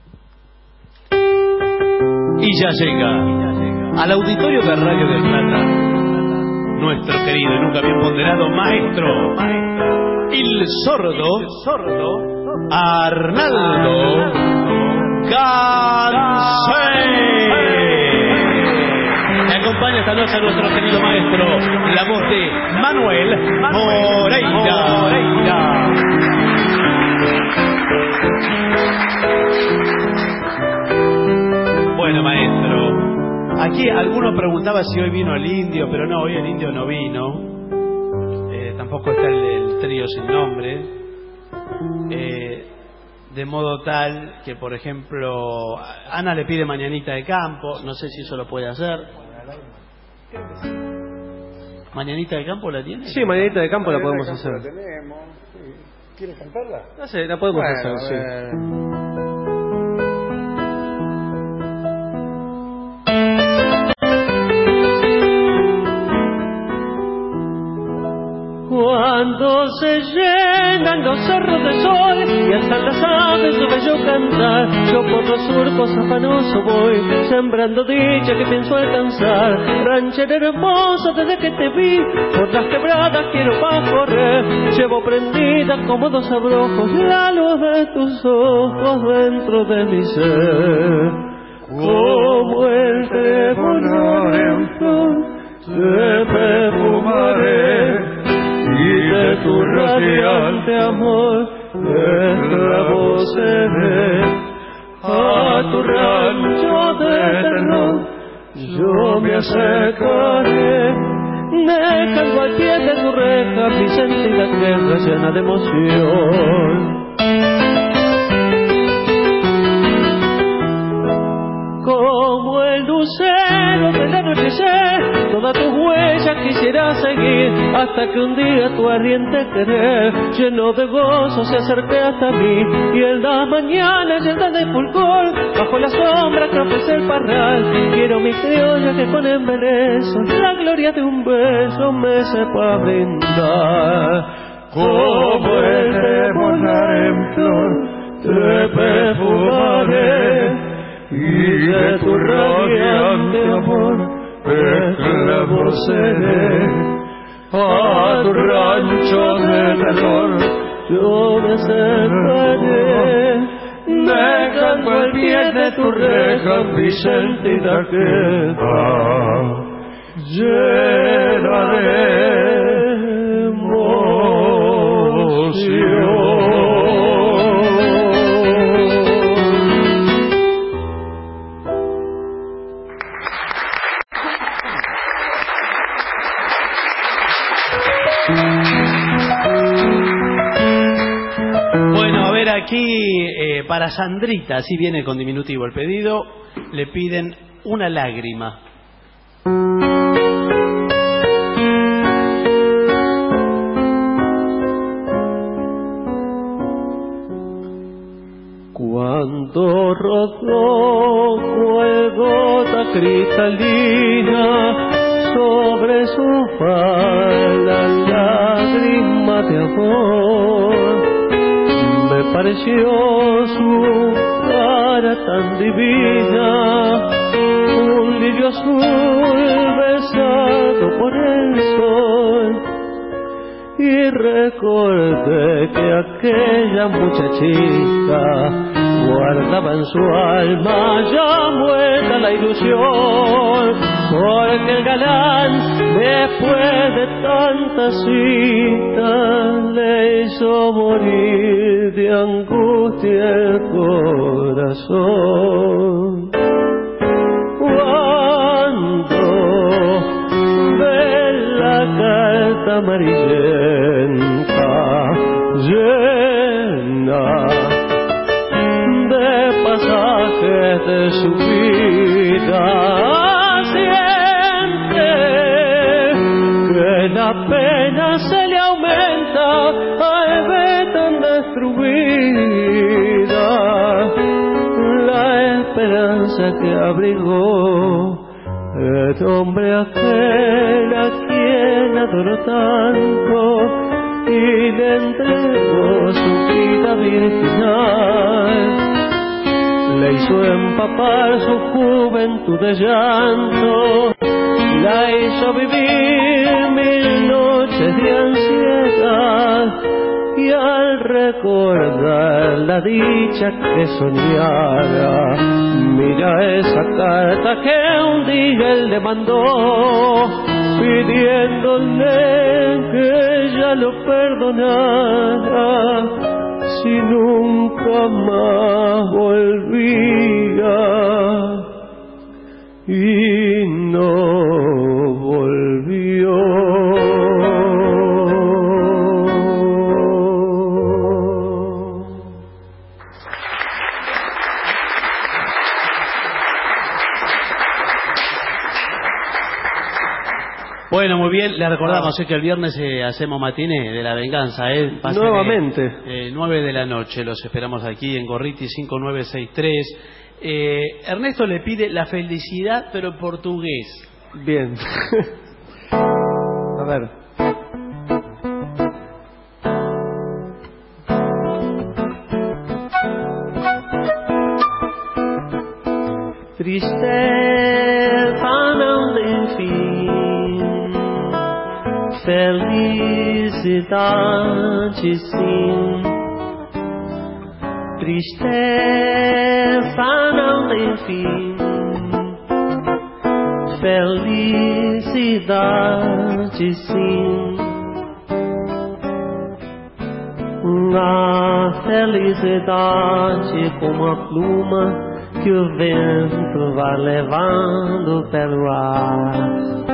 Y ya llega al auditorio de Radio del Plata nuestro querido y nunca bien ponderado maestro, el sordo, el sordo Arnaldo Gansé. Me acompaña esta noche nuestro querido maestro, la voz de Manuel Moreira. Bueno, maestro, aquí algunos preguntaban si hoy vino el indio, pero no, hoy el indio no vino. Eh, tampoco está el, el trío sin nombre. Eh, de modo tal que, por ejemplo, Ana le pide Mañanita de Campo, no sé si eso lo puede hacer. ¿Mañanita de Campo la tiene? Sí, Mañanita de Campo la podemos hacer. La tenemos. Sí. ¿Quieres cantarla? No sé, la podemos bueno, hacer, sí. Cuando se llenan los cerros de sol y hasta las aves su bello cantar, yo por los surcos afanoso voy, sembrando dicha que pienso alcanzar. Ranchera hermosa desde que te vi, por las quebradas quiero pa' correr. Llevo prendida como dos abrojos la luz de tus ojos dentro de mi ser. Como el trébol en flor, te perfumaré, y de tu radiante amor esclavo seré. A tu rancho de terror yo me acercaré, dejando al pie de tu reja mi sentida tierra llena de emoción. Como el lucero del anochecer, toda tu huella quisiera seguir, hasta que un día tu ardiente querer, lleno de gozo, se acerque hasta mí. Y en la mañana llena de fulgor, bajo la sombra que ofrece el parral, quiero mi criolla que con embeleso la gloria de un beso me sepa brindar. Como el trébol en flor, te perfumaré, y de tu radiante amor esclavo seré. A tu rancho de terror yo me acercaré, dejando al pie de tu reja mi sentida queda llena de emoción. eh, para Sandrita, así viene con diminutivo el pedido, le piden una lágrima. Cuando rodó cual gota cristalina sobre su falda lágrima de amor, me pareció su cara tan divina, un lirio azul besado por el sol, y recordé que aquella muchachita guardaba en su alma ya muerta la ilusión, porque el galán después de tanta cita le hizo morir de angustia el corazón. Cuando ve la carta amarillenta llena de pasajes de su vida, siente que la pena se le aumenta al ver tan destruida la esperanza que abrigó el hombre aquel a quien adoró tanto y le entregó su vida virginal. Le hizo empapar su juventud de llanto, la hizo vivir mil noches de ansiedad, y al recordar la dicha que soñara, mira esa carta que un día él le mandó, pidiéndole que ella lo perdonara, si nunca más volvía, y no volvió. Bueno, muy bien, le recordamos eh, que el viernes eh, hacemos matiné de la venganza, ¿eh? Pasen, Nuevamente. Eh, nueve de la noche, los esperamos aquí en Gorriti cinco nueve seis tres. Eh, Ernesto le pide la felicidad, pero en portugués. Bien. A ver. Tristeza não tem fim, felicidade sim. Tristeza não tem fim, felicidade sim. A felicidade como a pluma que o vento vai levando pelo ar,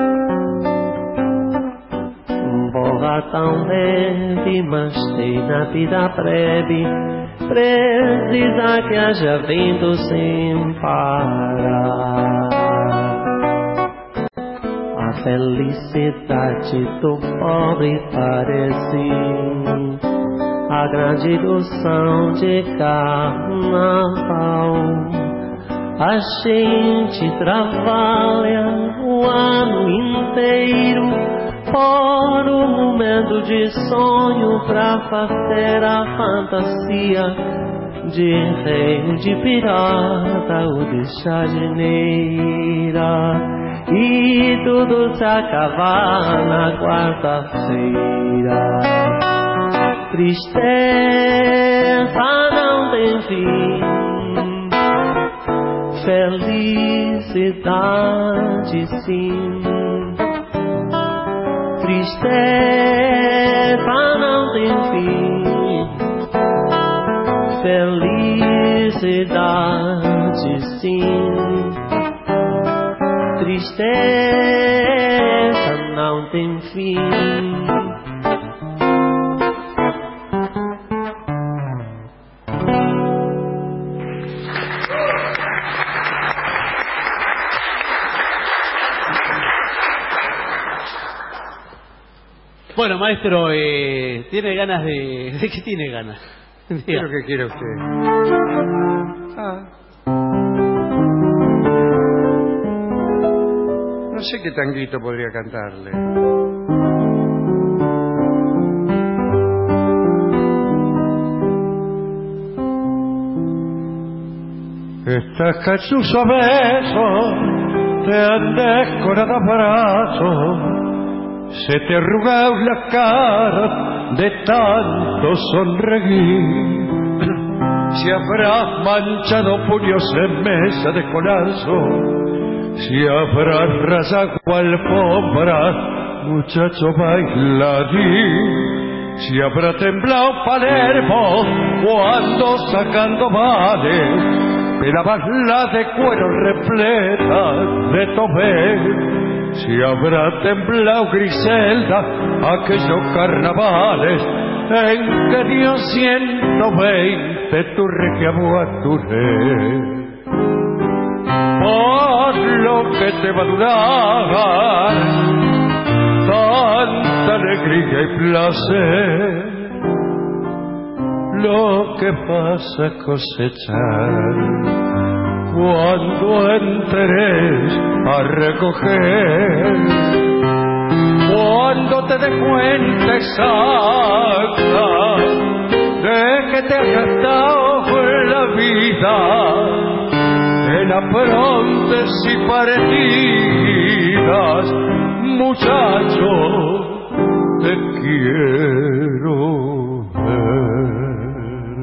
voa tão leve, mas tem na vida breve, precisa que haja vento sem parar. A felicidade do pobre parece a grande ilusão de carnaval. A gente trabalha o ano inteiro por um momento de sonho pra fazer a fantasia de rei, de pirata ou de jardineira, e tudo se acabar na quarta-feira. Tristeza não tem fim, felicidade sim. Tristeza não tem fim, felicidade sim. Tristeza não tem fim. Bueno, maestro, eh, ¿tiene ganas de... ¿De qué tiene ganas? ¿Qué es lo que quiere usted? Ah. No sé qué tanguito podría cantarle. Estas cachuzos besos te han descorado abrazos, se te arruga la cara de tanto sonreír. Si habrás manchado puños en mesa de colazo, si habrás rasgado alfombras, muchacho bailarín. Si habrá temblado Palermo cuando sacando vales pelabas la de cuero repleta de tobé. Si habrá temblado Griselda aquellos carnavales en que dio ciento veinte tu regia Boaturé. Por lo que te va a durar tanta alegría y placer, lo que vas a cosechar cuando entres a recoger, cuando te des cuenta exacta de que te has gastado la vida en aprontes y partidas. Muchacho, te quiero ver.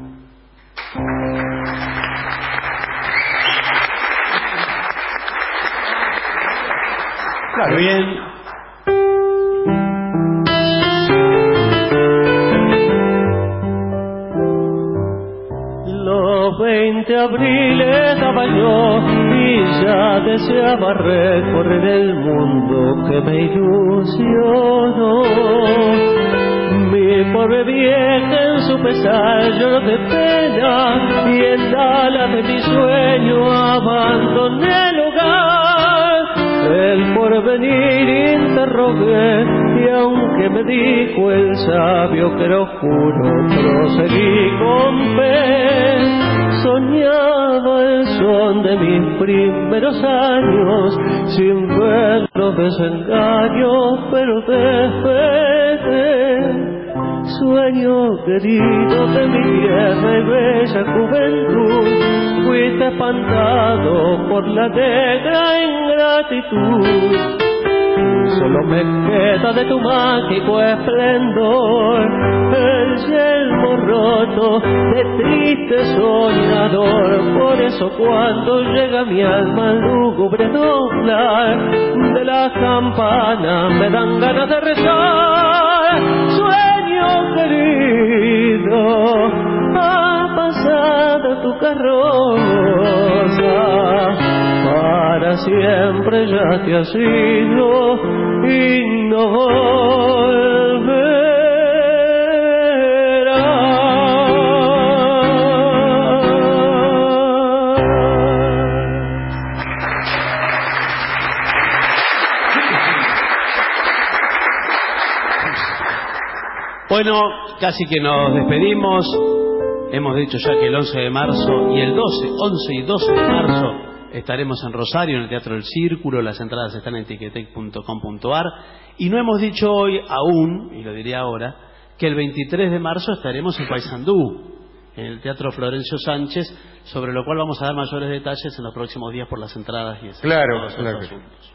Claro, bien. Los veinte abriles daba yo y ya deseaba recorrer el mundo que me ilusionó. Mi pobre vieja en su pesar lloró de pena y en la ala de mi sueño abandoné el hogar. El porvenir interrogué y aunque me dijo el sabio que lo juro, proseguí con fe. Soñaba el son de mis primeros años sin ver los desengaños, pero desperté. Sueño querido de mi tierra y bella juventud, fuiste espantado por la negra ingratitud. Solo me queda de tu mágico esplendor el yelmo roto de triste soñador. Por eso cuando llega mi alma al lúgubre doblar de la campana me dan ganas de rezar. Sueño querido, ha pasado tu carroza, para siempre ya te has ido y no volverás. Bueno, casi que nos despedimos. Hemos dicho ya que el once de marzo y el doce, once y doce de marzo estaremos en Rosario, en el Teatro del Círculo. Las entradas están en ticketek punto com punto ar. Y no hemos dicho hoy aún, y lo diré ahora, que el veintitrés de marzo estaremos en Paysandú, en el Teatro Florencio Sánchez, sobre lo cual vamos a dar mayores detalles en los próximos días por las entradas y esos, claro, esos claro. asuntos.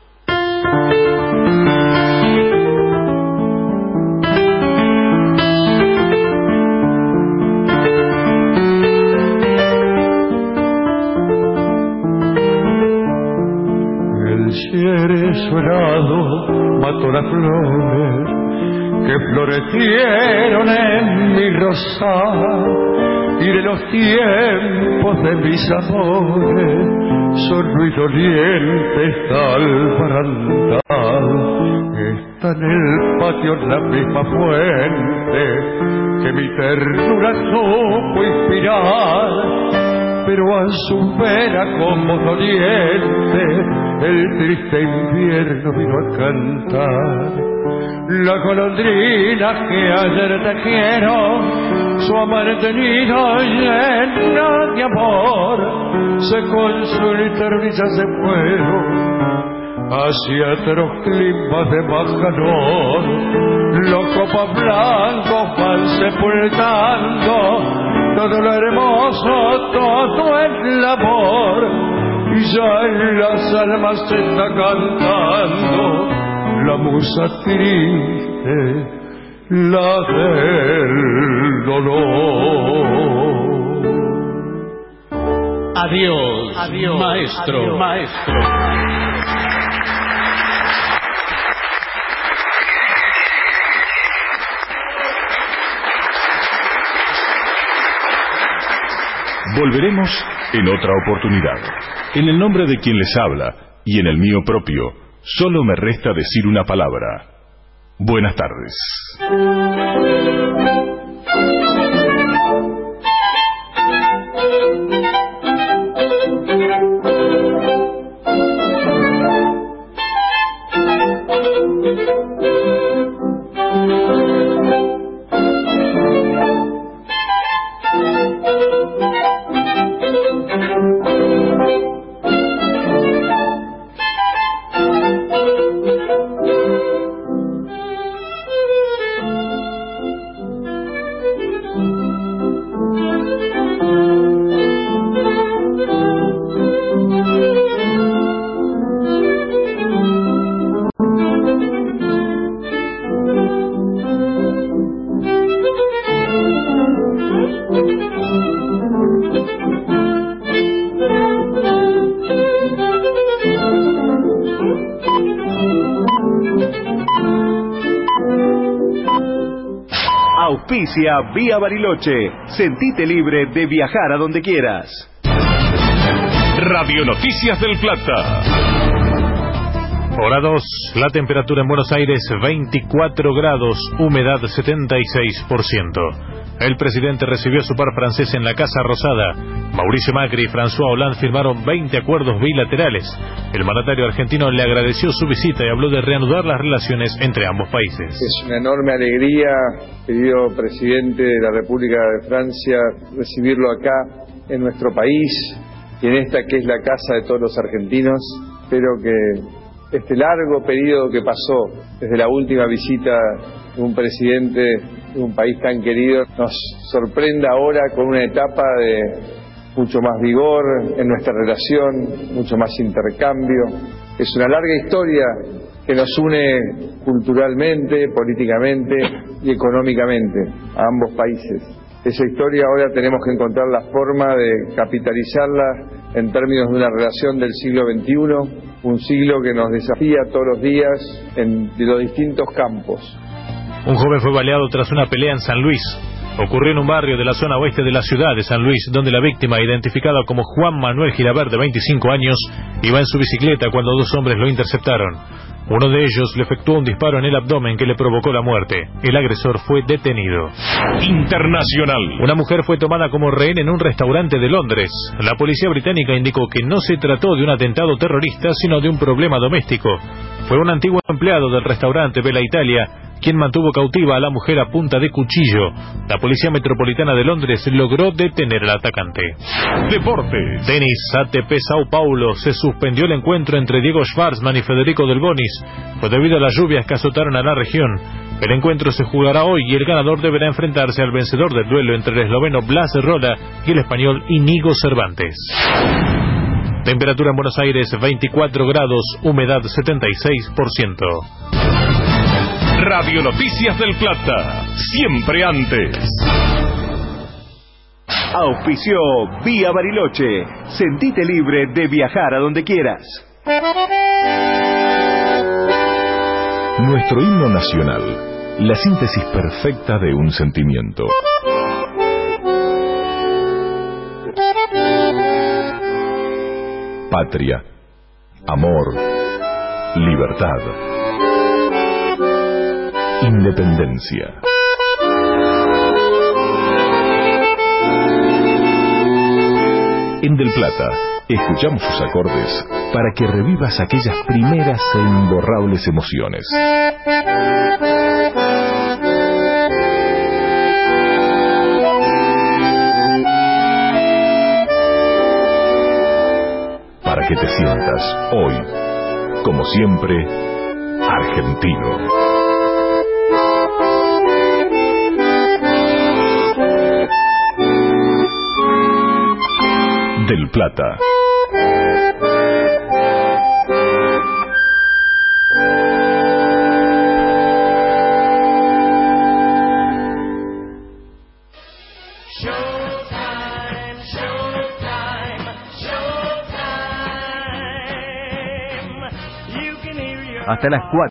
Cerezolado mató las flores que florecieron en mi rosal, y de los tiempos de mis amores solo y doliente está el barandal. Está en el patio la misma fuente que mi ternura supo inspirar pero a su pena como doliente el triste invierno vino a cantar. La golondrina que ayer te quiero, su amante nido lleno de amor, se consuela y eterniza se fueron hacia otros climas de más calor. Los copas blancos van sepultando todo lo hermoso, todo el amor, y ya en las almas se está cantando la musa triste, la del dolor. Adiós, adiós, maestro, adiós, maestro. Volveremos en otra oportunidad. En el nombre de quien les habla y en el mío propio, solo me resta decir una palabra. Buenas tardes. Auspicia Vía Bariloche. Sentite libre de viajar a donde quieras. Radio Noticias del Plata. Hora dos, la temperatura en Buenos Aires veinticuatro grados, humedad setenta y seis por ciento. El presidente recibió a su par francés en la Casa Rosada. Mauricio Macri y François Hollande firmaron veinte acuerdos bilaterales. El mandatario argentino le agradeció su visita y habló de reanudar las relaciones entre ambos países. Es una enorme alegría, querido presidente de la República de Francia, recibirlo acá en nuestro país y en esta que es la casa de todos los argentinos. Espero que este largo periodo que pasó desde la última visita de un presidente de un país tan querido nos sorprenda ahora con una etapa de mucho más vigor en nuestra relación, mucho más intercambio. Es una larga historia que nos une culturalmente, políticamente y económicamente a ambos países. Esa historia ahora tenemos que encontrar la forma de capitalizarla en términos de una relación del siglo veintiuno, un siglo que nos desafía todos los días en los distintos campos. Un joven fue baleado tras una pelea en San Luis. Ocurrió en un barrio de la zona oeste de la ciudad de San Luis, donde la víctima, identificada como Juan Manuel Gilabert, de veinticinco años, iba en su bicicleta cuando dos hombres lo interceptaron. Uno de ellos le efectuó un disparo en el abdomen que le provocó la muerte. El agresor fue detenido. Internacional. Una mujer fue tomada como rehén en un restaurante de Londres. La policía británica indicó que no se trató de un atentado terrorista, sino de un problema doméstico. Fue un antiguo empleado del restaurante Bella Italia quien mantuvo cautiva a la mujer a punta de cuchillo. La Policía Metropolitana de Londres logró detener al atacante. Deportes. Tenis. A T P Sao Paulo. Se suspendió el encuentro entre Diego Schwartzman y Federico Del Bonis, pues debido a las lluvias que azotaron a la región. El encuentro se jugará hoy y el ganador deberá enfrentarse al vencedor del duelo entre el esloveno Blas Rola y el español Íñigo Cervantes. Temperatura en Buenos Aires veinticuatro grados, humedad setenta y seis por ciento. Radio Noticias del Plata, siempre antes. Auspició Vía Bariloche. Sentite libre de viajar a donde quieras. Nuestro himno nacional, la síntesis perfecta de un sentimiento. Patria, amor, libertad, independencia. En Del Plata, escuchamos sus acordes para que revivas aquellas primeras e imborrables emociones. Para que te sientas hoy, como siempre, argentino. Del Plata. Hasta las cuatro.